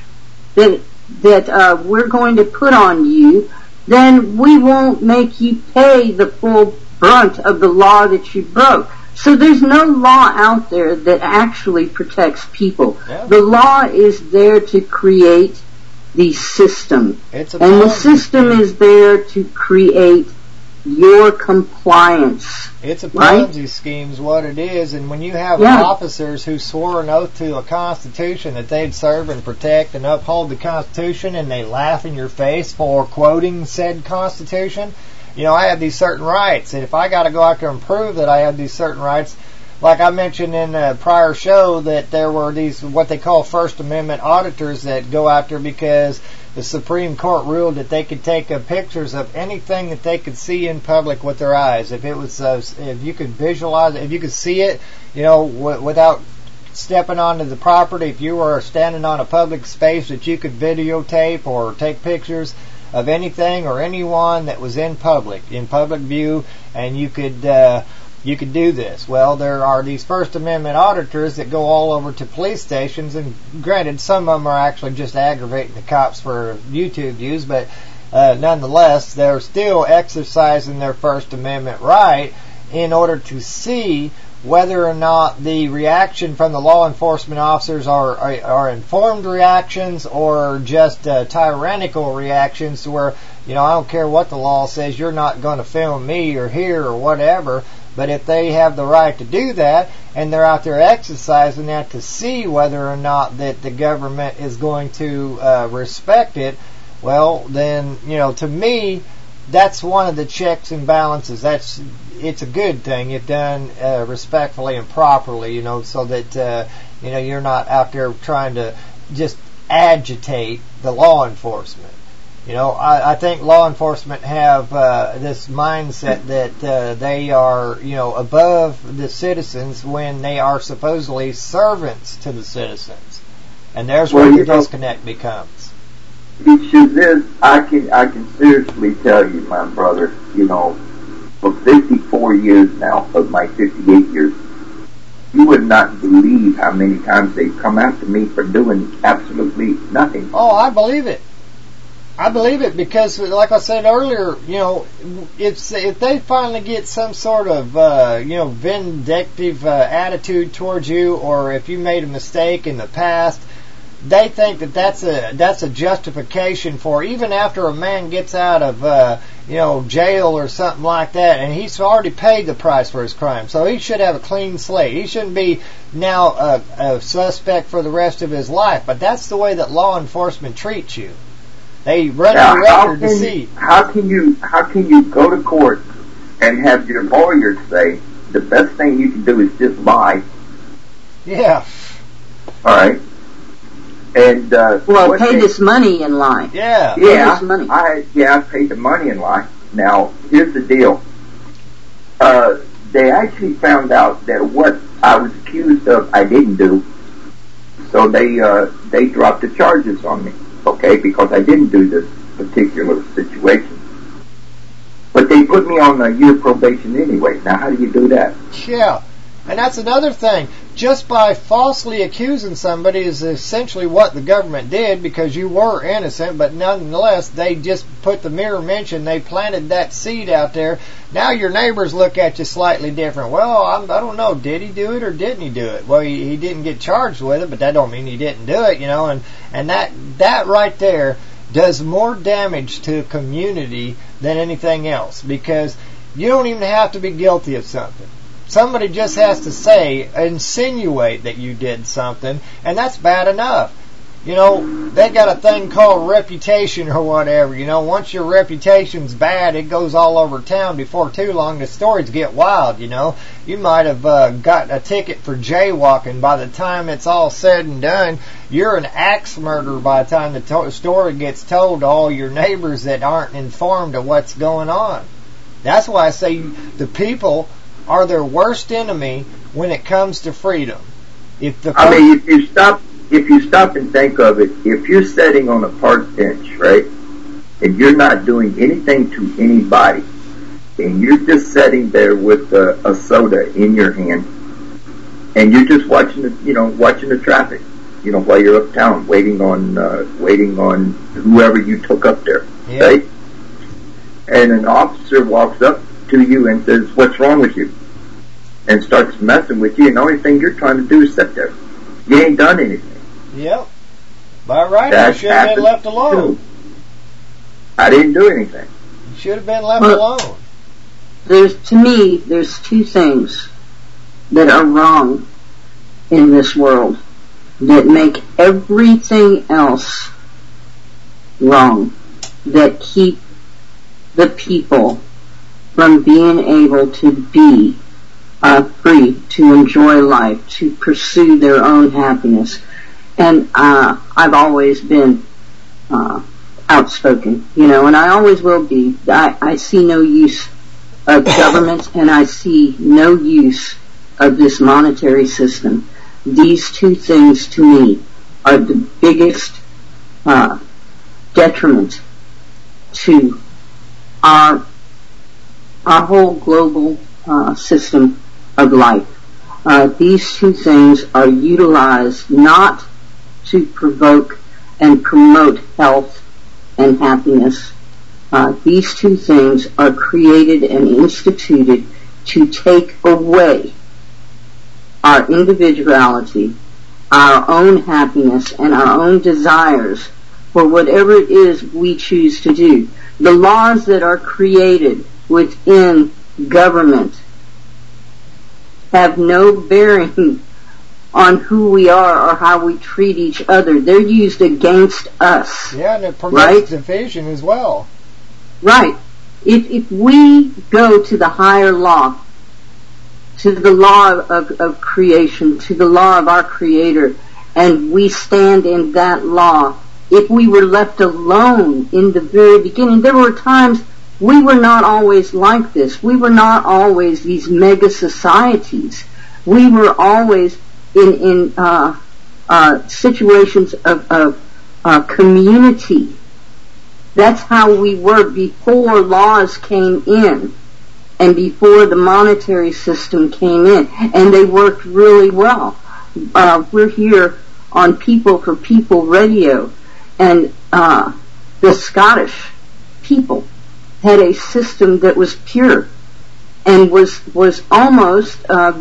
that we're going to put on you, then we won't make you pay the full brunt of the law that you broke. So there's no law out there that actually protects people. The law is there to create the system. And the system is there to create your compliance. It's a Ponzi scheme is what it is. And when you have officers who swore an oath to a Constitution that they'd serve and protect and uphold the Constitution, and they laugh in your face for quoting said Constitution, I have these certain rights, and if I got to go out there and prove that I have these certain rights, like I mentioned in a prior show, that there were these what they call First Amendment auditors that go out there because the Supreme Court ruled that they could take pictures of anything that they could see in public with their eyes. If it was, if you could visualize it, if you could see it, without stepping onto the property, if you were standing on a public space, that you could videotape or take pictures of anything or anyone that was in public view, and you could you could do this. Well, there are these First Amendment auditors that go all over to police stations, and granted, some of them are actually just aggravating the cops for YouTube views, but nonetheless, they're still exercising their First Amendment right in order to see whether or not the reaction from the law enforcement officers are informed reactions or just tyrannical reactions to where, I don't care what the law says, you're not going to film me or here or whatever. But if they have the right to do that, and they're out there exercising that to see whether or not that the government is going to respect it, well, then, to me, that's one of the checks and balances. It's a good thing if done respectfully and properly, so that you're not out there trying to just agitate the law enforcement. I think law enforcement have this mindset that they are, above the citizens when they are supposedly servants to the citizens, and there's where the disconnect becomes. I can seriously tell you, my brother, for 54 years now of my 58 years, you would not believe how many times they come after me for doing absolutely nothing. Oh, I believe it. I believe it because, like I said earlier, if they finally get some sort of, vindictive attitude towards you, or if you made a mistake in the past, they think that that's a justification for, even after a man gets out of jail or something like that, and he's already paid the price for his crime, so he should have a clean slate. He shouldn't be now a suspect for the rest of his life. But that's the way that law enforcement treats you. They run a record to see. How can you go to court and have your lawyer say the best thing you can do is just lie? Yeah. All right. And pay this money and lie. Yeah. Yeah. Money. I paid the money and lie. Now here's the deal. They actually found out that what I was accused of I didn't do, so they dropped the charges on me. Okay, because I didn't do this particular situation. But they put me on a year probation anyway. Now, how do you do that? Yeah, and that's another thing. Just by falsely accusing somebody is essentially what the government did, because you were innocent, but nonetheless, they just put the mirror mention, they planted that seed out there. Now your neighbors look at you slightly different. Well, I don't know, did he do it or didn't he do it? Well, he didn't get charged with it, but that don't mean he didn't do it, and that right there does more damage to a community than anything else, because you don't even have to be guilty of something. Somebody just has to insinuate that you did something, and that's bad enough. They got a thing called reputation or whatever. Once your reputation's bad, it goes all over town. Before too long, the stories get wild, You might have got a ticket for jaywalking. By the time it's all said and done, you're an axe murderer by the time the story gets told to all your neighbors that aren't informed of what's going on. That's why I say the people are their worst enemy when it comes to freedom. If you stop and think of it, if you're sitting on a park bench, right, and you're not doing anything to anybody, and you're just sitting there with a soda in your hand, and you're just watching the traffic, while you're uptown waiting on whoever you took up there, yeah. Right? And an officer walks up to you and says, "What's wrong with you?" and starts messing with you, and the only thing you're trying to do is sit there. You ain't done anything. Yep. By right, you should have been left alone. I didn't do anything. You should have been left alone. To me, there's two things that are wrong in this world that make everything else wrong, that keep the people from being able to be free, to enjoy life, to pursue their own happiness. And I've always been outspoken, and I always will be. I see no use of government, and I see no use of this monetary system. These two things, to me, are the biggest detriment to our whole global system of life. These two things are utilized not to provoke and promote health and happiness. These two things are created and instituted to take away our individuality, our own happiness, and our own desires for whatever it is we choose to do. The laws that are created within government have no bearing on who we are or how we treat each other. They're used against us. Yeah, and it promotes division as well. Right. If we go to the higher law, to the law of creation, to the law of our Creator, and we stand in that law, if we were left alone in the very beginning, there were times we were not always like this. We were not always these mega societies. We were always in situations of community. That's how we were before laws came in and before the monetary system came in, and they worked really well. We're here on People for People Radio, and the Scottish people had a system that was pure and was almost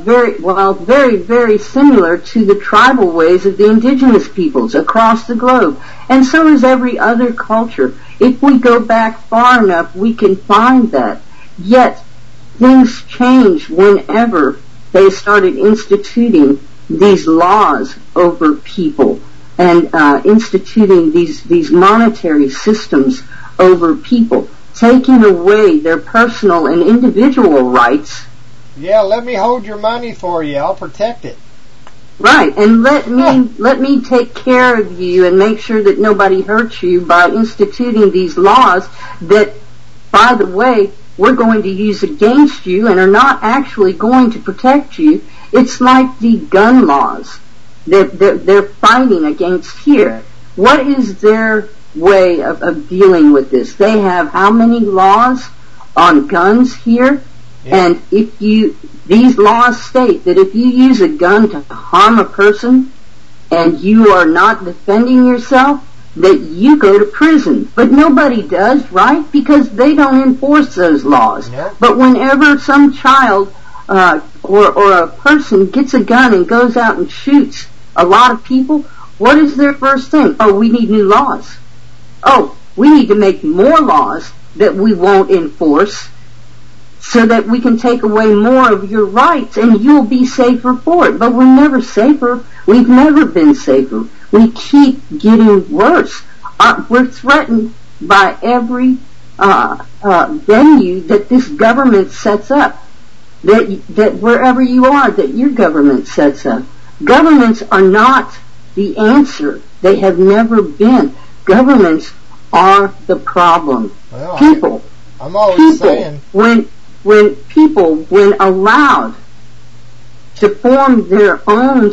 very, very similar to the tribal ways of the indigenous peoples across the globe. And so is every other culture. If we go back far enough, we can find that. Yet, things changed whenever they started instituting these laws over people and instituting these monetary systems over people, taking away their personal and individual rights. Yeah, let me hold your money for you. I'll protect it. Right, and let me take care of you and make sure that nobody hurts you by instituting these laws that, by the way, we're going to use against you and are not actually going to protect you. It's like the gun laws that they're fighting against here. What is their way of dealing with this? They have how many laws on guns here? Yeah. And these laws state that if you use a gun to harm a person and you are not defending yourself, that you go to prison. But nobody does, right? Because they don't enforce those laws. Yeah. But whenever some child or a person gets a gun and goes out and shoots a lot of people, what is their first thing? Oh, we need new laws. Oh, we need to make more laws that we won't enforce so that we can take away more of your rights and you'll be safer for it. But we're never safer. We've never been safer. We keep getting worse. We're threatened by every venue that this government sets up. That wherever you are, that your government sets up. Governments are not the answer. They have never been. Governments are the problem. Well, people. I'm always saying when allowed to form their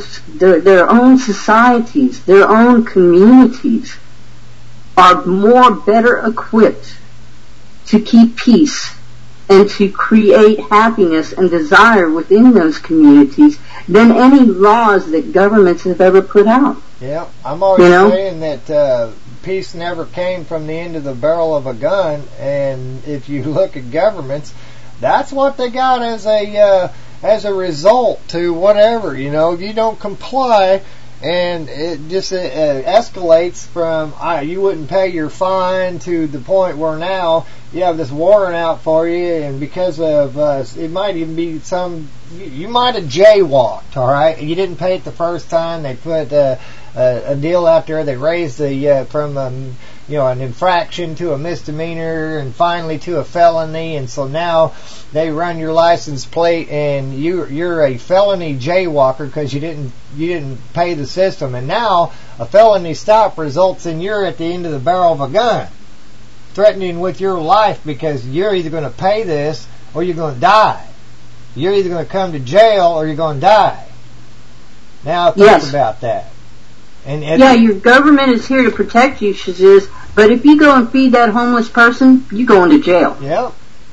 own societies, their own communities, are better equipped to keep peace and to create happiness and desire within those communities than any laws that governments have ever put out. Yeah, I'm always saying that peace never came from the end of the barrel of a gun, and if you look at governments, that's what they got as a result to whatever, if you don't comply, and it just escalates from you wouldn't pay your fine to the point where now you have this warrant out for you, and because of it might even be you might have jaywalked, all right? You didn't pay it the first time. They put a deal out there. They raised the from an infraction to a misdemeanor, and finally to a felony, and so now they run your license plate, and you're a felony jaywalker because you didn't pay the system, and now a felony stop results in you're at the end of the barrel of a gun, threatening with your life because you're either going to pay this or you're going to die. You're either going to come to jail or you're going to die. Now think about that. And your government is here to protect you, Shaziz, but if you go and feed that homeless person, you're going to jail. Yep.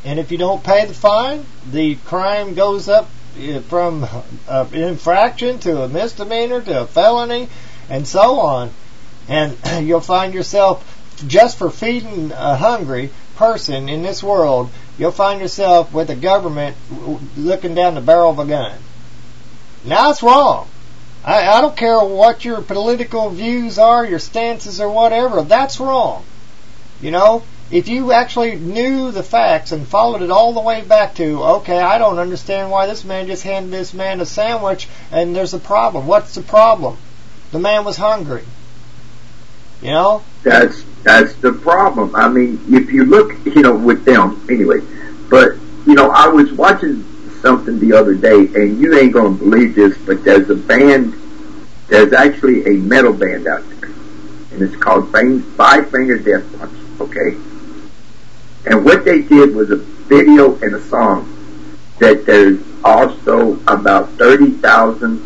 And if you don't pay the fine, the crime goes up from an infraction to a misdemeanor to a felony and so on. And you'll find yourself, just for feeding a hungry person in this world, you'll find yourself with the government looking down the barrel of a gun. Now, it's wrong. I don't care what your political views are, your stances or whatever. That's wrong. You know, if you actually knew the facts and followed it all the way back to, okay, I don't understand why this man just handed this man a sandwich and there's a problem. What's the problem? The man was hungry. You know? That's the problem. I mean, if you look, you know, with them, anyway. But, you know, I was watching something the other day, and you ain't gonna believe this, but there's actually a metal band out there, and it's called Five Finger Death Punch, okay? And what they did was a video and a song that there's also about 30,000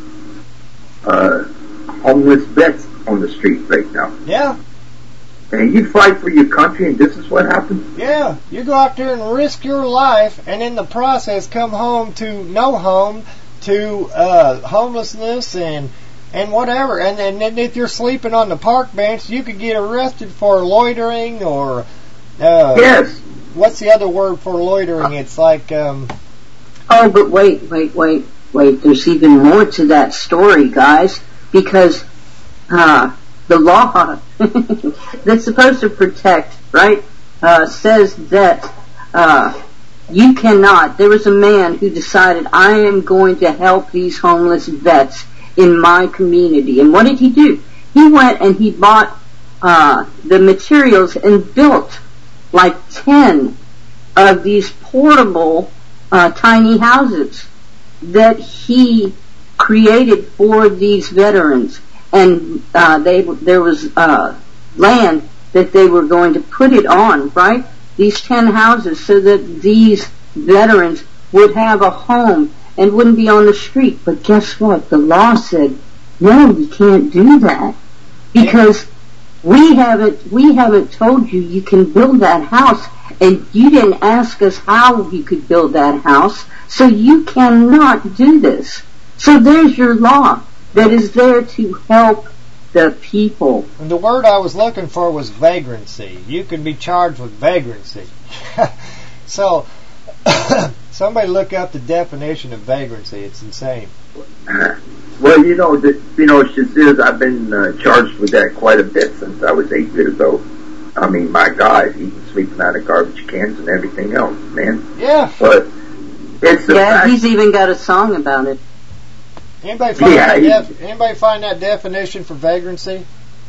homeless vets on the street right now. Yeah. And you fight for your country, and this is what happens? Yeah, you go out there and risk your life, and in the process come home to no home, to homelessness and whatever. And then if you're sleeping on the park bench, you could get arrested for loitering or... yes. What's the other word for loitering? It's like... Oh, but wait. There's even more to that story, guys, because... the law that's supposed to protect, right, says that you cannot. There was a man who decided, I am going to help these homeless vets in my community. And what did he do? He went and he bought the materials and built like 10 of these portable tiny houses that he created for these veterans. And there was land that they were going to put it on, right? These 10 houses, so that these veterans would have a home and wouldn't be on the street. But guess what? The law said, no, you can't do that, because we haven't told you can build that house, and you didn't ask us how you could build that house, so you cannot do this. So there's your law that is there to help the people. And the word I was looking for was vagrancy. You can be charged with vagrancy. So, somebody look up the definition of vagrancy. It's insane. Well, Shazir, I've been charged with that quite a bit since I was 8 years old. I mean, my God, even sleeping out of garbage cans and everything else, man. Yeah. But it's he's even got a song about it. Anybody find that definition for vagrancy?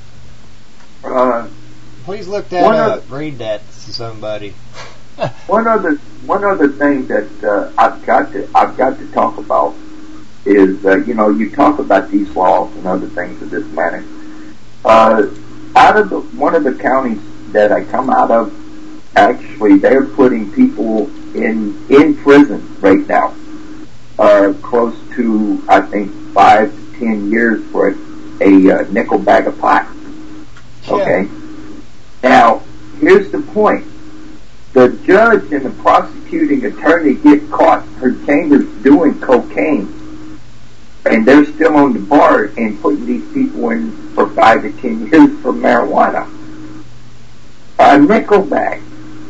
Please look that up. Read that to somebody. One other thing that I've got to talk about is you talk about these laws and other things of this matter. Out of one of the counties that I come out of, actually they're putting people in prison right now. Close to, I think, 5 to 10 years for a nickel bag of pot. Okay? Yeah. Now, here's the point. The judge and the prosecuting attorney get caught her chambers doing cocaine, and they're still on the bar and putting these people in for 5 to 10 years for marijuana. A nickel bag.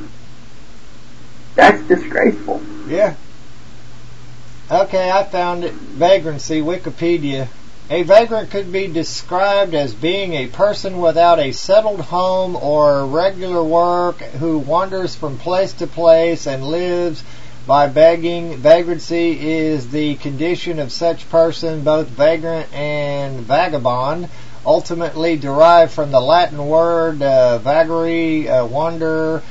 That's disgraceful. Yeah. Okay, I found it. Vagrancy, Wikipedia. A vagrant could be described as being a person without a settled home or regular work who wanders from place to place and lives by begging. Vagrancy is the condition of such person, both vagrant and vagabond, ultimately derived from the Latin word vagare, wander.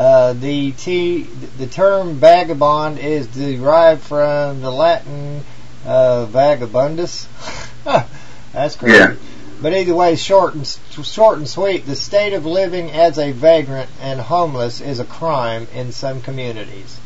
The term vagabond is derived from the Latin vagabundus. That's crazy. Yeah. But either way, short and sweet, the state of living as a vagrant and homeless is a crime in some communities.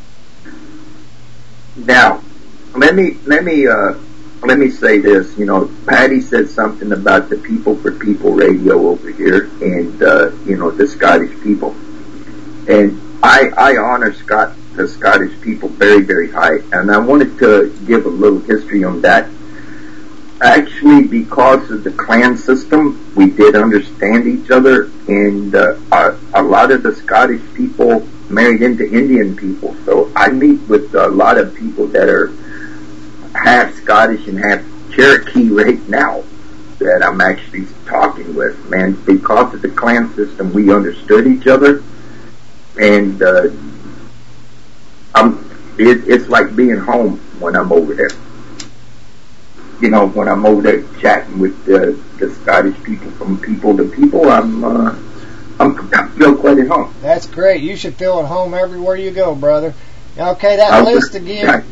Now, let me say this. Patty said something about the People for People radio over here, and the Scottish people. And I honor the Scottish people very, very high, and I wanted to give a little history on that. Actually, because of the clan system, we did understand each other, and a lot of the Scottish people married into Indian people. So I meet with a lot of people that are half Scottish and half Cherokee right now that I'm actually talking with. Man, because of the clan system, we understood each other, and it's like being home when I'm over there. You know, when I'm over there chatting with the Scottish people, from people to people, I feel quite at home. That's great. You should feel at home everywhere you go, brother. Okay, that list again.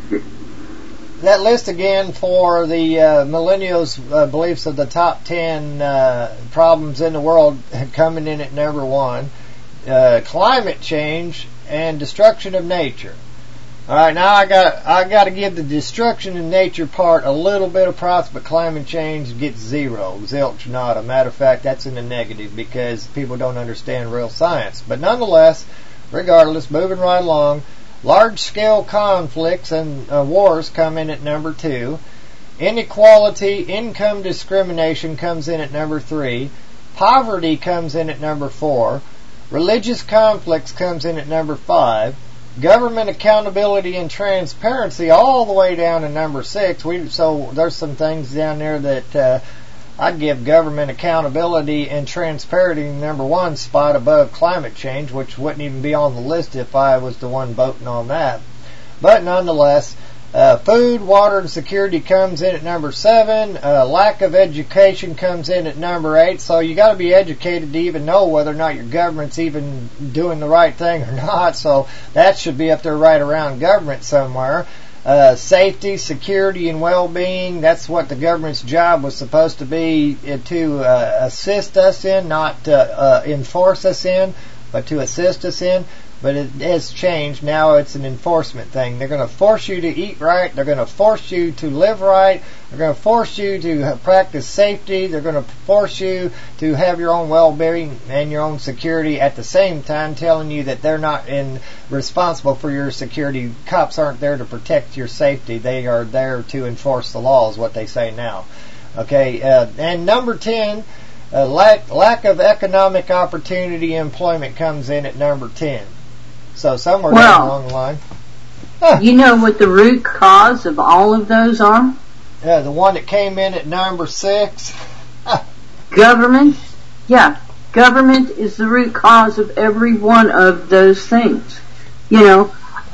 That list again for the millennials' beliefs of the top 10 problems in the world coming in at number 1. Climate change and destruction of nature. All right, now I got to give the destruction of nature part a little bit of props, but climate change gets 0, zilch, nada. Matter of fact, that's in the negative because people don't understand real science. But nonetheless, regardless, moving right along, large-scale conflicts and wars come in at number 2. Inequality, income discrimination comes in at number 3. Poverty comes in at number 4. Religious conflicts comes in at number 5. Government accountability and transparency all the way down to number 6. So there's some things down there that I'd give government accountability and transparency number 1 spot above climate change, which wouldn't even be on the list if I was the one voting on that. But nonetheless, food, water, and security comes in at number 7. Lack of education comes in at number 8. So you got to be educated to even know whether or not your government's even doing the right thing or not. So that should be up there right around government somewhere. Safety, security, and well-being. That's what the government's job was supposed to be, to assist us in, not enforce us in, but to assist us in. But it has changed. Now it's an enforcement thing. They're going to force you to eat right. They're going to force you to live right. They're going to force you to practice safety. They're going to force you to have your own well-being and your own security at the same time, telling you that they're not responsible for your security. Cops aren't there to protect your safety. They are there to enforce the law, is what they say now. Okay, and number 10, lack of economic opportunity employment comes in at number 10. So somewhere down along the line. You know what the root cause of all of those are? Yeah, the one that came in at number 6. Government. Yeah, government is the root cause of every one of those things. You know,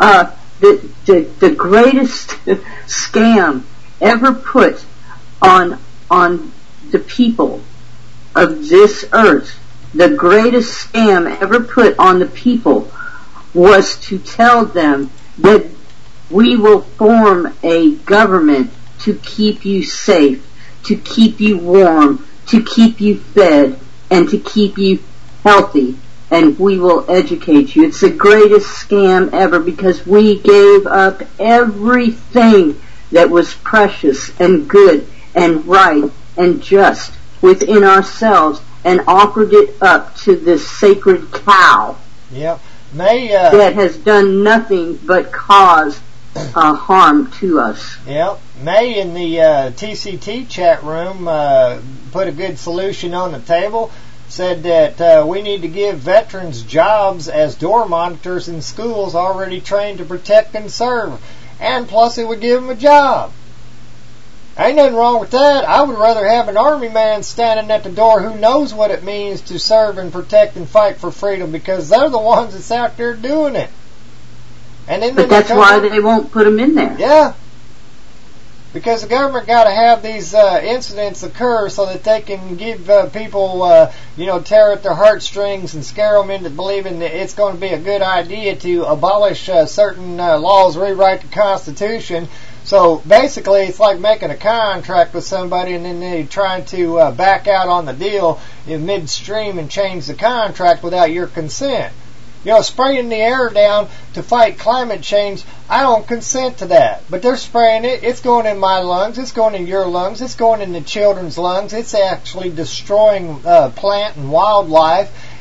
the greatest scam ever put on the people of this earth, the greatest scam ever put on the people was to tell them that we will form a government to keep you safe, to keep you warm, to keep you fed, and to keep you healthy, and we will educate you. It's the greatest scam ever because we gave up everything that was precious and good and right and just within ourselves and offered it up to this sacred cow. Yep. That has done nothing but cause harm to us. Yep. May in the TCT chat room put a good solution on the table. Said that we need to give veterans jobs as door monitors in schools already trained to protect and serve. And plus it would give them a job. Ain't nothing wrong with that. I would rather have an army man standing at the door who knows what it means to serve and protect and fight for freedom, because they're the ones that's out there doing it. And then but that's why they won't put them in there. Yeah. Because the government got to have these incidents occur so that they can give people, tear at their heartstrings and scare them into believing that it's going to be a good idea to abolish certain laws, rewrite the Constitution. So basically, it's like making a contract with somebody and then they try to back out on the deal in midstream and change the contract without your consent. Spraying the air down to fight climate change, I don't consent to that. But they're spraying it. It's going in my lungs. It's going in your lungs. It's going in the children's lungs. It's actually destroying plant and wildlife.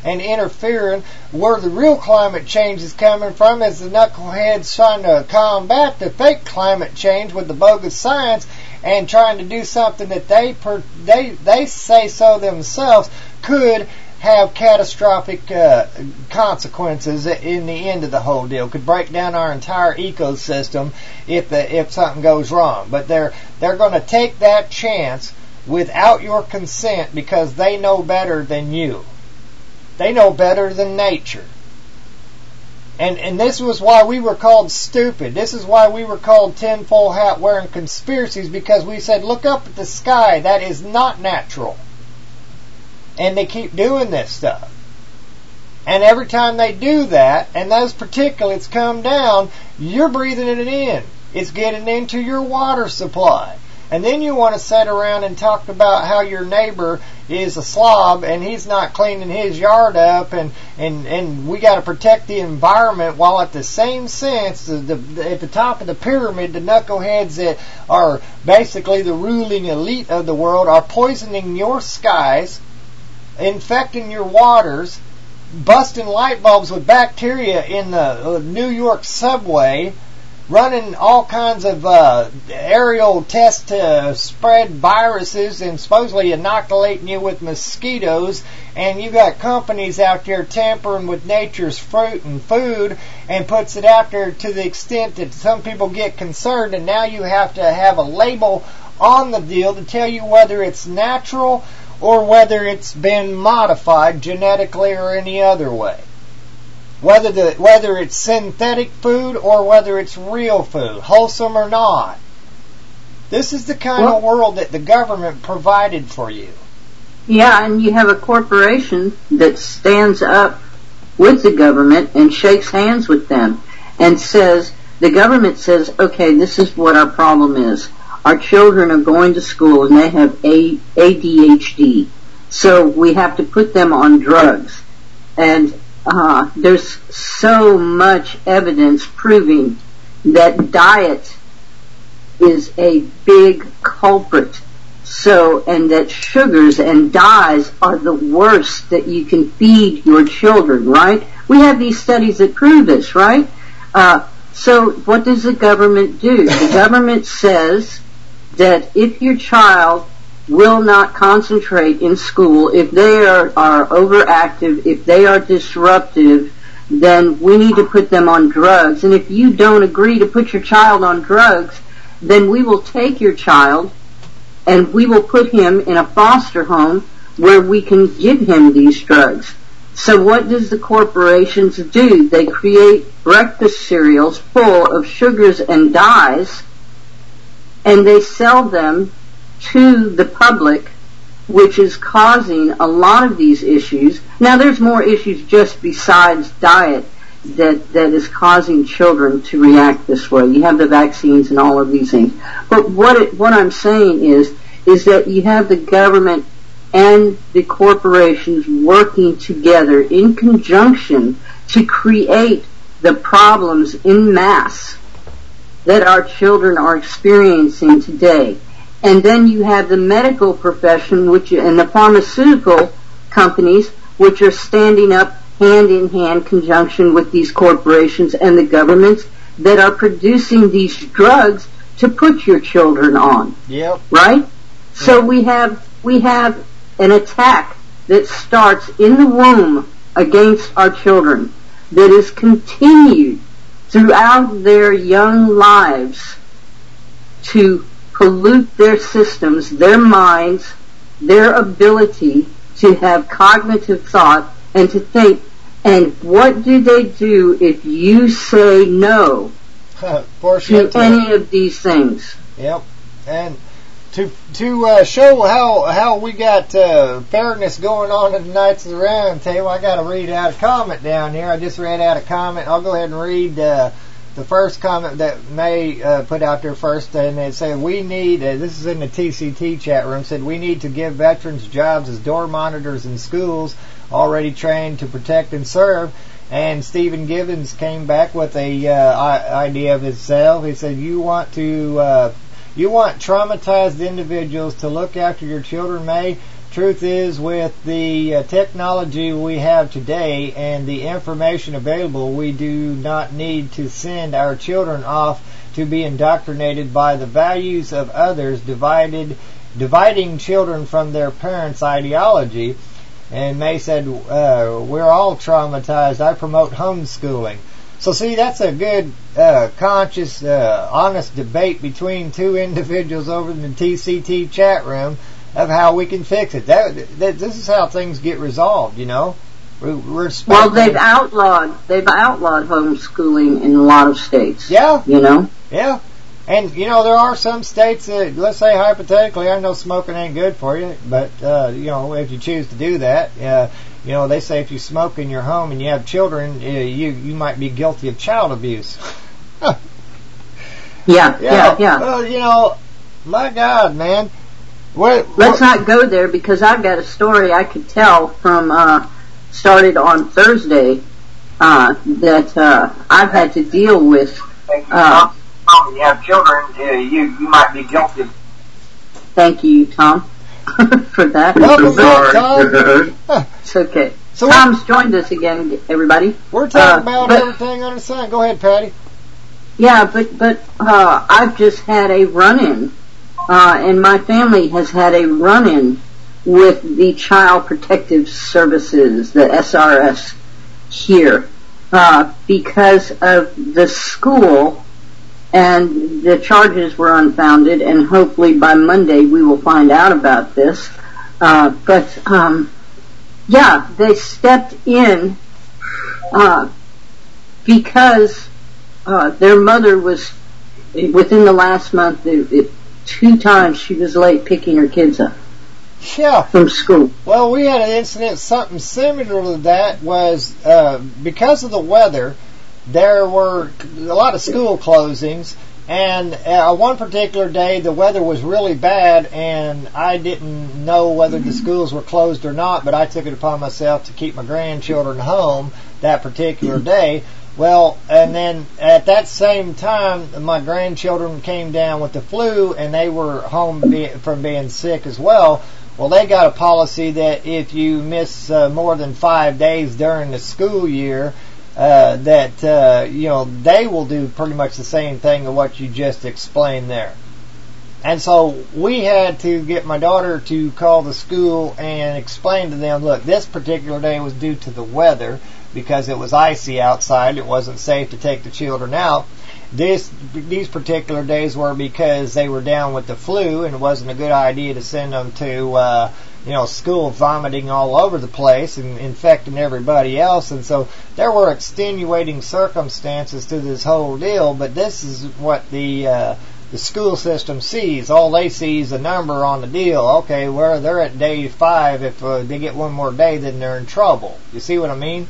and interfering. Where the real climate change is coming from is the knuckleheads trying to combat the fake climate change with the bogus science and trying to do something that they say so themselves could have catastrophic consequences in the end of the whole deal. Could break down our entire ecosystem if something goes wrong. But they're going to take that chance without your consent because they know better than you. They know better than nature. And this was why we were called stupid. This is why we were called tinfoil hat wearing conspiracies, because we said, look up at the sky. That is not natural. And they keep doing this stuff. And every time they do that, and those particulates come down, you're breathing it in. It's getting into your water supply. And then you want to sit around and talk about how your neighbor is a slob and he's not cleaning his yard up, and we got to protect the environment, while at the same sense, at the top of the pyramid, the knuckleheads that are basically the ruling elite of the world are poisoning your skies, infecting your waters, busting light bulbs with bacteria in the New York subway, running all kinds of aerial tests to spread viruses and supposedly inoculating you with mosquitoes, and you got companies out there tampering with nature's fruit and food and puts it out there to the extent that some people get concerned, and now you have to have a label on the deal to tell you whether it's natural or whether it's been modified genetically or any other way. Whether it's synthetic food or whether it's real food, wholesome or not. This is the kind of world that the government provided for you. Yeah, and you have a corporation that stands up with the government and shakes hands with them and says, the government says, okay, this is what our problem is. Our children are going to school and they have ADHD, so we have to put them on drugs. And there's so much evidence proving that diet is a big culprit. And that sugars and dyes are the worst that you can feed your children, right? We have these studies that prove this, right? So what does the government do? The government says that if your child will not concentrate in school, if they are overactive, if they are disruptive, then we need to put them on drugs. And if you don't agree to put your child on drugs, then we will take your child and we will put him in a foster home where we can give him these drugs. So what does the corporations do? They create breakfast cereals full of sugars and dyes, and they sell them to the public, which is causing a lot of these issues. Now, there's more issues just besides diet that is causing children to react this way. You have the vaccines and all of these things. But what I'm saying is that you have the government and the corporations working together in conjunction to create the problems in mass that our children are experiencing today. And then you have the medical profession, and the pharmaceutical companies, which are standing up hand in hand conjunction with these corporations and the governments that are producing these drugs to put your children on. Yep. Right? So we have an attack that starts in the womb against our children that is continued throughout their young lives to pollute their systems, their minds, their ability to have cognitive thought and to think. And what do they do if you say no to any of these things? Yep. And to show how we got fairness going on in the Knights of the Round Table, I got to read out a comment down here. I just read out a comment. I'll go ahead and read the first comment that May put out there first, and it said, we need, this is in the TCT chat room, said we need to give veterans jobs as door monitors in schools, already trained to protect and serve. And Stephen Gibbons came back with a idea of himself. He said, you want traumatized individuals to look after your children, May? truth is, with the technology we have today and the information available, we do not need to send our children off to be indoctrinated by the values of others, dividing children from their parents' ideology. And May said, we're all traumatized. I promote homeschooling. So see, that's a good, conscious, honest debate between two individuals over in the TCT chat room of how we can fix it. This is how things get resolved, you know. Well, they've outlawed homeschooling in a lot of states. Yeah. You know? Yeah. And, you know, there are some states that, let's say hypothetically, I know smoking ain't good for you, but, you know, if you choose to do that, you know, they say if you smoke in your home and you have children, you might be guilty of child abuse. Yeah. Well, you know, my God, man. Let's not go there, because I've got a story I could tell from, started on Thursday, that, I've had to deal with, you have children, you might be guilty. Thank you, Tom, for that. Welcome back, Tom. It's okay. So Tom's joined us again, everybody. We're talking about everything under the sun. Go ahead, Patty. Yeah, but I've just had a run-in, and my family has had a run-in with the Child Protective Services, the SRS, here, because of the school. And the charges were unfounded, and hopefully by Monday we will find out about this. Yeah, they stepped in because their mother was, within the last month, 2 times she was late picking her kids up. Yeah. From school. Well, we had an incident, something similar to that was because of the weather. There were a lot of school closings, and one particular day the weather was really bad, and I didn't know whether the schools were closed or not, but I took it upon myself to keep my grandchildren home that particular day. Well, and then at that same time, my grandchildren came down with the flu, and they were home from being sick as well. Well, they got a policy that if you miss more than 5 days during the school year, you know, they will do pretty much the same thing of what you just explained there. And so we had to get my daughter to call the school and explain to them, look, this particular day was due to the weather because it was icy outside. It wasn't safe to take the children out. These particular days were because they were down with the flu, and it wasn't a good idea to send them to you know, school vomiting all over the place and infecting everybody else. And so there were extenuating circumstances to this whole deal, but this is what the school system sees. All they see is a number on the deal. Okay, well, they're at day 5. If they get one more day, then they're in trouble. You see what I mean?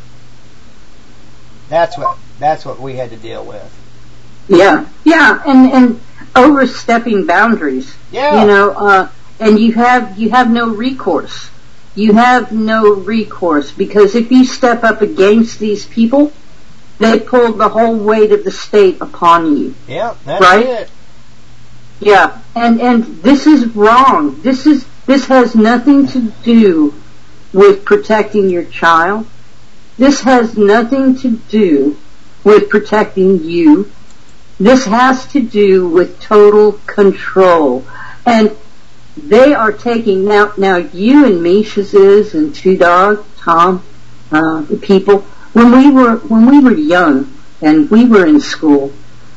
That's what we had to deal with. Yeah, and overstepping boundaries. Yeah. You know, and you have no recourse. You have no recourse, because if you step up against these people, they pull the whole weight of the state upon you. Yeah, that's right? it. Yeah, and this is wrong. This has nothing to do with protecting your child. This has nothing to do with protecting you. This has to do with total control. And they are taking now you and me, Shaziz, and Two Dog, Tom, the people, when we were young and we were in school,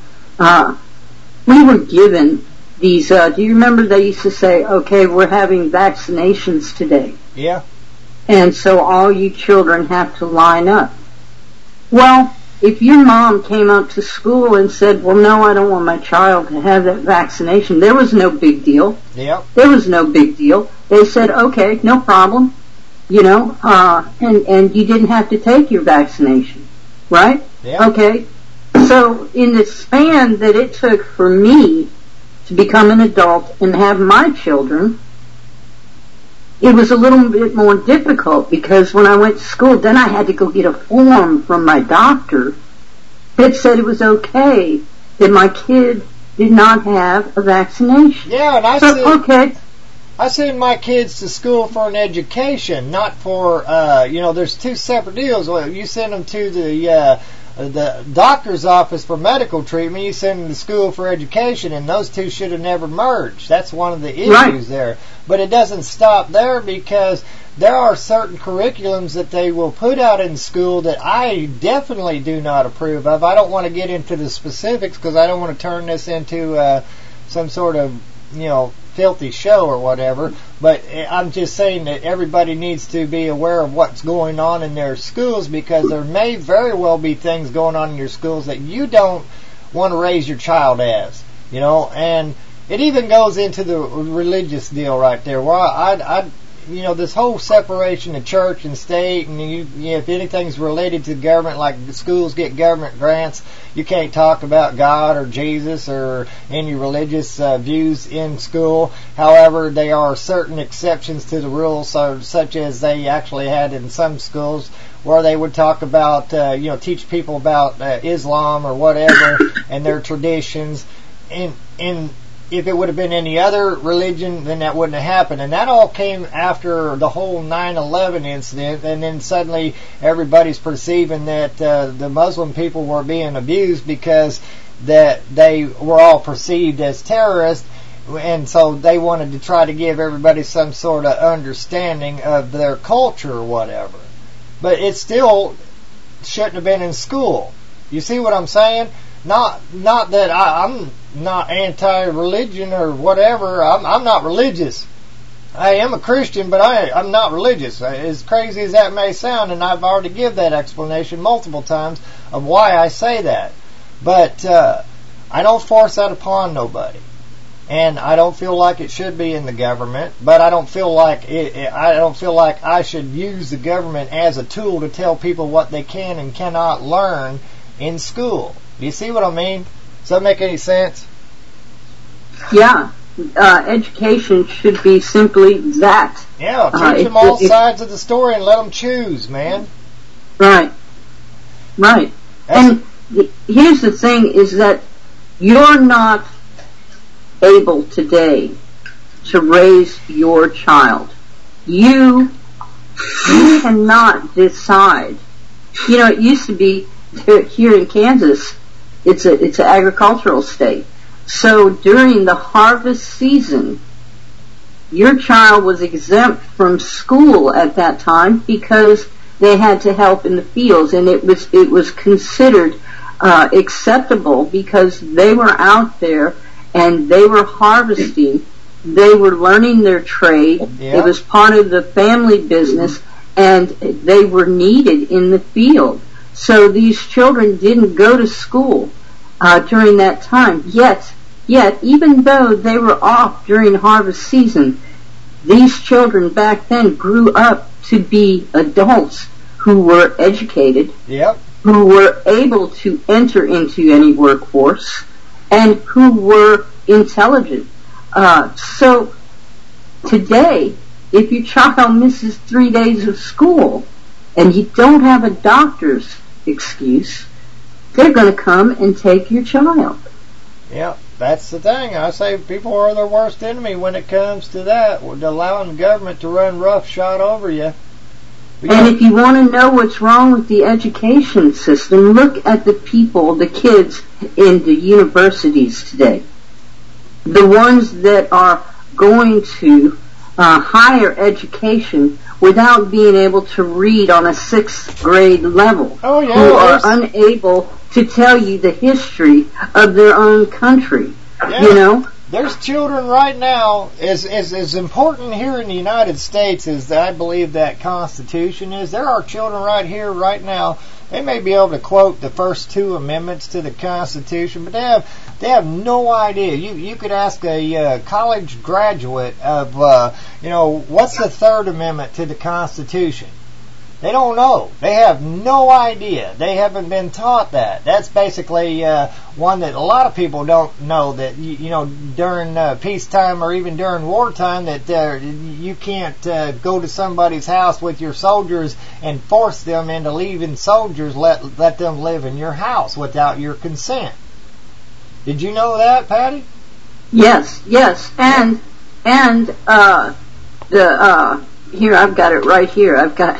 we were given these, do you remember they used to say, okay, we're having vaccinations today. Yeah. And so all you children have to line up. Well, if your mom came up to school and said, well, no, I don't want my child to have that vaccination, there was no big deal. Yep. There was no big deal. They said, okay, no problem, you know, and you didn't have to take your vaccination, right? Yep. Okay. So in the span that it took for me to become an adult and have my children, it was a little bit more difficult, because when I went to school, then I had to go get a form from my doctor that said it was okay that my kid did not have a vaccination. Yeah, and I so, said, okay. I send my kids to school for an education, not for, there's two separate deals. Well, you send them to the doctor's office for medical treatment, you send them to school for education, and those two should have never merged. That's one of the issues there. But it doesn't stop there, because there are certain curriculums that they will put out in school that I definitely do not approve of. I don't want to get into the specifics because I don't want to turn this into some sort of, filthy show or whatever, but I'm just saying that everybody needs to be aware of what's going on in their schools, because there may very well be things going on in your schools that you don't want to raise your child as, and it even goes into the religious deal right there, where this whole separation of church and state, and if anything's related to government, like the schools get government grants, you can't talk about God or Jesus or any religious views in school. However, there are certain exceptions to the rules, such as they actually had in some schools, where they would talk about, teach people about Islam or whatever and their traditions. If it would have been any other religion, then that wouldn't have happened. And that all came after the whole 9/11 incident, and then suddenly everybody's perceiving that the Muslim people were being abused because that they were all perceived as terrorists, and so they wanted to try to give everybody some sort of understanding of their culture or whatever. But it still shouldn't have been in school. You see what I'm saying? Not that I'm not anti-religion or whatever. I'm not religious. I am a Christian, but I'm not religious. As crazy as that may sound, and I've already given that explanation multiple times of why I say that. But I don't force that upon nobody. And I don't feel like it should be in the government, but I don't feel like I should use the government as a tool to tell people what they can and cannot learn in school. Do you see what I mean? Does that make any sense? Yeah. Education should be simply that. Yeah, teach them all sides of the story and let them choose, man. Right. And here's the thing, is that you're not able today to raise your child. You cannot decide. It used to be here in Kansas, it's an agricultural state. So during the harvest season, your child was exempt from school at that time because they had to help in the fields, and it was considered acceptable because they were out there and they were harvesting. They were learning their trade. Yeah. It was part of the family business, and they were needed in the field. So these children didn't go to school during that time. Yet, even though they were off during harvest season, these children back then grew up to be adults who were educated, who were able to enter into any workforce, and who were intelligent. So today, if your child misses 3 days of school and you don't have a doctor's excuse, they're going to come and take your child. Yeah, that's the thing. I say people are their worst enemy when it comes to that, allowing the government to run roughshod over you. And if you want to know what's wrong with the education system, look at the people, the kids in the universities today. The ones that are going to higher education without being able to read on a 6th grade level, who are unable to tell you the history of their own country. There's children right now, as important here in the United States as I believe that Constitution is, there are children right here, right now, they may be able to quote the first 2 amendments to the Constitution, but they have no idea. You could ask a college graduate of, what's the 3rd Amendment to the Constitution? They don't know. They have no idea. They haven't been taught that. That's basically one that a lot of people don't know, that during peacetime or even during wartime, that you can't go to somebody's house with your soldiers and force them into leaving soldiers. Let them live in your house without your consent. Did you know that, Patty? Yes, and And here, I've got it right here. I've got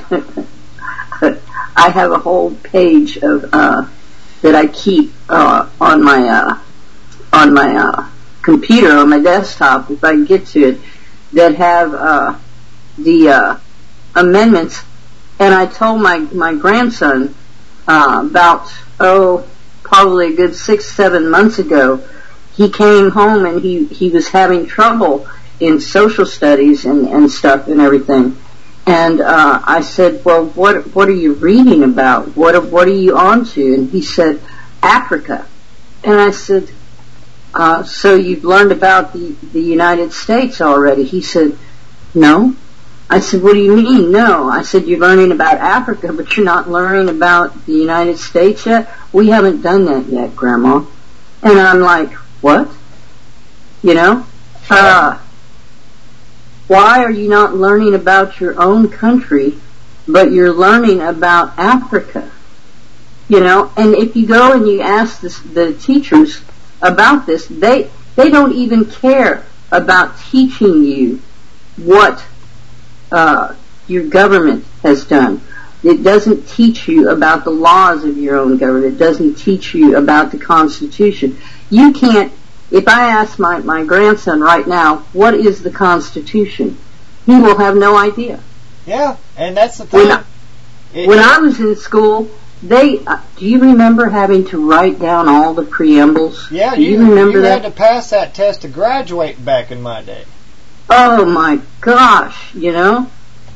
I have a whole page of that I keep on my computer, on my desktop, if I can get to it, that have the amendments. And I told my grandson about probably a good 6-7 months ago. He came home and he was having trouble in social studies and stuff and everything. And I said, well, what are you reading about? What are you on to? And he said, Africa. And I said, so you've learned about the United States already? He said, no. I said, what do you mean, no? I said, you're learning about Africa, but you're not learning about the United States yet? We haven't done that yet, Grandma. And I'm like, what? You know? Why are you not learning about your own country, but you're learning about Africa? You know? And if you go and you ask the teachers about this, they don't even care about teaching you what your government has done. It doesn't teach you about the laws of your own government. It doesn't teach you about the Constitution. You can't, if I ask my grandson right now, what is the Constitution? He will have no idea. Yeah, and that's the thing. When I was in school, do you remember having to write down all the preambles? Yeah, do you remember that? You had to pass that test to graduate back in my day. Oh my gosh, you know,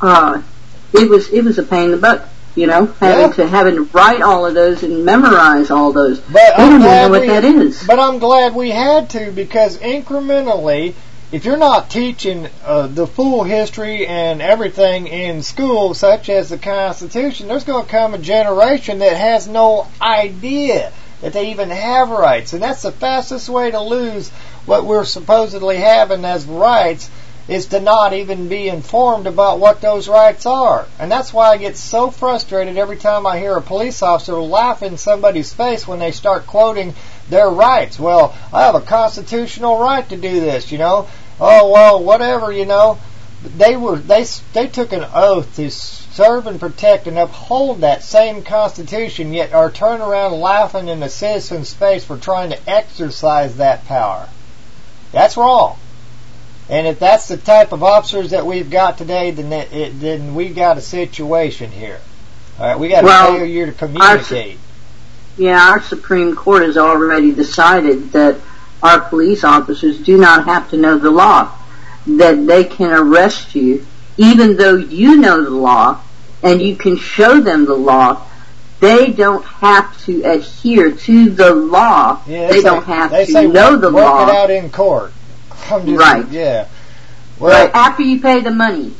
it was a pain in the butt, you know, having to write all of those and memorize all those. But I don't know what that is. But I'm glad we had to, because incrementally, if you're not teaching the full history and everything in school, such as the Constitution, there's going to come a generation that has no idea that they even have rights. And that's the fastest way to lose what we're supposedly having as rights, is to not even be informed about what those rights are. And that's why I get so frustrated every time I hear a police officer laugh in somebody's face when they start quoting their rights. Well, I have a constitutional right to do this, you know. Oh, well, whatever, you know. They took an oath to serve and protect and uphold that same Constitution, yet are turned around laughing in a citizen's face for trying to exercise that power. That's wrong. And if that's the type of officers that we've got today, then we've got a situation here. All right, we got a failure to communicate. Our Supreme Court has already decided that our police officers do not have to know the law, that they can arrest you even though you know the law and you can show them the law. They don't have to adhere to the law. They don't have to know the law. Work it out in court. Right. Yeah. Well, after you pay the money.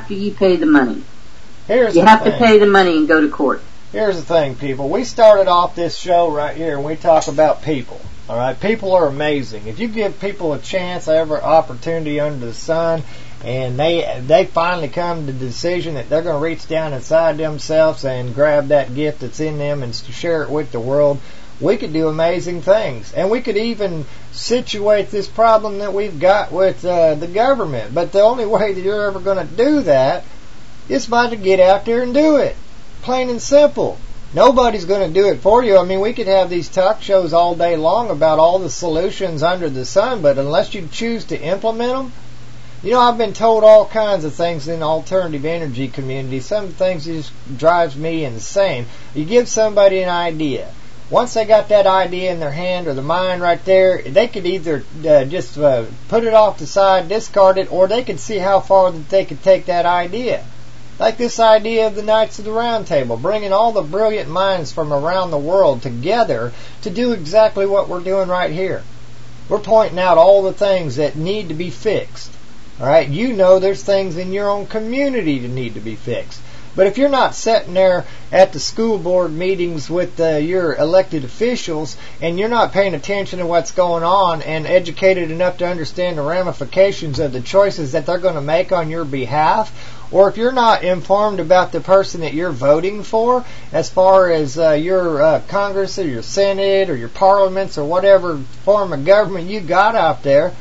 You have to pay the money and go to court. Here's the thing, people. We started off this show right here and we talk about people. All right? People are amazing. If you give people a chance, every opportunity under the sun, and they finally come to the decision that they're going to reach down inside themselves and grab that gift that's in them and share it with the world, we could do amazing things. And we could even situate this problem that we've got with the government. But the only way that you're ever going to do that is by to get out there and do it. Plain and simple. Nobody's going to do it for you. I mean, we could have these talk shows all day long about all the solutions under the sun, but unless you choose to implement them, you know, I've been told all kinds of things in the alternative energy community. Some things just drives me insane. You give somebody an idea. Once they got that idea in their hand or the mind right there, they could either just put it off the side, discard it, or they could see how far that they could take that idea. Like this idea of the Knights of the Round Table, bringing all the brilliant minds from around the world together to do exactly what we're doing right here. We're pointing out all the things that need to be fixed. All right, you know there's things in your own community that need to be fixed. But if you're not sitting there at the school board meetings with your elected officials and you're not paying attention to what's going on and educated enough to understand the ramifications of the choices that they're going to make on your behalf, or if you're not informed about the person that you're voting for as far as your Congress or your Senate or your parliaments or whatever form of government you got out there,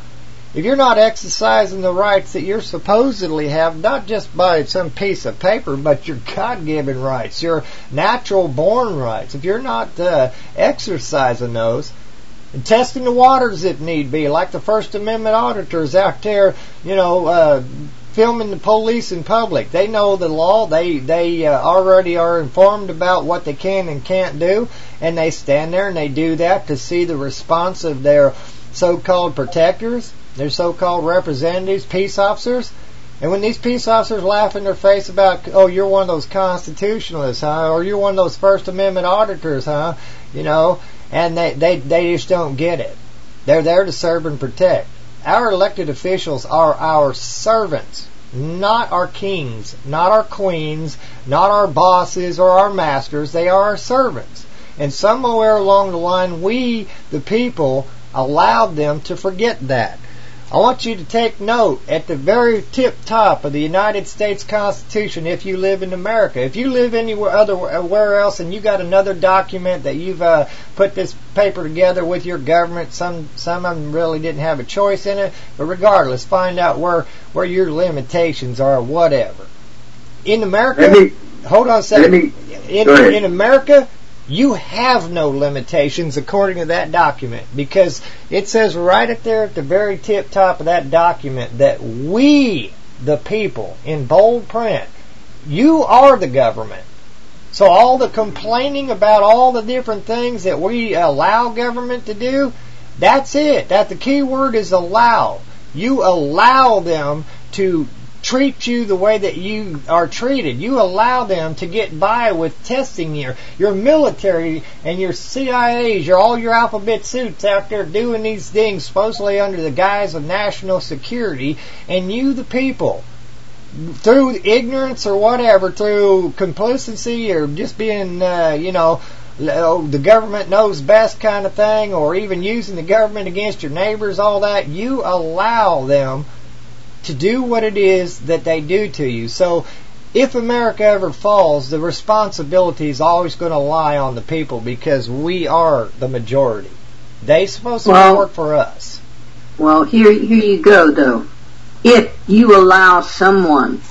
if you're not exercising the rights that you're supposedly have, not just by some piece of paper, but your God-given rights, your natural-born rights, if you're not exercising those, and testing the waters if need be, like the First Amendment auditors out there, filming the police in public. They know the law. They already are informed about what they can and can't do, and they stand there and they do that to see the response of their so-called protectors, their so-called representatives, peace officers. And when these peace officers laugh in their face about, oh, you're one of those constitutionalists, huh? Or you're one of those First Amendment auditors, huh? And they just don't get it. They're there to serve and protect. Our elected officials are our servants, not our kings, not our queens, not our bosses or our masters. They are our servants. And somewhere along the line, we, the people, allowed them to forget that. I want you to take note at the very tip top of the United States Constitution if you live in America. If you live anywhere else and you got another document that you've put this paper together with your government, some of them really didn't have a choice in it, but regardless, find out where your limitations are, whatever. In America, hold on a second. In America, you have no limitations according to that document, because it says right up there at the very tip top of that document that we, the people, in bold print, you are the government. So all the complaining about all the different things that we allow government to do, that's it. That the key word is allow. You allow them to treat you the way that you are treated. You allow them to get by with testing your military and your CIAs, all your alphabet suits out there doing these things supposedly under the guise of national security, and you, the people, through ignorance or whatever, through complicity or just being, the government knows best kind of thing, or even using the government against your neighbors, all that, you allow them to do what it is that they do to you. So if America ever falls, the responsibility is always going to lie on the people, because we are the majority. They're supposed to work for us. Well, here you go, though. If you allow someone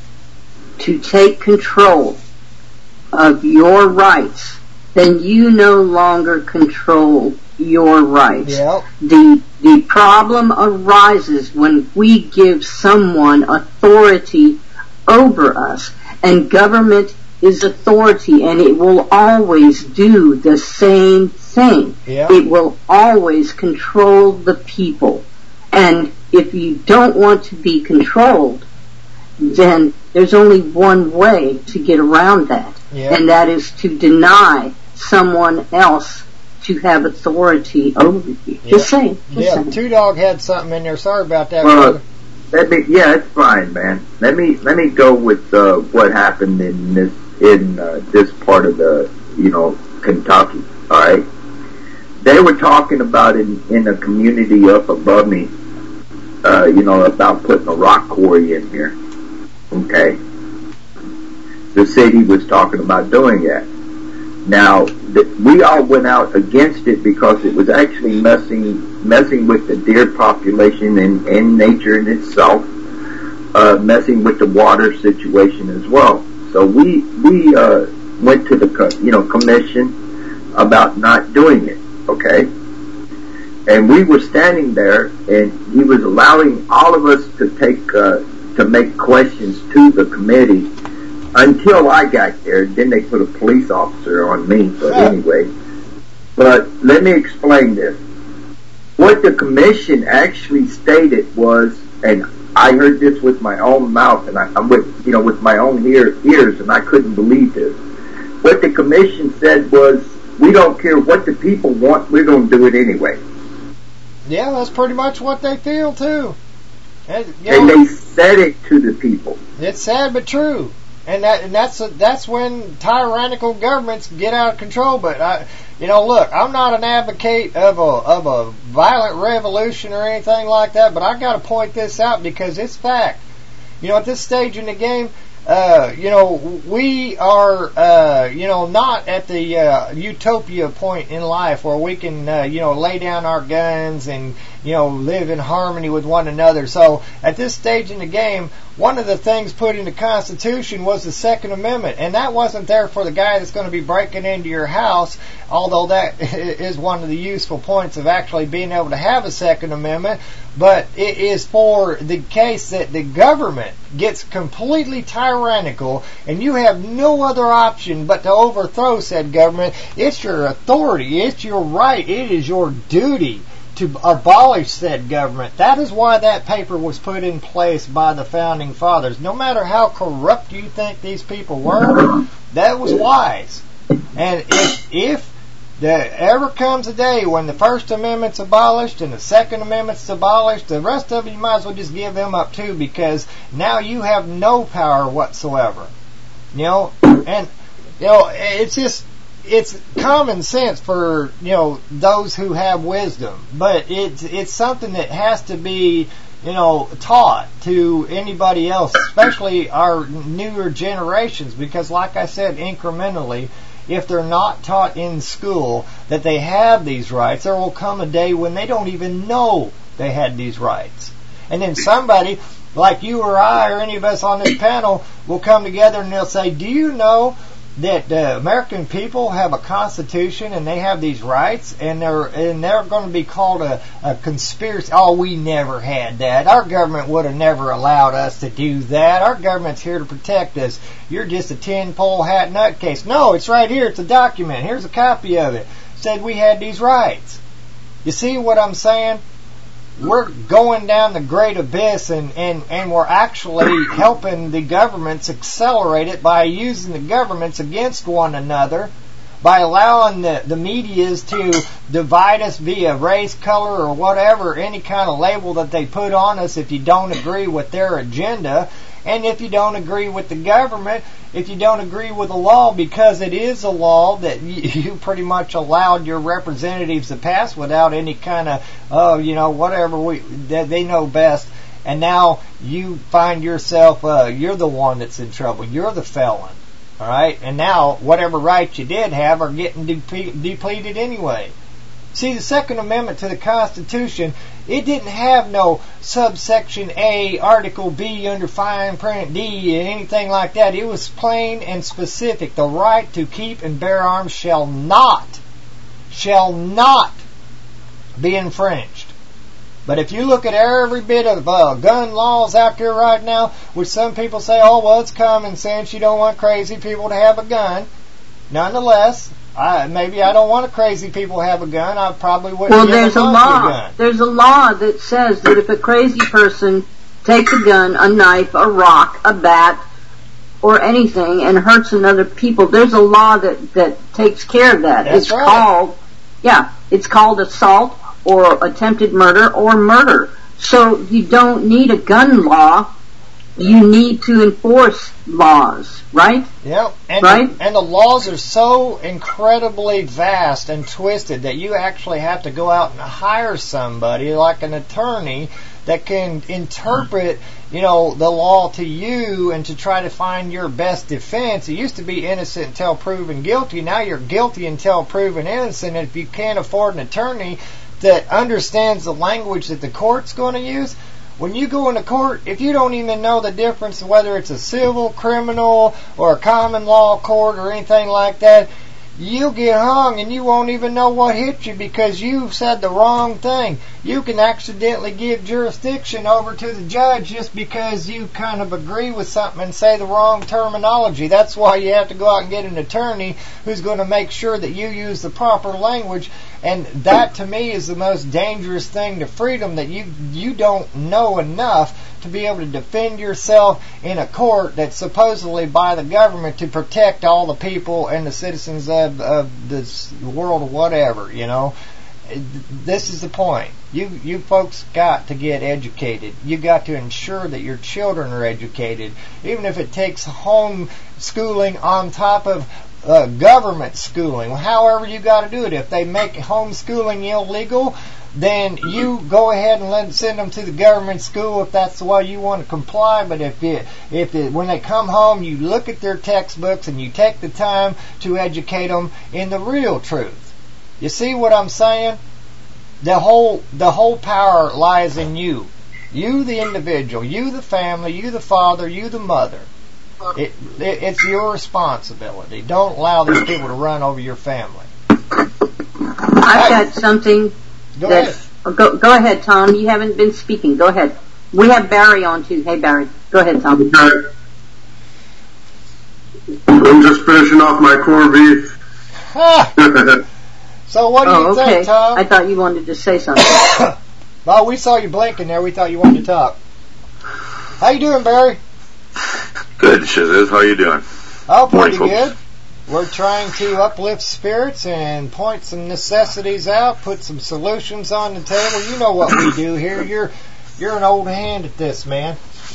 to take control of your rights, then you no longer control your rights. Yep. The problem arises when we give someone authority over us, and government is authority, and it will always do the same thing. Yep. It will always control the people. And if you don't want to be controlled, then there's only one way to get around that, and that is to deny someone else to have authority over you. Just saying. Two Dog had something in there. Sorry about that. It's fine, man. Let me go with what happened in this part of the Kentucky. All right, they were talking about in a community up above me, about putting a rock quarry in here. Okay, the city was talking about doing that. Now, we all went out against it because it was actually messing with the deer population and nature in itself, messing with the water situation as well. So we went to the commission about not doing it. Okay, and we were standing there, and he was allowing all of us to make questions to the committee. Until I got there, then they put a police officer on me. But anyway, let me explain this. What the commission actually stated was, and I heard this with my own mouth, and I with my own ears, and I couldn't believe this. What the commission said was, we don't care what the people want, we're going to do it anyway. Yeah, that's pretty much what they feel too. And they said it to the people. It's sad but true. And that's when tyrannical governments get out of control. But look, I'm not an advocate of a violent revolution or anything like that. But I got to point this out because it's fact. At this stage in the game, we are not at the utopia point in life where we can lay down our guns and live in harmony with one another. So at this stage in the game, one of the things put in the Constitution was the Second Amendment, and that wasn't there for the guy that's going to be breaking into your house, although that is one of the useful points of actually being able to have a Second Amendment, but it is for the case that the government gets completely tyrannical and you have no other option but to overthrow said government. It's your authority, it's your right, it is your duty to abolish said government. That is why that paper was put in place by the Founding Fathers. No matter how corrupt you think these people were, that was wise. And if there ever comes a day when the First Amendment's abolished and the Second Amendment's abolished, the rest of you might as well just give them up too, because now you have no power whatsoever. It's common sense for those who have wisdom, but it's something that has to be taught to anybody else, especially our newer generations, because like I said, incrementally, if they're not taught in school that they have these rights, there will come a day when they don't even know they had these rights. And then somebody like you or I or any of us on this panel will come together and they'll say, do you know that the American people have a constitution and they have these rights, and they're going to be called a conspiracy? Oh, we never had that. Our government would have never allowed us to do that. Our government's here to protect us. You're just a tin-pole hat nutcase. No, it's right here. It's a document. Here's a copy of it. It said we had these rights. You see what I'm saying? We're going down the great abyss, and we're actually helping the governments accelerate it by using the governments against one another, by allowing the medias to divide us via race, color, or whatever, any kind of label that they put on us if you don't agree with their agenda. And if you don't agree with the government, if you don't agree with the law, because it is a law that you pretty much allowed your representatives to pass without any kind of, whatever, they know best. And now you find yourself, you're the one that's in trouble. You're the felon. All right? And now whatever rights you did have are getting depleted anyway. See, the Second Amendment to the Constitution, it didn't have no subsection A, Article B under fine print D, anything like that. It was plain and specific. The right to keep and bear arms shall not be infringed. But if you look at every bit of gun laws out there right now, which some people say, oh, well, it's common sense, you don't want crazy people to have a gun. Nonetheless, maybe I don't want crazy people to have a gun. I probably wouldn't give them a gun. There's a law that says that if a crazy person takes a gun, a knife, a rock, a bat, or anything and hurts another people, there's a law that takes care of that. That's right. It's called assault or attempted murder or murder. So you don't need a gun law. You need to enforce laws, right? Yep. Right? And the laws are so incredibly vast and twisted that you actually have to go out and hire somebody like an attorney that can interpret, the law to you and to try to find your best defense. It used to be innocent until proven guilty. Now you're guilty until proven innocent. And if you can't afford an attorney that understands the language that the court's going to use, when you go into court, if you don't even know the difference whether it's a civil, criminal, or a common law court or anything like that, you'll get hung and you won't even know what hit you because you said the wrong thing. You can accidentally give jurisdiction over to the judge just because you kind of agree with something and say the wrong terminology. That's why you have to go out and get an attorney who's going to make sure that you use the proper language. And that, to me, is the most dangerous thing to freedom, that you don't know enough to be able to defend yourself in a court that's supposedly by the government to protect all the people and the citizens of this world or whatever, This is the point. You folks got to get educated. You got to ensure that your children are educated, even if it takes home schooling on top of government schooling. However you got to do it. If they make homeschooling illegal, then you go ahead and send them to the government school if that's the way you want to comply. But when they come home, you look at their textbooks and you take the time to educate them in the real truth. You see what I'm saying? the whole power lies in you. You, the individual, you, the family, you, the father, you, the mother. It's your responsibility. Don't allow these people to run over your family. I've got something. Go ahead. Go ahead, Tom. You haven't been speaking. Go ahead. We have Barry on too. Hey, Barry. Go ahead, Tom. Okay. I'm just finishing off my corned beef. So what do you think, Tom? I thought you wanted to say something. Well, we saw you blinking there. We thought you wanted to talk. How you doing, Barry? Good, Shiz. How you doing? Oh, pretty good. We're trying to uplift spirits and point some necessities out, put some solutions on the table. You know what we do here. You're an old hand at this, man.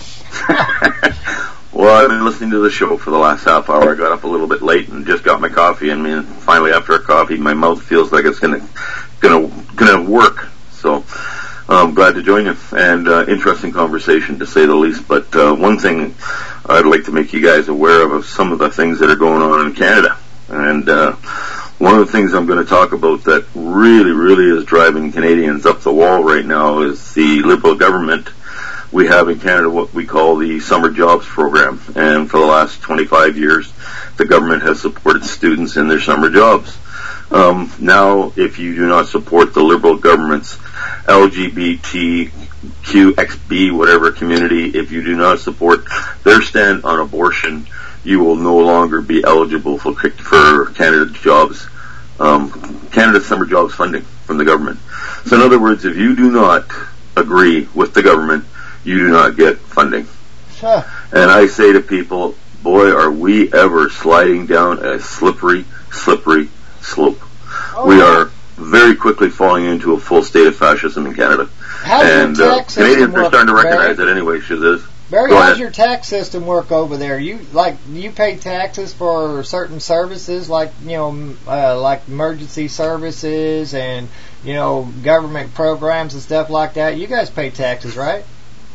Well, I've been listening to the show for the last half hour. I got up a little bit late and just got my coffee, and finally, after a coffee, my mouth feels like it's gonna work. So I'm glad to join you, and interesting conversation to say the least. But one thing I'd like to make you guys aware of some of the things that are going on in Canada, and one of the things I'm going to talk about that really, really is driving Canadians up the wall right now is the Liberal government. We have in Canada what we call the Summer Jobs Program, and for the last 25 years, the government has supported students in their summer jobs. Now, if you do not support the Liberal government's LGBTQXB, whatever community, if you do not support their stand on abortion, you will no longer be eligible for Canada Jobs, Canada Summer Jobs funding from the government. So in other words, if you do not agree with the government, you do not get funding. Sure. And I say to people, boy, are we ever sliding down a slippery slope. We are very quickly falling into a full state of fascism in Canada. And Canadians are starting to recognize it anyway, Shiz. Barry, how's your tax system work over there? You pay taxes for certain services like emergency services and government programs and stuff like that. You guys pay taxes, right?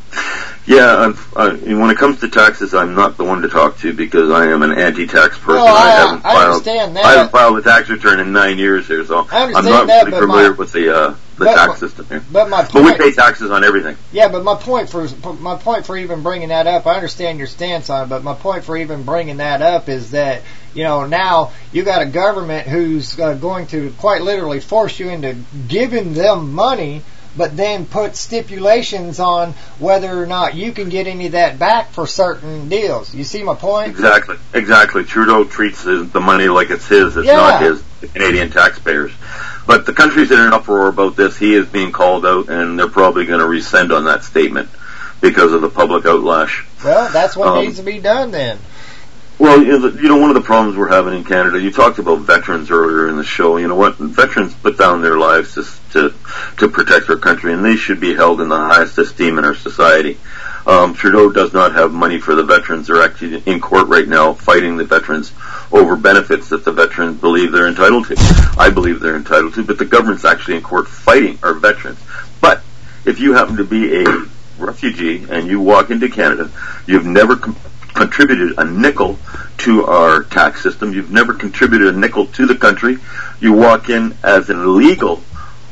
Yeah, when it comes to taxes, I'm not the one to talk to because I am an anti-tax person. Well, I understand that. I haven't filed a tax return in 9 years here, so I'm not really familiar with the tax system here. But we pay taxes on everything. Yeah, but my point for even bringing that up, I understand your stance on it, but my point for even bringing that up is that now you got a government who's going to quite literally force you into giving them money, but then put stipulations on whether or not you can get any of that back for certain deals. You see my point? Exactly. Trudeau treats the money like it's his. It's not his, the Canadian taxpayers. But the country's in an uproar about this. He is being called out, and they're probably going to rescind on that statement because of the public outlash. Well, that's what needs to be done then. Well, one of the problems we're having in Canada, you talked about veterans earlier in the show. You know what? Veterans put down their lives to protect our country, and they should be held in the highest esteem in our society. Trudeau does not have money for the veterans. They're actually in court right now fighting the veterans over benefits that the veterans believe they're entitled to. I believe they're entitled to, but the government's actually in court fighting our veterans. But if you happen to be a refugee and you walk into Canada, you've never contributed a nickel to our tax system. You've never contributed a nickel to the country. You walk in as an illegal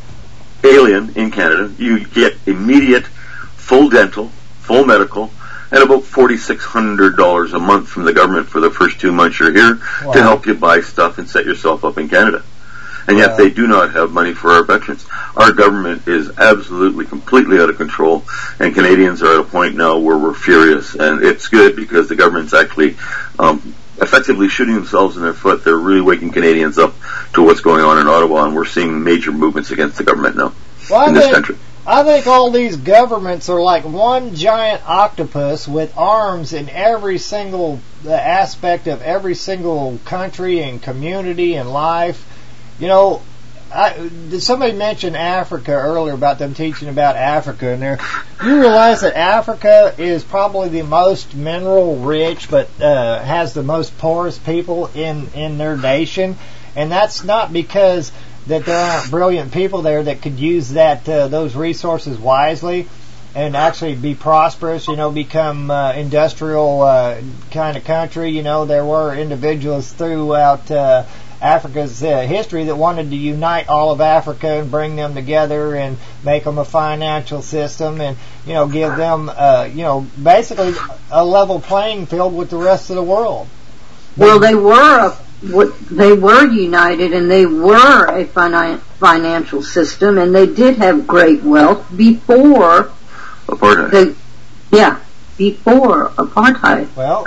alien in Canada. You get immediate full dental, full medical, and about $4,600 a month from the government for the first 2 months you're here to help you buy stuff and set yourself up in Canada. And yet they do not have money for our veterans. Our government is absolutely, completely out of control, and Canadians are at a point now where we're furious. And it's good because the government's actually effectively shooting themselves in their foot. They're really waking Canadians up to what's going on in Ottawa, and we're seeing major movements against the government now in this country. I think all these governments are like one giant octopus with arms in every single aspect of every single country and community and life. Somebody mentioned Africa earlier about them teaching about Africa, and you realize that Africa is probably the most mineral rich, but has the most poorest people in their nation, and that's not because that there aren't brilliant people there that could use those resources wisely and actually be prosperous, become industrial kind of country. There were individuals throughout Africa's history that wanted to unite all of Africa and bring them together and make them a financial system and, give them, basically a level playing field with the rest of the world. Well, they were united, and they were a financial system, and they did have great wealth before apartheid. Before apartheid. Well,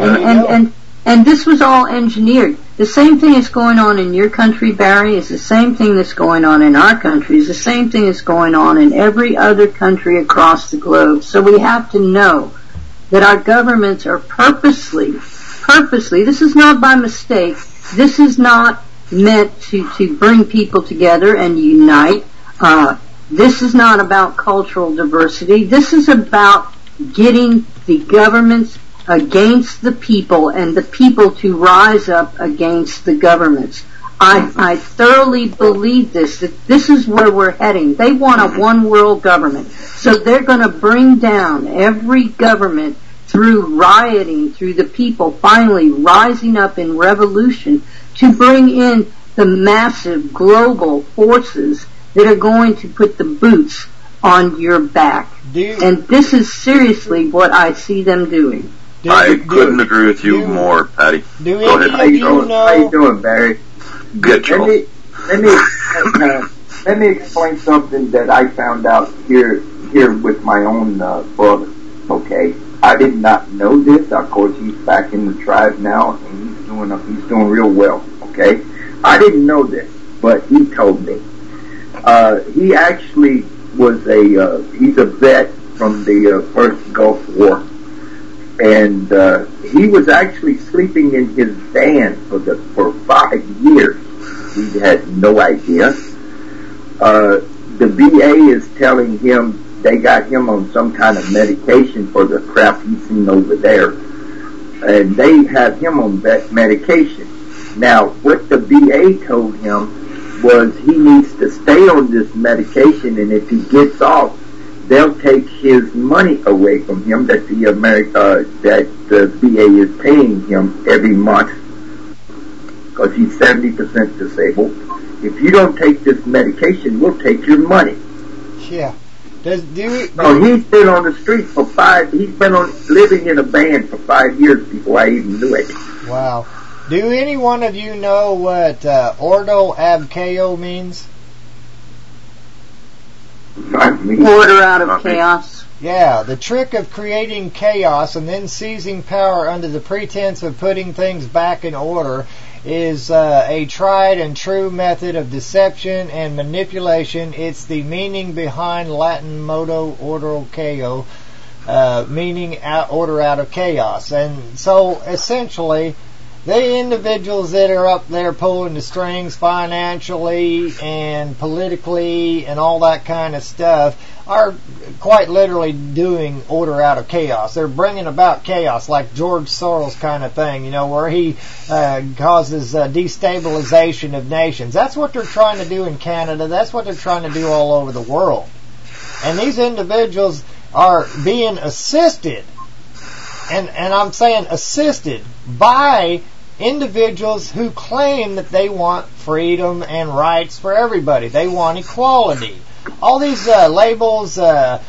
and this was all engineered. The same thing that's going on in your country, Barry, is the same thing that's going on in our country, is the same thing that's going on in every other country across the globe. So we have to know that our governments are purposely, this is not by mistake, this is not meant to bring people together and unite. This is not about cultural diversity. This is about getting the governments against the people and the people to rise up against the governments. I thoroughly believe that this is where we're heading. They want a one world government. So they're going to bring down every government through rioting, through the people finally rising up in revolution to bring in the massive global forces that are going to put the boots on your back. And this is seriously what I see them doing. I couldn't agree with you more, Patty. Go ahead. How you doing, Barry? Good, Charles. Let me explain something that I found out here with my own brother. Okay, I did not know this. Of course, he's back in the tribe now, and he's doing real well. Okay, I didn't know this, but he told me. He actually was he's a vet from the first Gulf War. And he was actually sleeping in his van for 5 years. We had no idea. The VA is telling him they got him on some kind of medication for the crap he's seen over there. And they have him on that medication. Now, what the VA told him was he needs to stay on this medication, and if he gets off, they'll take his money away from him that the VA is paying him every month because he's 70% disabled. If you don't take this medication, we'll take your money. Yeah. He's been on the street for he's been living in a van for 5 years before I even knew it. Wow. Do any one of you know what Ordo ab Chaos means? Order out of chaos. Yeah, the trick of creating chaos and then seizing power under the pretense of putting things back in order is a tried and true method of deception and manipulation. It's the meaning behind Latin modo ordo chaos, meaning order out of chaos. And so essentially, the individuals that are up there pulling the strings financially and politically and all that kind of stuff are quite literally doing order out of chaos. They're bringing about chaos, like George Soros kind of thing, where he causes destabilization of nations. That's what they're trying to do in Canada. That's what they're trying to do all over the world. And these individuals are being assisted, and I'm saying assisted, by individuals who claim that they want freedom and rights for everybody. They want equality. All these labels,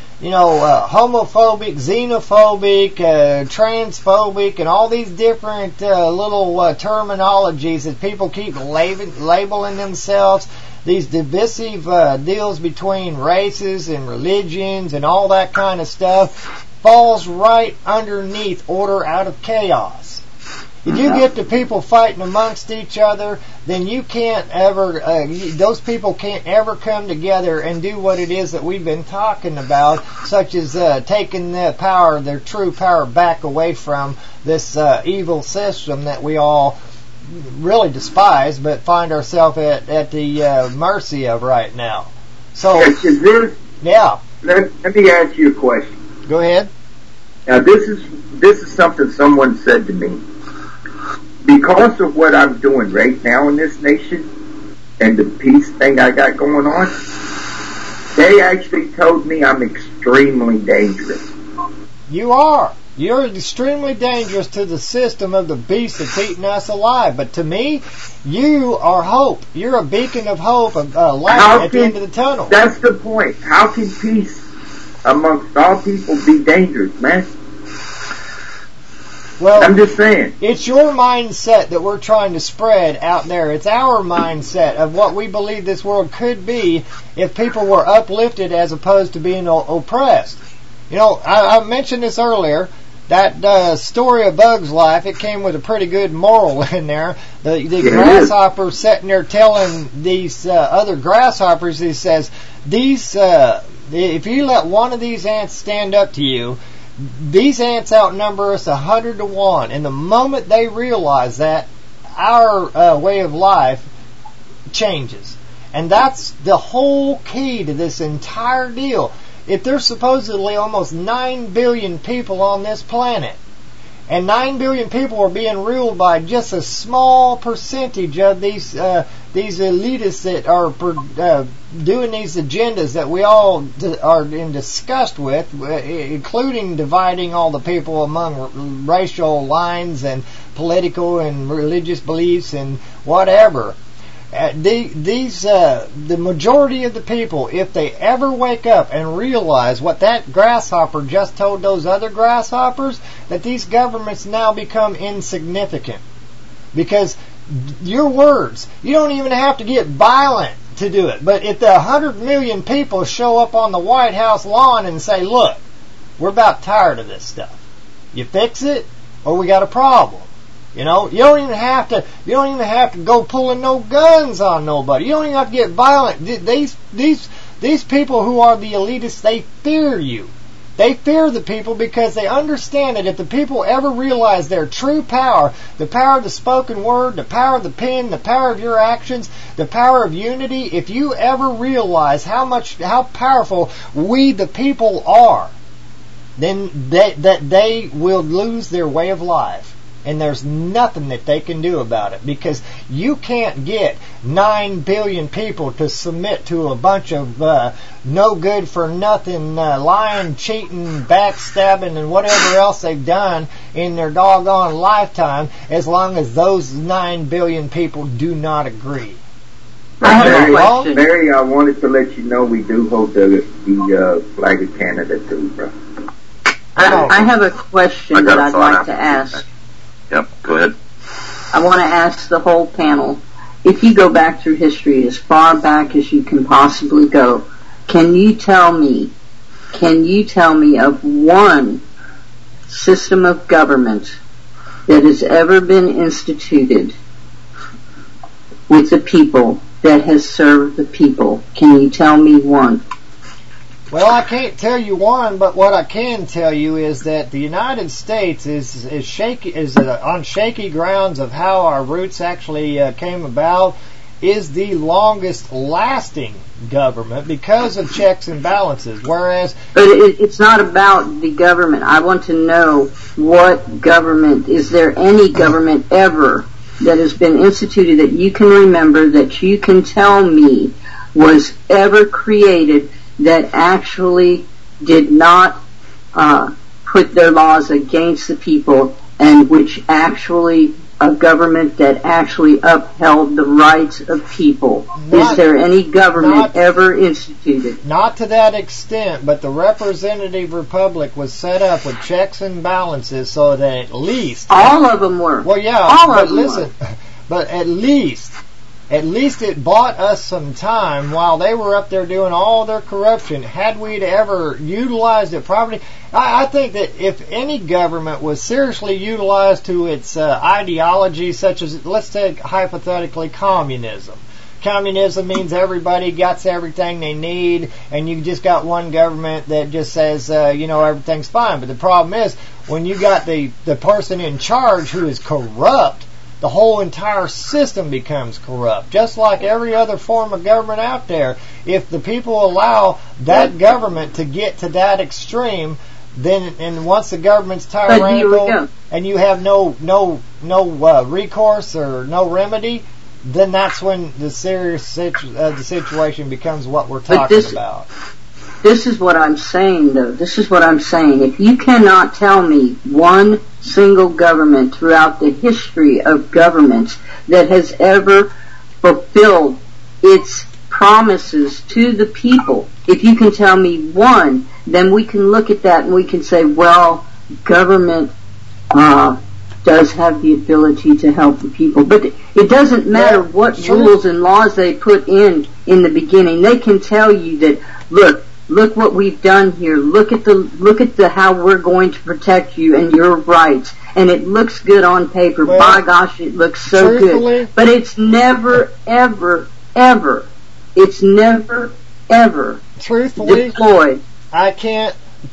homophobic, xenophobic, transphobic, and all these different little terminologies that people keep labeling themselves, these divisive deals between races and religions and all that kind of stuff, falls right underneath order out of chaos. If you get the people fighting amongst each other, then you can't ever, those people can't ever come together and do what it is that we've been talking about, such as taking their power, their true power, back away from this evil system that we all really despise, but find ourselves at the mercy of right now. So, yeah. Let me ask you a question. Go ahead. Now, this is something someone said to me. Because of what I'm doing right now in this nation and the peace thing I got going on, they actually told me I'm extremely dangerous. You are. You're extremely dangerous to the system of the beast that's eating us alive. But to me, you are hope. You're a beacon of hope, a light at the end of the tunnel. That's the point. How can peace amongst all people be dangerous, man? Well, I'm just saying. It's your mindset that we're trying to spread out there. It's our mindset of what we believe this world could be if people were uplifted as opposed to being oppressed. You know, I mentioned this earlier. That story of Bug's life, it came with a pretty good moral in there. The grasshopper sitting there telling these other grasshoppers, he says, if you let one of these ants stand up to you, these ants outnumber us 100 to 1. And the moment they realize that, our way of life changes. And that's the whole key to this entire deal. If there's supposedly almost 9 billion people on this planet, and 9 billion people are being ruled by just a small percentage of these elitists that are doing these agendas that we all are in disgust with, including dividing all the people among racial lines and political and religious beliefs and whatever. The majority of the people, if they ever wake up and realize what that grasshopper just told those other grasshoppers, that these governments now become insignificant. Because your words, you don't even have to get violent to do it. But if the 100 million people show up on the White House lawn and say, look, we're about tired of this stuff. You fix it, or we got a problem. You know, you don't even have to go pulling no guns on nobody. You don't even have to get violent. These people who are the elitists, they fear you. They fear the people because they understand that if the people ever realize their true power, the power of the spoken word, the power of the pen, the power of your actions, the power of unity, if you ever realize how powerful we the people are, then they will lose their way of life. And there's nothing that they can do about it, because you can't get 9 billion people to submit to a bunch of no good for nothing, lying, cheating, backstabbing, and whatever else they've done in their doggone lifetime, as long as those 9 billion people do not agree. Mary, I wanted to let you know we do hold the flag of Canada too, bro. I have a question that I'd like to ask. Yep, go ahead. I want to ask the whole panel, if you go back through history as far back as you can possibly go, can you tell me of one system of government that has ever been instituted with the people that has served the people? Can you tell me one? Well, I can't tell you one, but what I can tell you is that the United States is on shaky grounds of how our roots actually came about, is the longest lasting government because of checks and balances. Whereas, but it's not about the government. I want to know what government. Is there any government ever that has been instituted that you can remember, that you can tell me was ever created, that actually did not put their laws against the people, and which actually a government that actually upheld the rights of people? Is there any government ever instituted? Not to that extent, but the representative republic was set up with checks and balances so that at least... All of them were. Well, yeah, all but of them listen, were. But at least it bought us some time while they were up there doing all their corruption. Had we ever utilized it properly, I think that if any government was seriously utilized to its ideology, such as, let's take hypothetically communism. Communism means everybody gets everything they need, and you just got one government that just says, everything's fine. But the problem is, when you got the person in charge who is corrupt, the whole entire system becomes corrupt, just like every other form of government out there. If the people allow that government to get to that extreme, then, and once the government's tyrannical and you have no recourse or no remedy, then that's when the serious the situation becomes what we're talking about. this is what I'm saying, though. This is what I'm saying. If you cannot tell me one single government throughout the history of governments that has ever fulfilled its promises to the people, if you can tell me one, then we can look at that and we can say, well, government does have the ability to help the people. But it doesn't matter what rules and laws they put in the beginning. They can tell you that, look what we've done here. Look at the how we're going to protect you and your rights. And it looks good on paper. Well, by gosh, it looks so good. But it's never, ever, ever. It's never, ever deployed. I can't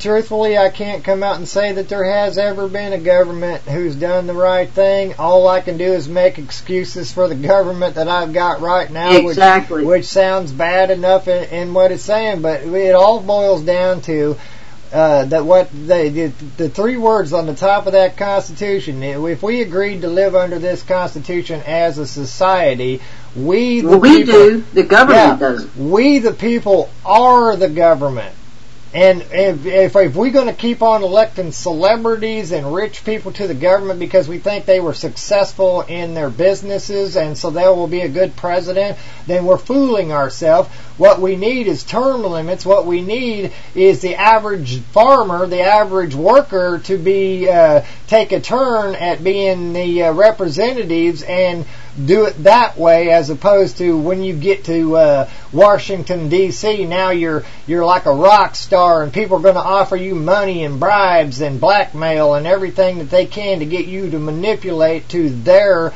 come out and say that there has ever been a government who's done the right thing. All I can do is make excuses for the government that I've got right now, exactly. which sounds bad enough in what it's saying, but it all boils down to that what the three words on the top of that Constitution. If we agreed to live under this Constitution as a society, we do. The government doesn't. We the people are the government. And if we're going to keep on electing celebrities and rich people to the government because we think they were successful in their businesses and so they will be a good president, then we're fooling ourselves. What we need is term limits. What we need is the average farmer, the average worker to be take a turn at being the representatives and do it that way, as opposed to when you get to Washington D.C. now you're like a rock star and people are going to offer you money and bribes and blackmail and everything that they can to get you to manipulate to their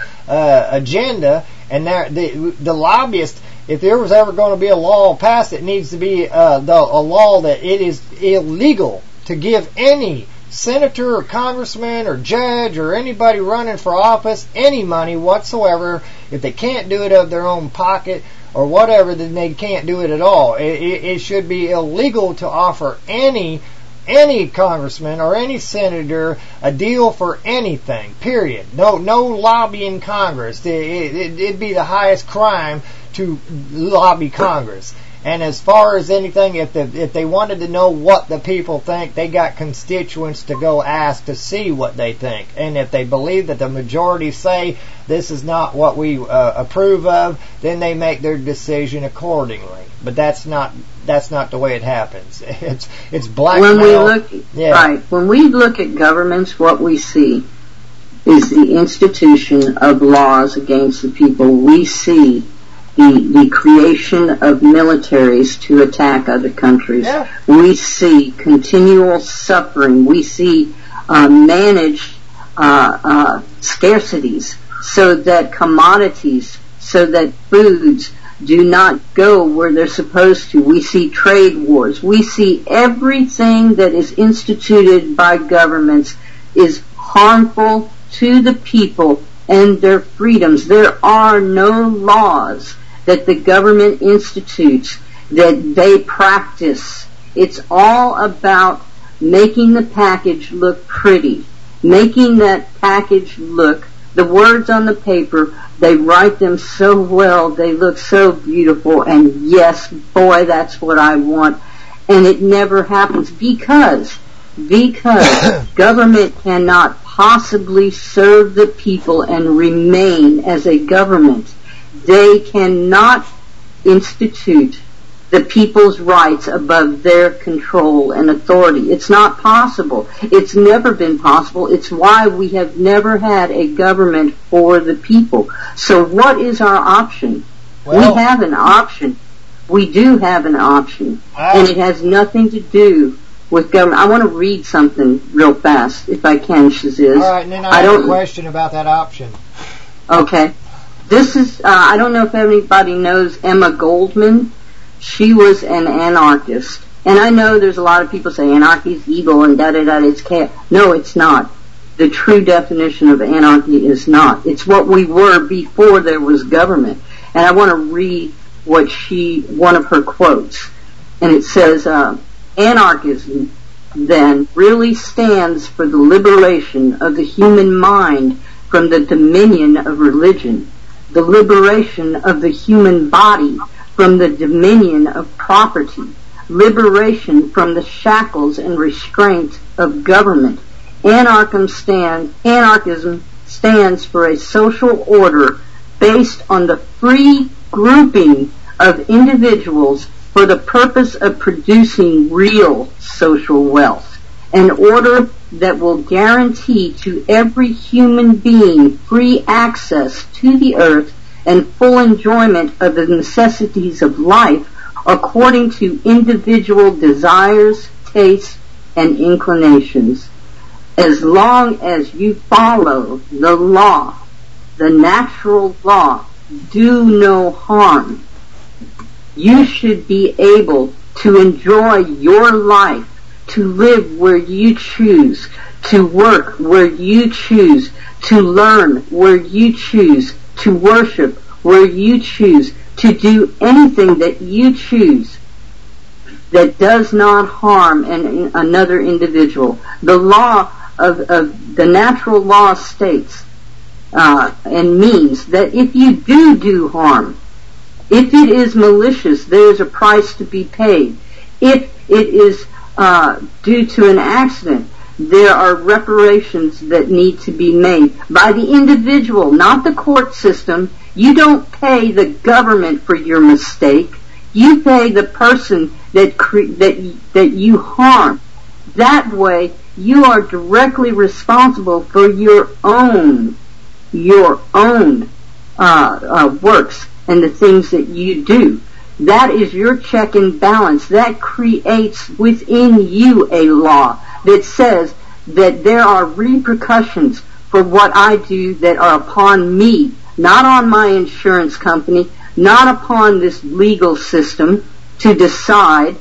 agenda. And the lobbyists, if there was ever going to be a law passed, it needs to be a law that it is illegal to give any senator or congressman or judge or anybody running for office any money whatsoever. If they can't do it out of their own pocket or whatever, then they can't do it at all. It should be illegal to offer any congressman or any senator a deal for anything, period. No lobbying Congress. It'd be the highest crime to lobby Congress. And as far as anything, if they wanted to know what the people think, they got constituents to go ask to see what they think. And if they believe that the majority say this is not what we approve of, then they make their decision accordingly. But that's not the way it happens. It's blackmail. Right. When we look at governments, what we see is the institution of laws against the people. We see the creation of militaries to attack other countries. Yeah. We see continual suffering. We see managed scarcities so that commodities, so that foods do not go where they're supposed to. We see trade wars. We see everything that is instituted by governments is harmful to the people and their freedoms. There are no laws that the government institutes that they practice. It's all about making the package look pretty, making that package look, the words on the paper, they write them so well, they look so beautiful, and yes, boy, that's what I want. And it never happens because government cannot possibly serve the people and remain as a government. They cannot institute the people's rights above their control and authority. It's not possible. It's never been possible. It's why we have never had a government for the people. So what is our option? Well, we have an option. We do have an option. And it has nothing to do with government. I want to read something real fast, if I can, Shaziz. All right, and then I have a question about that option. Okay. This is, I don't know if anybody knows Emma Goldman. She was an anarchist. And I know there's a lot of people say anarchy is evil and da-da-da, it's chaos. No, it's not. The true definition of anarchy is not. It's what we were before there was government. And I want to read one of her quotes. And it says, anarchism, then, really stands for the liberation of the human mind from the dominion of religion, the liberation of the human body from the dominion of property, liberation from the shackles and restraints of government. Anarchism stands for a social order based on the free grouping of individuals for the purpose of producing real social wealth, an order that will guarantee to every human being free access to the earth and full enjoyment of the necessities of life according to individual desires, tastes, and inclinations. As long as you follow the law, the natural law, do no harm, you should be able to enjoy your life, to live where you choose, to work where you choose, to learn where you choose, to worship where you choose, to do anything that you choose that does not harm another individual. The law of the natural law states and means that if you do harm, if it is malicious, there is a price to be paid. If it is due to an accident, there are reparations that need to be made by the individual, not the court system. You don't pay the government for your mistake. You pay the person that you harm. That way, you are directly responsible for your own works and the things that you do. That is your check and balance. That creates within you a law that says that there are repercussions for what I do that are upon me, not on my insurance company, not upon this legal system to decide.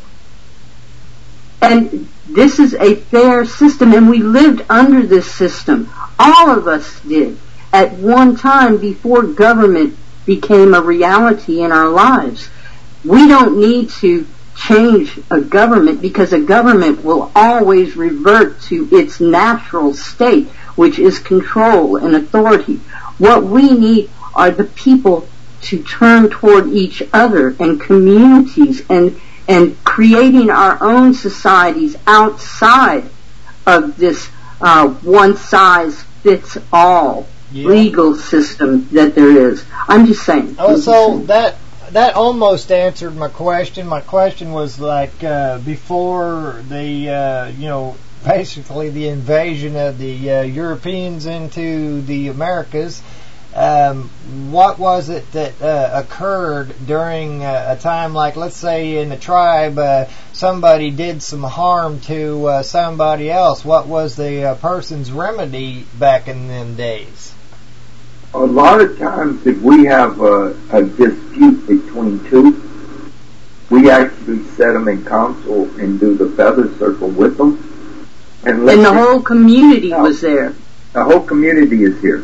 And this is a fair system, and we lived under this system. All of us did at one time before government became a reality in our lives. We don't need to change a government because a government will always revert to its natural state, which is control and authority. What we need are the people to turn toward each other and communities and creating our own societies outside of this one-size-fits-all legal system that there is. I'm just saying. Oh, so that almost answered my question. My question was like before the basically the invasion of the Europeans into the Americas. What was it that occurred during a time like, let's say, in a tribe, somebody did some harm to somebody else? What was the person's remedy back in them days? A lot of times, if we have a dispute between two, we actually set them in council and do the feather circle with them. And the whole community was there. The whole community is here.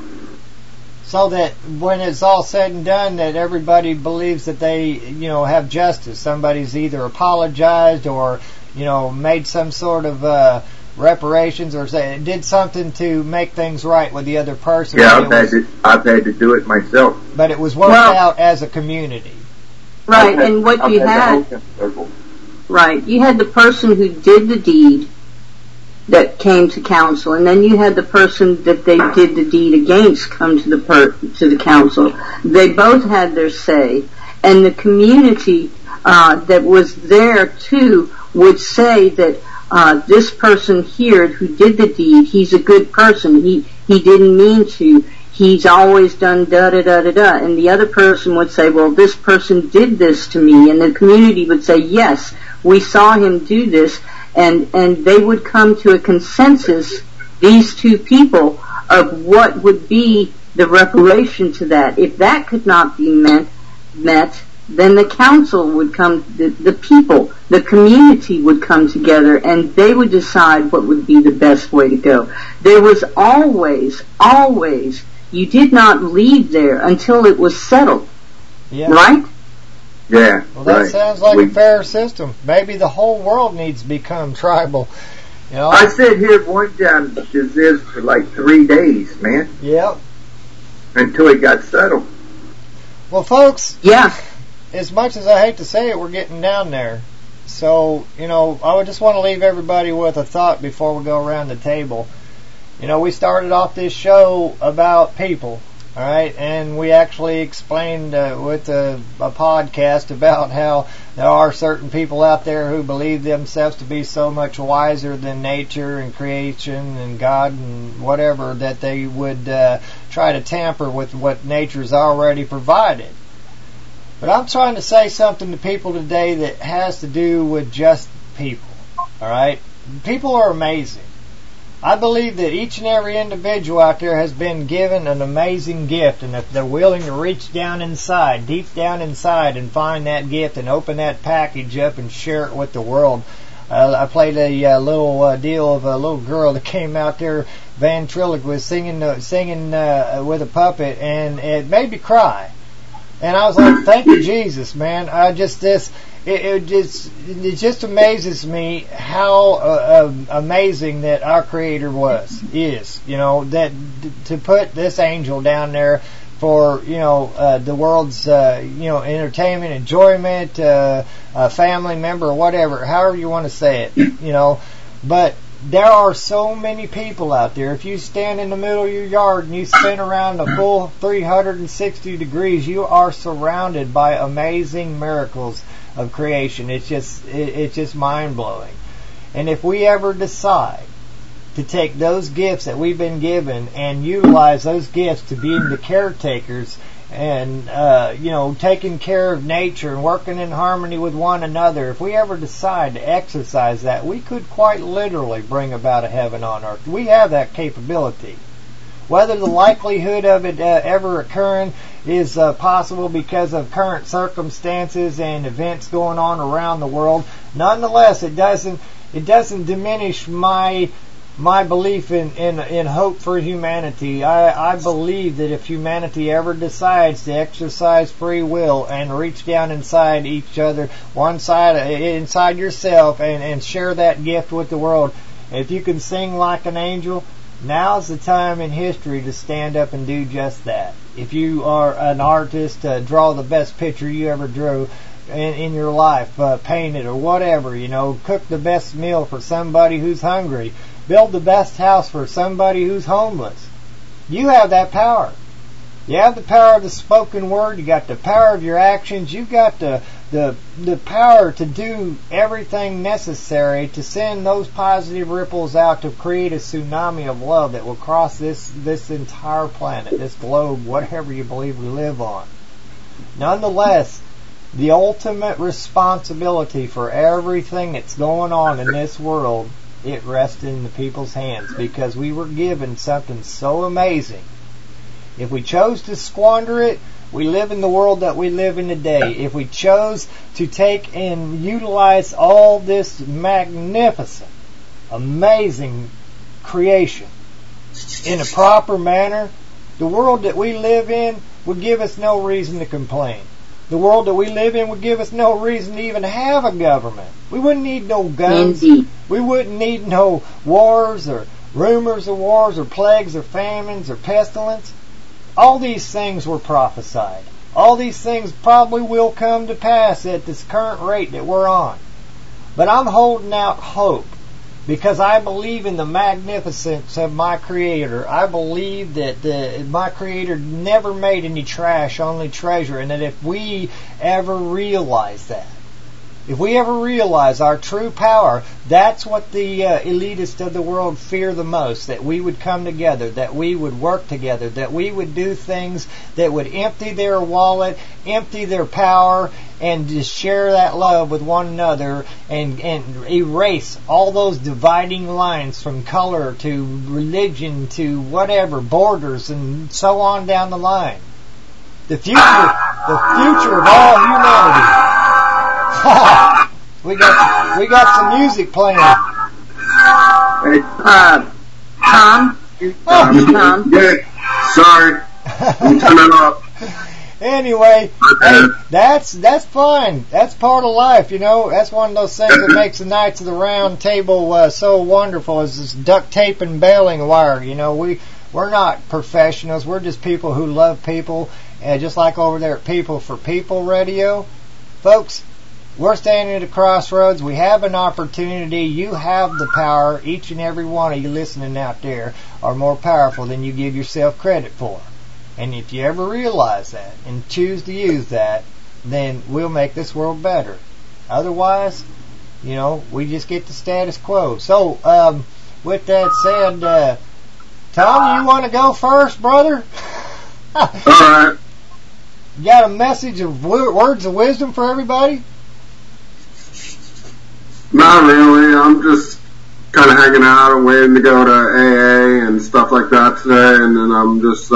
So that when it's all said and done, that everybody believes that they, have justice. Somebody's either apologized or, made some sort of reparations or did something to make things right with the other person. Yeah, I've had to do it myself. But it was worked out as a community. Right, and what you had, right, you had the person who did the deed that came to council, and then you had the person that they did the deed against come to the council. They both had their say, and the community that was there too would say that this person here who did the deed, he's a good person. He didn't mean to. He's always done da-da-da-da-da. And the other person would say, well, this person did this to me. And the community would say, yes, we saw him do this. And they would come to a consensus, these two people, of what would be the reparation to that. If that could not be met, then the council would come, the people, the community would come together, and they would decide what would be the best way to go. There was always, you did not leave there until it was settled. Yeah. Right? Yeah. Well, that sounds like a fair system. Maybe the whole world needs to become tribal. I sat here one time, Shaziz, for like 3 days, man. Yep. Until it got settled. Well, folks. Yeah. As much as I hate to say it, we're getting down there. So, I would just want to leave everybody with a thought before we go around the table. We started off this show about people, all right, and we actually explained with a podcast about how there are certain people out there who believe themselves to be so much wiser than nature and creation and God and whatever that they would try to tamper with what nature's already provided. But I'm trying to say something to people today that has to do with just people, all right? People are amazing. I believe that each and every individual out there has been given an amazing gift, and if they're willing to reach down inside, deep down inside, and find that gift and open that package up and share it with the world. I played a little deal of a little girl that came out there, ventriloquist, singing with a puppet, and it made me cry. And I was like, thank you, Jesus, man. It just amazes me how amazing that our Creator is. That to put this angel down there for the world's entertainment, enjoyment, a family member, or whatever, however you want to say it. But there are so many people out there. If you stand in the middle of your yard and you spin around a full 360 degrees, you are surrounded by amazing miracles of creation. It's just mind-blowing. And if we ever decide to take those gifts that we've been given and utilize those gifts to be the caretakers and taking care of nature and working in harmony with one another, if we ever decide to exercise that, we could quite literally bring about a heaven on earth. We have that capability. Whether the likelihood of it ever occurring is possible because of current circumstances and events going on around the world, nonetheless, it doesn't diminish my belief in hope for humanity. I believe that if humanity ever decides to exercise free will and reach down inside each other, inside yourself, and share that gift with the world, if you can sing like an angel, now's the time in history to stand up and do just that. If you are an artist, draw the best picture you ever drew in your life, paint it or whatever, cook the best meal for somebody who's hungry, build the best house for somebody who's homeless. You have that power. You have the power of the spoken word. You got the power of your actions. You've got the power to do everything necessary to send those positive ripples out to create a tsunami of love that will cross this entire planet, this globe, whatever you believe we live on. Nonetheless, the ultimate responsibility for everything that's going on in this world, it rests in the people's hands, because we were given something so amazing. If we chose to squander it, we live in the world that we live in today. If we chose to take and utilize all this magnificent, amazing creation in a proper manner, the world that we live in would give us no reason to complain. The world that we live in would give us no reason to even have a government. We wouldn't need no guns. Indeed. We wouldn't need no wars or rumors of wars or plagues or famines or pestilence. All these things were prophesied. All these things probably will come to pass at this current rate that we're on. But I'm holding out hope, because I believe in the magnificence of my Creator. I believe that my Creator never made any trash, only treasure. And that if we ever realize that, if we ever realize our true power, that's what the elitists of the world fear the most, that we would come together, that we would work together, that we would do things that would empty their wallet, empty their power, and just share that love with one another and erase all those dividing lines from color to religion to whatever, borders and so on down the line. The future of all humanity. We got some music playing. Tom? Tom? Yeah, sorry. I'm turning off. Anyway, hey, that's fine. That's part of life, That's one of those things that makes the Knights of the Round Table so wonderful, is this duct tape and baling wire. We're not professionals. We're just people who love people, just like over there at People for People Radio. Folks, we're standing at a crossroads. We have an opportunity. You have the power. Each and every one of you listening out there are more powerful than you give yourself credit for. And if you ever realize that and choose to use that, then we'll make this world better. Otherwise, we just get the status quo. So, with that said, Tom, you want to go first, brother? All right. You got a message of words of wisdom for everybody? Not really. I'm just kind of hanging out and waiting to go to AA and stuff like that today, and then I'm just,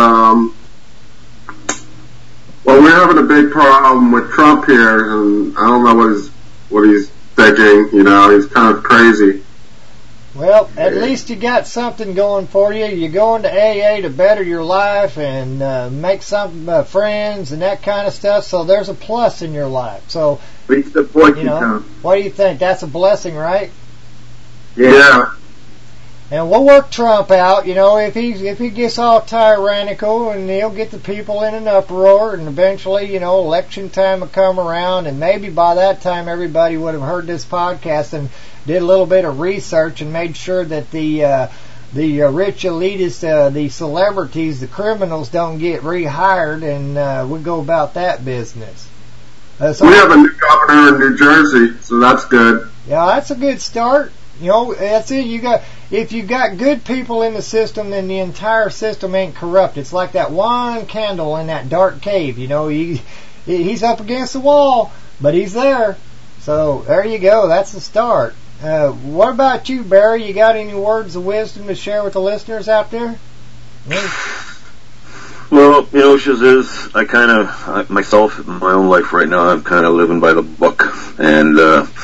well, we're having a big problem with Trump here, and I don't know what he's thinking. He's kind of crazy. Well, at least you got something going for you. You're going to AA to better your life and make some friends and that kind of stuff. So there's a plus in your life. So, what do you think? That's a blessing, right? Yeah. And we'll work Trump out. If he gets all tyrannical, and he'll get the people in an uproar, and eventually, election time will come around, and maybe by that time everybody would have heard this podcast and did a little bit of research and made sure that the rich elitists, the celebrities, the criminals don't get rehired, and we go about that business. So we have a new governor in New Jersey, so that's good. Yeah, that's a good start. That's it. If you got good people in the system, then the entire system ain't corrupt. It's like that one candle in that dark cave. He's up against the wall, but he's there. So there you go. That's the start. What about you, Barry? You got any words of wisdom to share with the listeners out there? Well, Shaziz, I myself, in my own life right now, I'm kind of living by the book. And,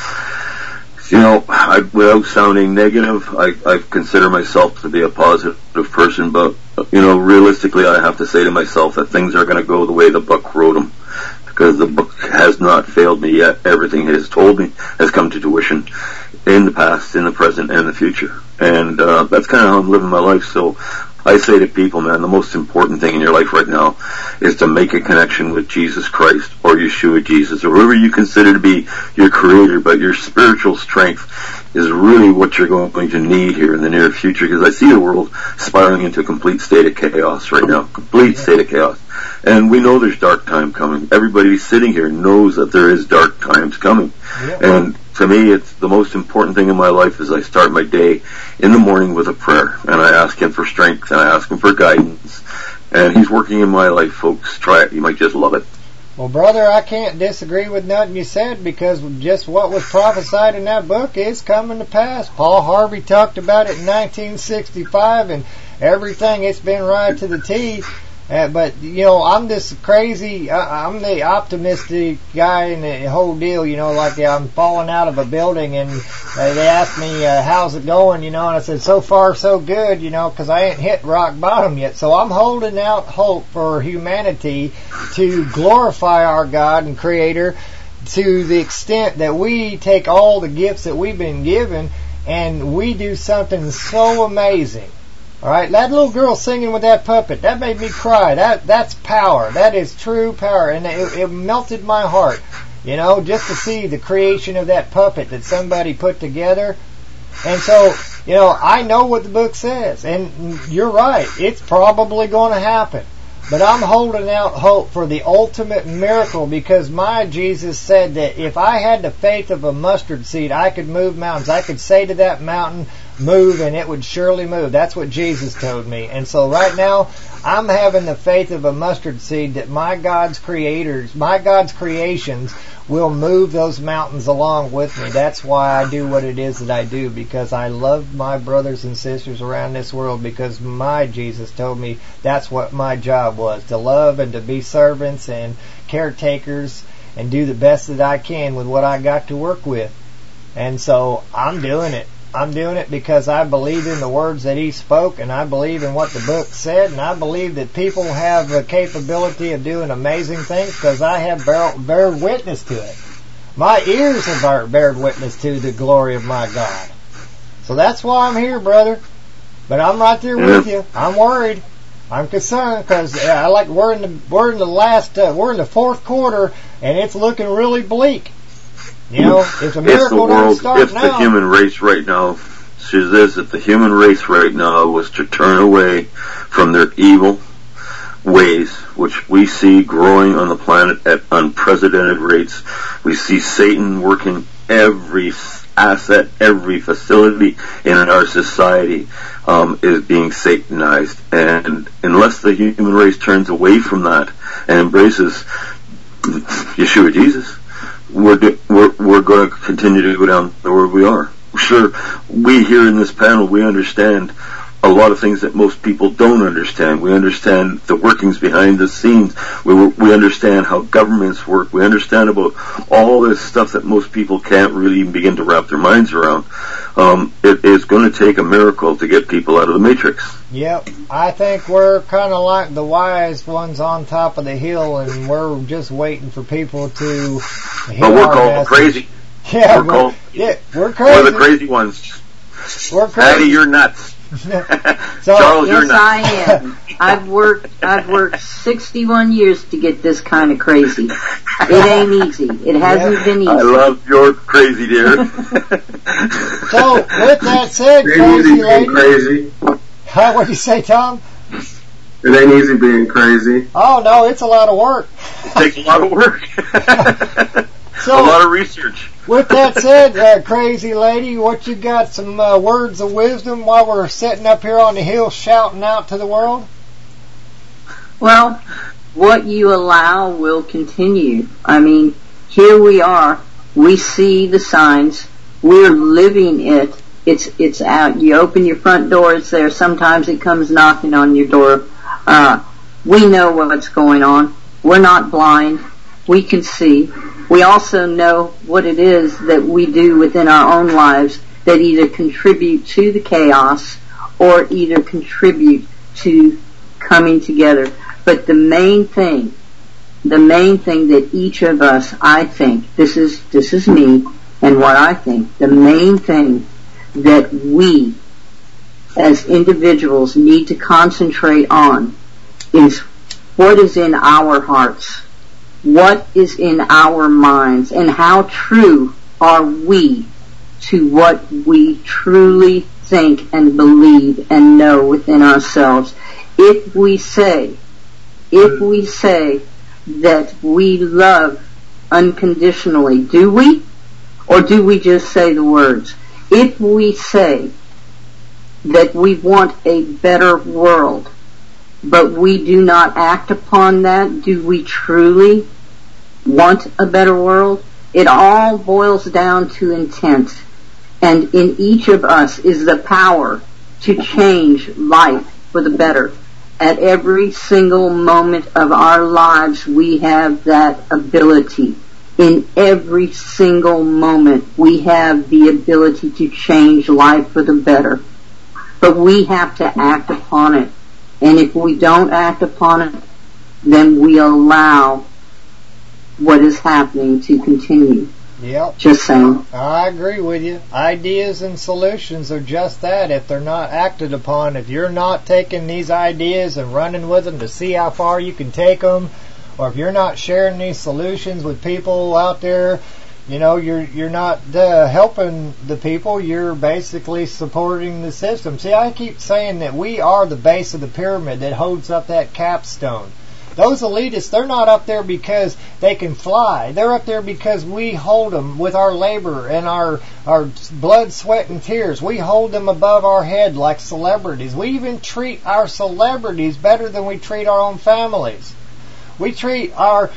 without sounding negative, I consider myself to be a positive person. But, realistically, I have to say to myself that things are going to go the way the book wrote them. Because the book has not failed me yet. Everything it has told me has come to fruition in the past, in the present, and the future. And that's kind of how I'm living my life. So I say to people, man, the most important thing in your life right now is to make a connection with Jesus Christ or Yeshua Jesus or whoever you consider to be your creator. But your spiritual strength is really what you're going to need here in the near future, because I see the world spiraling into a complete state of chaos right now. Complete state of chaos. And we know there's dark time coming. Everybody sitting here knows that there is dark times coming. Yeah. And to me, it's the most important thing in my life is I start my day in the morning with a prayer. And I ask Him for strength, and I ask Him for guidance. And He's working in my life, folks. Try it. You might just love it. Well, brother, I can't disagree with nothing you said, because just what was prophesied in that book is coming to pass. Paul Harvey talked about it in 1965, and everything, it's been right to the T. But, I'm this crazy, I'm the optimistic guy in the whole deal, like I'm falling out of a building, and they asked me, how's it going, and I said, so far so good, because I ain't hit rock bottom yet. So I'm holding out hope for humanity to glorify our God and Creator to the extent that we take all the gifts that we've been given and we do something so amazing. All right, that little girl singing with that puppet, that made me cry. That's power. That is true power, and it melted my heart, just to see the creation of that puppet that somebody put together. And so, I know what the book says, and you're right. It's probably going to happen. But I'm holding out hope for the ultimate miracle, because my Jesus said that if I had the faith of a mustard seed, I could move mountains. I could say to that mountain, move, and it would surely move. That's what Jesus told me. And so right now, I'm having the faith of a mustard seed that my God's creations will move those mountains along with me. That's why I do what it is that I do, because I love my brothers and sisters around this world, because my Jesus told me that's what my job was, to love and to be servants and caretakers and do the best that I can with what I got to work with. And so I'm doing it. I'm doing it because I believe in the words that He spoke, and I believe in what the book said, and I believe that people have the capability of doing amazing things, because I have bear witness to it. My ears have bear witness to the glory of my God. So that's why I'm here, brother. But I'm right there with you. I'm worried. I'm concerned, because we're in the fourth quarter, and it's looking really bleak. You know, if a If the miracle don't world, start if the now, human race right now, if the human race right now was to turn away from their evil ways, which we see growing on the planet at unprecedented rates, we see Satan working every asset, every facility in our society is being satanized, and unless the human race turns away from that and embraces Yeshua Jesus, we're going to continue to go down the road we are. Sure, we here in this panel, we understand a lot of things that most people don't understand. We understand the workings behind the scenes. We understand how governments work. We understand about all this stuff that most people can't really even begin to wrap their minds around. It is going to take a miracle to get people out of the matrix. Yep, I think we're kind of like the wise ones on top of the hill, and we're just waiting for people to hear But we're our called message. crazy. Yeah, we're crazy. We're the crazy ones. We're crazy. Patty, you're nuts. Charles, you're Yes, nuts. I am. I've worked 61 years to get this kind of crazy. It ain't easy. It hasn't been easy. I love your crazy, dear. So, with that said, It ain't crazy easy being lady. crazy. What do you say, Tom? It ain't easy being crazy. Oh, no, it's a lot of work. It takes a lot of work. So, a lot of research. With that said, crazy lady, what you got, some words of wisdom while we're sitting up here on the hill shouting out to the world? Well, what you allow will continue. I mean, here we are. We see the signs. We're living it. It's out. You open your front door, it's there. Sometimes it comes knocking on your door. We know what's going on. We're not blind. We can see. We also know what it is that we do within our own lives that either contribute to the chaos or either contribute to coming together. But the main thing that each of us, I think, this is me and what I think, the main thing that we as individuals need to concentrate on is what is in our hearts. What is in our minds, and how true are we to what we truly think and believe and know within ourselves? If we say that we love unconditionally, do we? Or do we just say the words? If we say that we want a better world, but we do not act upon that, do we truly want a better world? It all boils down to intent. And in each of us is the power to change life for the better. At every single moment of our lives, we have that ability. In every single moment, we have the ability to change life for the better. But we have to act upon it. And if we don't act upon it, then we allow what is happening to continue. Yep. Just saying. I agree with you. Ideas and solutions are just that. If they're not acted upon, if you're not taking these ideas and running with them to see how far you can take them, or if you're not sharing these solutions with people out there, you know, you're not helping the people. You're basically supporting the system. See, I keep saying that we are the base of the pyramid that holds up that capstone. Those elitists, they're not up there because they can fly. They're up there because we hold them with our labor and our blood, sweat, and tears. We hold them above our head like celebrities. We even treat our celebrities better than we treat our own families. We treat our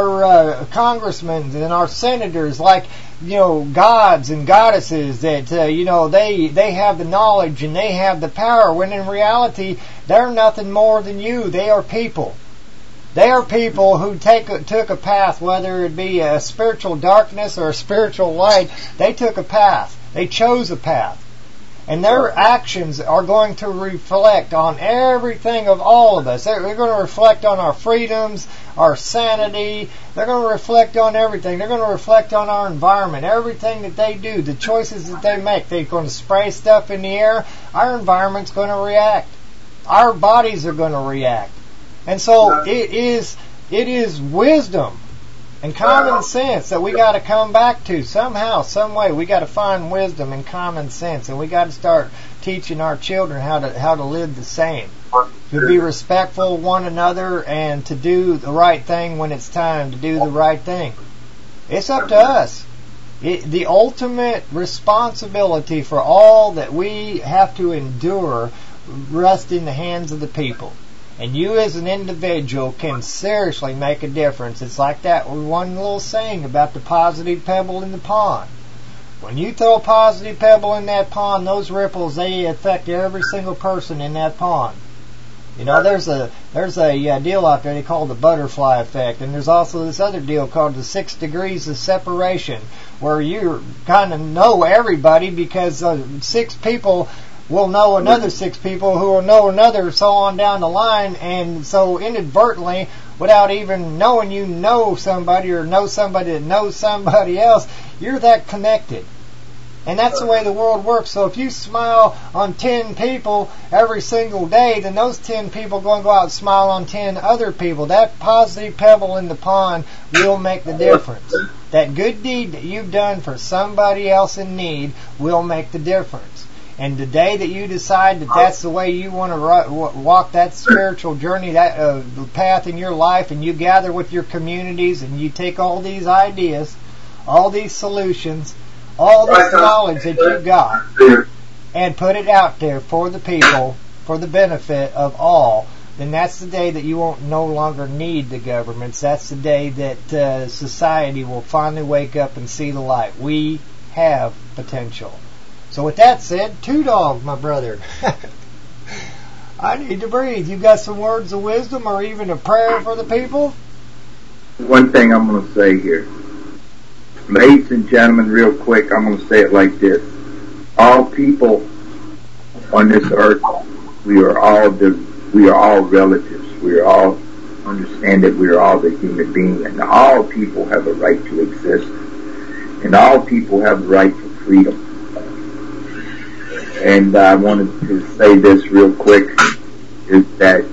congressmen and our senators like, you know, gods and goddesses that, you know, they have the knowledge and they have the power, when in reality, they're nothing more than you. They are people. They are people who took a path, whether it be a spiritual darkness or a spiritual light. They took a path. They chose a path. And their actions are going to reflect on everything of all of us. They're going to reflect on our freedoms, our sanity. They're going to reflect on everything. They're going to reflect on our environment, everything that they do, the choices that they make. They're going to spray stuff in the air. Our environment's going to react. Our bodies are going to react. And so it is wisdom and common sense that we got to come back to somehow, some way. We got to find wisdom and common sense, and we got to start teaching our children how to live the same, to be respectful of one another, and to do the right thing when it's time to do the right thing. It's up to us. The ultimate responsibility for all that we have to endure rests in the hands of the people. And you as an individual can seriously make a difference. It's like that one little saying about the positive pebble in the pond. When you throw a positive pebble in that pond, those ripples, they affect every single person in that pond. You know, there's a deal out there they call the butterfly effect, and there's also this other deal called the 6 degrees of separation, where you kind of know everybody because 6 people will know another 6 people who will know another, so on down the line, and so inadvertently, without even knowing you know somebody or know somebody that knows somebody else, you're that connected. And that's the way the world works. So if you smile on 10 people every single day, then those 10 people are going to go out and smile on 10 other people. That positive pebble in the pond will make the difference. That good deed that you've done for somebody else in need will make the difference. And the day that you decide that that's the way you want to walk that spiritual journey, that the path in your life, and you gather with your communities and you take all these ideas, all these solutions, all this knowledge that you've got, and put it out there for the people, for the benefit of all, then that's the day that you won't no longer need the governments. That's the day that society will finally wake up and see the light. We have potential. So with that said, Two Dog, my brother, I need to breathe. You got some words of wisdom or even a prayer for the people? One thing I'm going to say here. Ladies and gentlemen, real quick, I'm going to say it like this. All people on this earth, we are all relatives. We are all understand that we are all the human being, and all people have a right to exist, and all people have the right to freedom. And I wanted to say this real quick, is that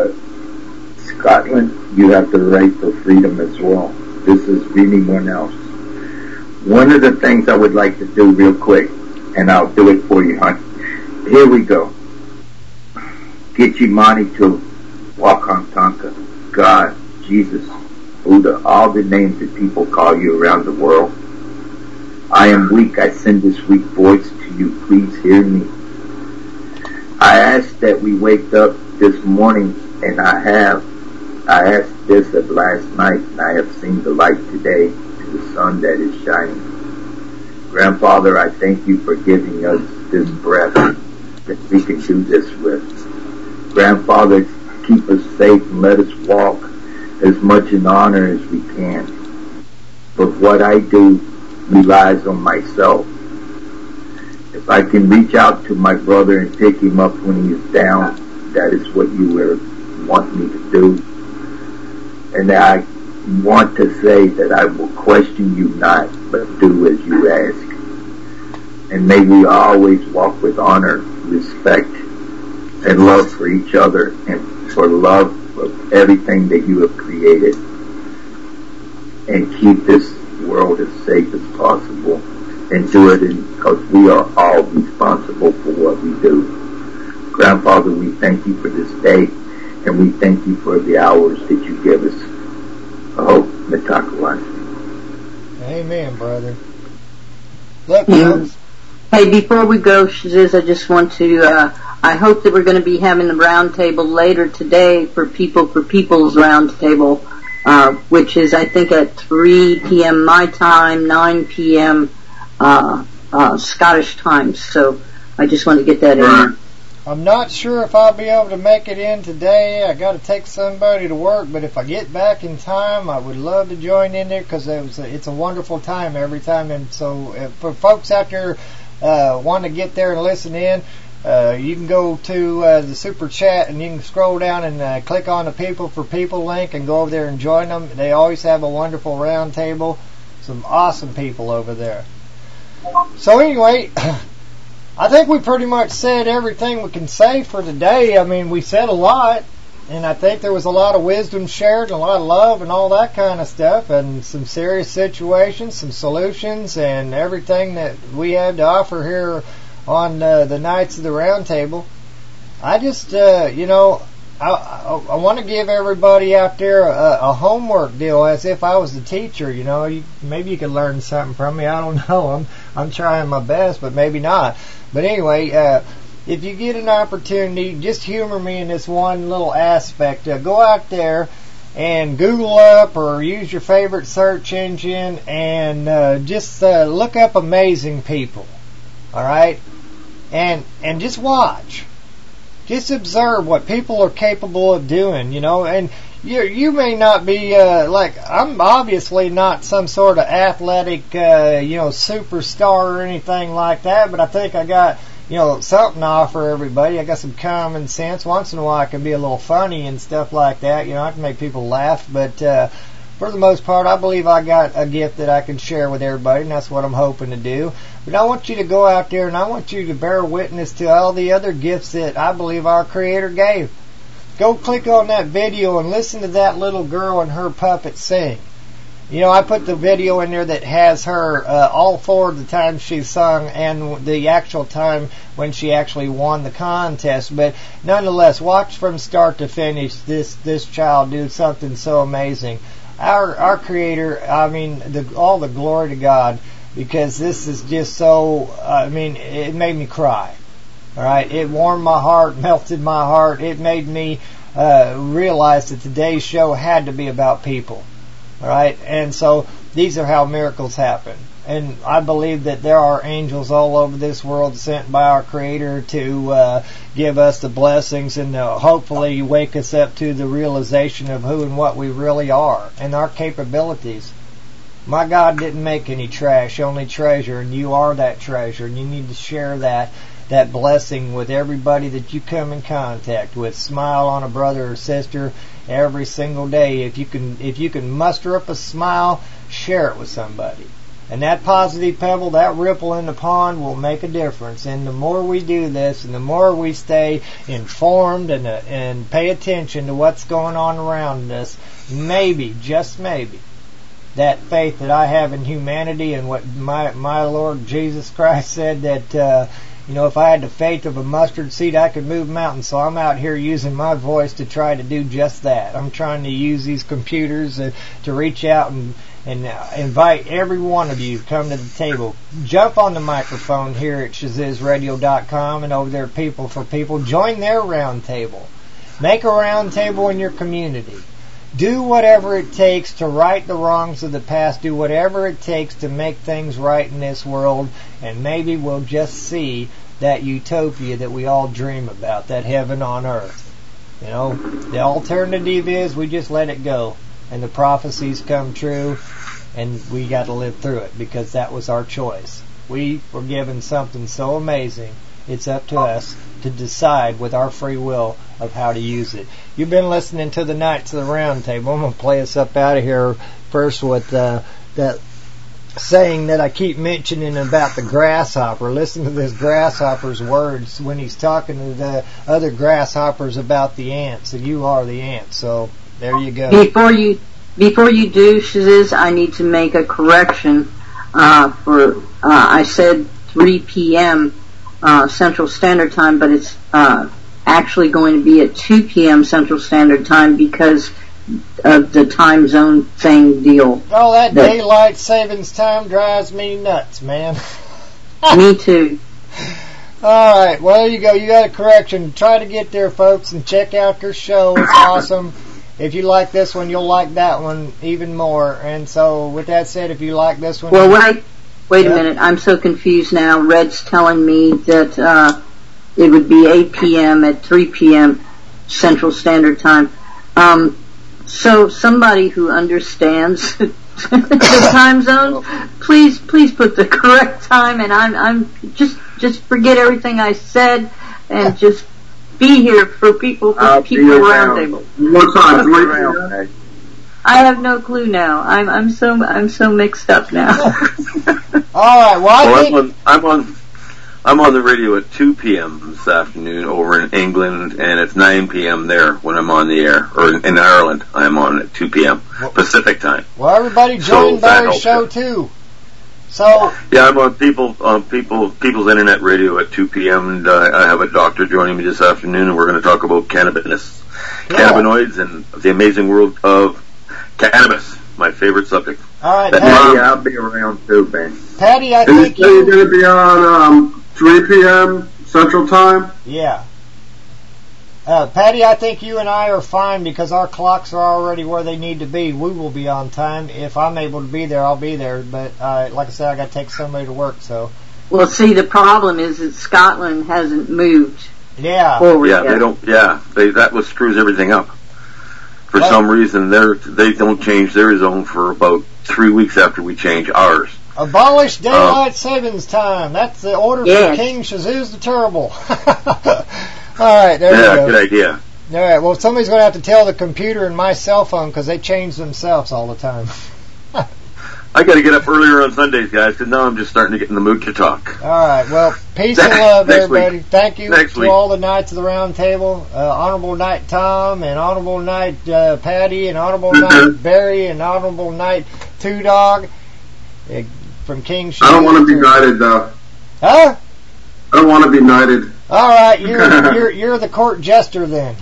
Scotland, you have the right for freedom as well. This is anyone else. One of the things I would like to do real quick, and I'll do it for you, hon. Here we go. Gitchimani to Wakantanka, God, Jesus, Buddha, all the names that people call you around the world. I am weak. I send this weak voice to you. Please hear me. I ask that we wake up this morning, and I asked this of last night, and I have seen the light today, to the sun that is shining. Grandfather, I thank you for giving us this breath that we can do this with. Grandfather, keep us safe and let us walk as much in honor as we can. But what I do relies on myself. If I can reach out to my brother and pick him up when he is down, that is what you want me to do. And I want to say that I will question you not, but do as you ask. And may we always walk with honor, respect, and love for each other, and for love of everything that you have created, and keep this world as safe as possible, and do it because we are all responsible for what we do. Grandfather, we thank you for this day, and we thank you for the hours that you give us. Oh, Mitakuwashi. Amen, brother. Look, folks. Hey, before we go, Shaziz, I just want to, I hope that we're going to be having the round table later today for People's Round Table, which is, I think, at 3 p.m. my time, 9 p.m. Scottish time. So I just want to get that in. I'm not sure if I'll be able to make it in today. I got to take somebody to work, but if I get back in time, I would love to join in there because it's a wonderful time every time. And so for folks out there want to get there and listen in, you can go to the Super Chat and you can scroll down and click on the People for People link and go over there and join them. They always have a wonderful round table. Some awesome people over there. So anyway, I think we pretty much said everything we can say for today. I mean, we said a lot. And I think there was a lot of wisdom shared and a lot of love and all that kind of stuff, and some serious situations, some solutions, and everything that we have to offer here on the Knights of the Round Table. I just, I want to give everybody out there a homework deal, as if I was the teacher. Maybe you could learn something from me. I don't know. I'm trying my best, but maybe not. But anyway, if you get an opportunity, just humor me in this one little aspect. Go out there and Google up or use your favorite search engine and just look up amazing people. All right? And just watch. Just observe what people are capable of doing, and you may not be I'm obviously not some sort of athletic superstar or anything like that, but I think I got something to offer everybody. I got some common sense. Once in a while I can be a little funny and stuff like that. I can make people laugh, but for the most part I believe I got a gift that I can share with everybody, and that's what I'm hoping to do. But I want you to go out there and I want you to bear witness to all the other gifts that I believe our Creator gave. Go click on that video and listen to that little girl and her puppet sing. I put the video in there that has her all 4 of the times she sung and the actual time when she actually won the contest. But nonetheless, watch from start to finish this child do something so amazing. Our Creator, all the glory to God, because this is just so, it made me cry. All right, it warmed my heart, melted my heart. It made me realize that today's show had to be about people. All right, and so these are how miracles happen. And I believe that there are angels all over this world sent by our Creator to give us the blessings and hopefully wake us up to the realization of who and what we really are and our capabilities. My God didn't make any trash, only treasure, and you are that treasure, and you need to share that blessing with everybody that you come in contact with. Smile on a brother or sister every single day. If you can muster up a smile, share it with somebody. And that positive pebble, that ripple in the pond will make a difference. And the more we do this, and the more we stay informed and pay attention to what's going on around us, maybe, just maybe, that faith that I have in humanity and what my Lord Jesus Christ said that, if I had the faith of a mustard seed, I could move mountains. So I'm out here using my voice to try to do just that. I'm trying to use these computers to reach out and invite every one of you to come to the table. Jump on the microphone here at ShazizRadio.com and over there, People for People. Join their round table. Make a round table in your community. Do whatever it takes to right the wrongs of the past. Do whatever it takes to make things right in this world. And maybe we'll just see that utopia that we all dream about, that heaven on earth. The alternative is we just let it go. And the prophecies come true. And we got to live through it because that was our choice. We were given something so amazing. It's up to us to decide with our free will of how to use it. You've been listening to the Knights of the Round Table. I'm going to play us up out of here first with that saying that I keep mentioning about the grasshopper. Listen to this grasshopper's words when he's talking to the other grasshoppers about the ants. And you are the ant. So there you go. Before you do, Shaziz, I need to make a correction. I said 3 p.m. Central Standard Time, but it's actually going to be at 2 p.m. Central Standard Time because of the time zone thing deal. Oh, that daylight savings time drives me nuts, man. Me too. All right, well, there you go. You got a correction. Try to get there, folks, and check out their show. It's awesome. If you like this one, you'll like that one even more. And so, with that said, if you like this one... Well, wait a minute. I'm so confused now. Red's telling me that it would be 8 p.m. at 3 p.m. Central Standard Time. So somebody who understands the time zone, please put the correct time, and I'm just forget everything I said and just be here for people roundtable. What time? I have no clue now. I'm so mixed up now. All right. Well, I'm on the radio at 2 p.m. this afternoon over in England, and it's 9 p.m. there when I'm on the air. Or in Ireland, I'm on at 2 p.m. Pacific time. Well, everybody join Barry's show, too. So yeah, I'm on People's Internet Radio at 2 p.m. and I have a doctor joining me this afternoon, and we're going to talk about cannabinoids, and the amazing world of cannabis. My favorite subject. All right, Patty, I'll be around too, Ben. Patty, I think you're going to be on 3 p.m. Central Time. Yeah. Patty, I think you and I are fine because our clocks are already where they need to be. We will be on time. If I'm able to be there, I'll be there. But like I said, I got to take somebody to work. So. Well, see, the problem is that Scotland hasn't moved. Yeah. Forward yeah, yet. they don't. Yeah, that screws everything up. For some reason, they don't change their zone for about 3 weeks after we change ours. Abolish daylight savings time. That's the order from King Shazuz the Terrible. All right, there we go. Yeah, good idea. All right, well, somebody's going to have to tell the computer and my cell phone because they change themselves all the time. I got to get up earlier on Sundays, guys, because now I'm just starting to get in the mood to talk. All right, well, peace and love, everybody. Week. Thank you Next to week. all the Knights of the Round Table. Honorable Knight Tom, and Honorable Knight Patty, and Honorable Knight Barry, and Honorable Knight Two Dog from King Shazuz. I don't want to be knighted, though. Huh? I don't want to be knighted. All right, you're the court jester then.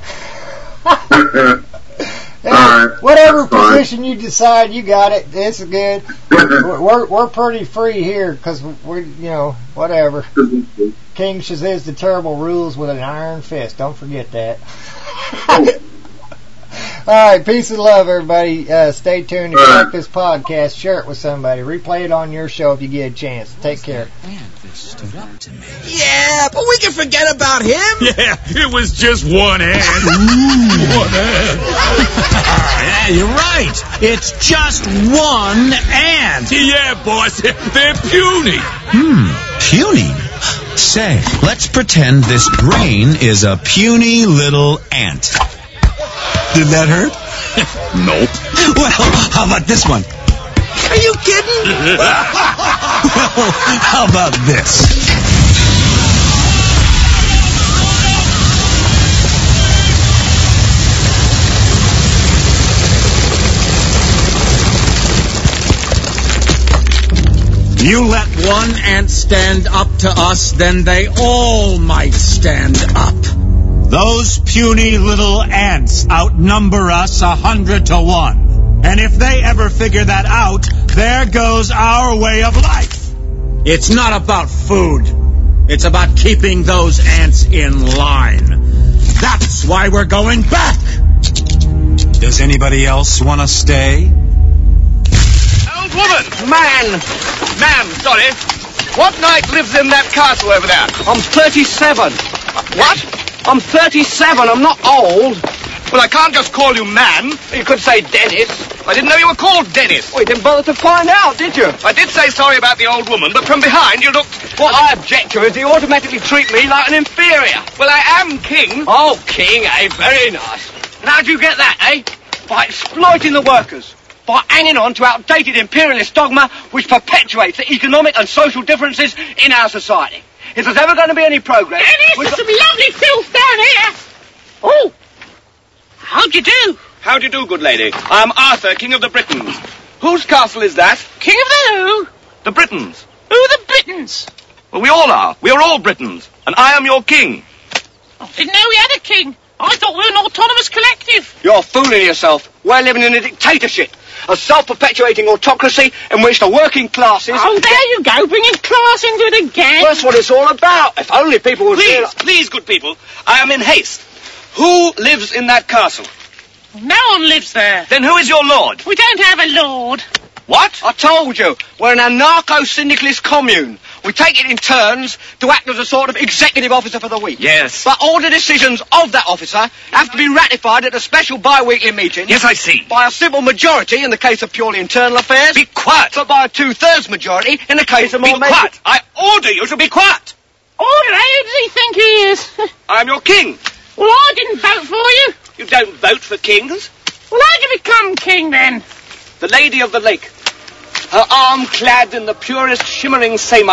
Right, whatever position you decide, you got it. It's good. We're pretty free here because we're whatever. King Shazuz the Terrible rules with an iron fist. Don't forget that. All right, peace and love, everybody. Stay tuned to check this podcast. Share it with somebody. Replay it on your show if you get a chance. Take care. Stood up to me. Yeah, but we can forget about him. Yeah, it was just one ant. One ant. Yeah, you're right. It's just one ant. Yeah, boss. They're puny. Puny? Say, let's pretend this brain is a puny little ant. Did that hurt? Nope. Well, how about this one? Are you kidding? Well, how about this? You let one ant stand up to us, then they all might stand up. Those puny little ants outnumber us 100 to 1. And if they ever figure that out, there goes our way of life. It's not about food. It's about keeping those ants in line. That's why we're going back. Does anybody else want to stay? Old woman! Ma'am, sorry. What knight lives in that castle over there? I'm 37. What? I'm 37. I'm not old. Well, I can't just call you man. You could say Dennis. I didn't know you were called Dennis. Well, you didn't bother to find out, did you? I did say sorry about the old woman, but from behind you looked... What I object to is you automatically treat me like an inferior. Well, I am king. Oh, king, eh? Very nice. And how'd you get that, eh? By exploiting the workers. By hanging on to outdated imperialist dogma which perpetuates the economic and social differences in our society. If there's ever going to be any progress... Dennis, there's some lovely filth down here. Oh, how'd you do? How do you do, good lady? I am Arthur, King of the Britons. Whose castle is that? King of the who? The Britons. Who are the Britons? Well, we all are. We are all Britons. And I am your king. I didn't know we had a king. I thought we were an autonomous collective. You're fooling yourself. We're living in a dictatorship. A self-perpetuating autocracy in which the working classes... Oh, there you go, bringing class into it again. That's what it's all about. If only people would... Please, good people. I am in haste. Who lives in that castle? No one lives there. Then who is your lord? We don't have a lord. What? I told you. We're an anarcho-syndicalist commune. We take it in turns to act as a sort of executive officer for the week. Yes. But all the decisions of that officer have to be ratified at a special bi-weekly meeting. Yes, I see. By a simple majority in the case of purely internal affairs. Be quiet. But by a 2/3 majority in the case of more... Be quiet. I order you to be quiet. Order, who does he think he is? I'm your king. Well, I didn't vote for you. You don't vote for kings. Well, how'd you become king then? The Lady of the Lake. Her arm clad in the purest shimmering samite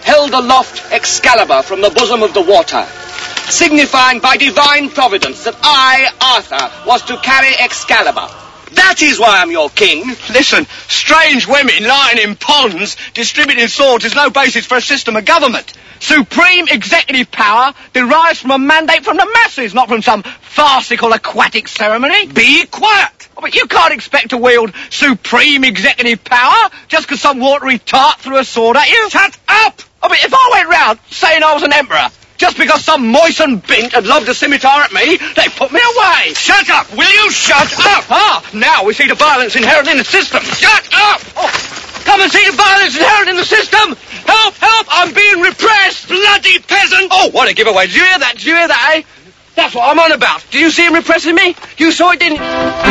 held aloft Excalibur from the bosom of the water, signifying by divine providence that I, Arthur, was to carry Excalibur. That is why I'm your king. Listen, strange women lying in ponds distributing swords is no basis for a system of government. Supreme executive power derives from a mandate from the masses, not from some farcical aquatic ceremony. Be quiet! Oh, but you can't expect to wield supreme executive power just because some watery tart threw a sword at you. Shut up! Oh, but if I went round saying I was an emperor, just because some moistened bint had lobbed a scimitar at me, they put me away. Shut up! Will you shut up? Ah, now we see the violence inherent in the system. Shut up! Oh, come and see the violence inherent in the system. Help, help, I'm being repressed. Bloody peasant! Oh, what a giveaway. Did you hear that? Did you hear that, eh? That's what I'm on about. Do you see him repressing me? You saw it, didn't you?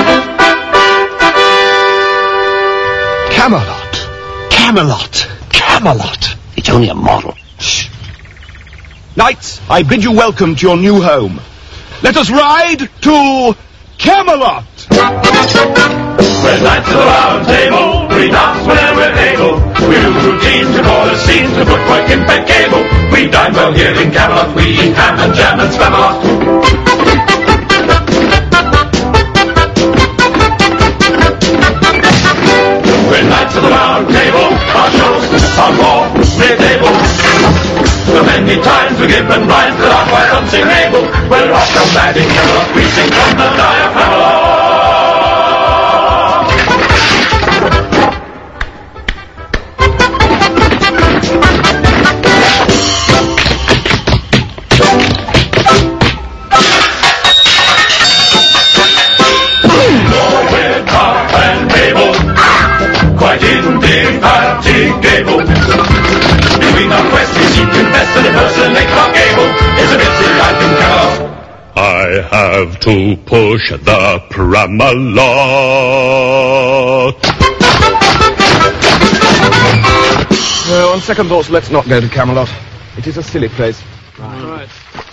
Camelot. Camelot. Camelot. It's only a model. Shh. Knights, I bid you welcome to your new home. Let us ride to Camelot. We're knights of the round table, we dance whenever we're able. We do routines, record scenes, the footwork impeccable. We dine well here in Camelot, we eat ham and jam and Spamalot. We're knights of the round table, our shows are more mid-able. So many times we give and rhymes that are quite unsingable. We're off the mad in Camelot, we sing from the diaphragm. Quite indefatigable. Between our quests we seek to invest and impersonate our gable. It's a busy life in Camelot. I have to push the Pramalot. Well, on second thoughts, let's not go to Camelot. It is a silly place. Right.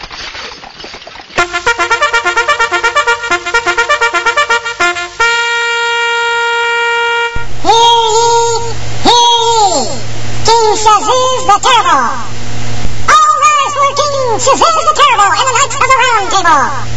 King Shazuz the Terrible. All rise for King Shazuz the Terrible and the Knights of the Round Table.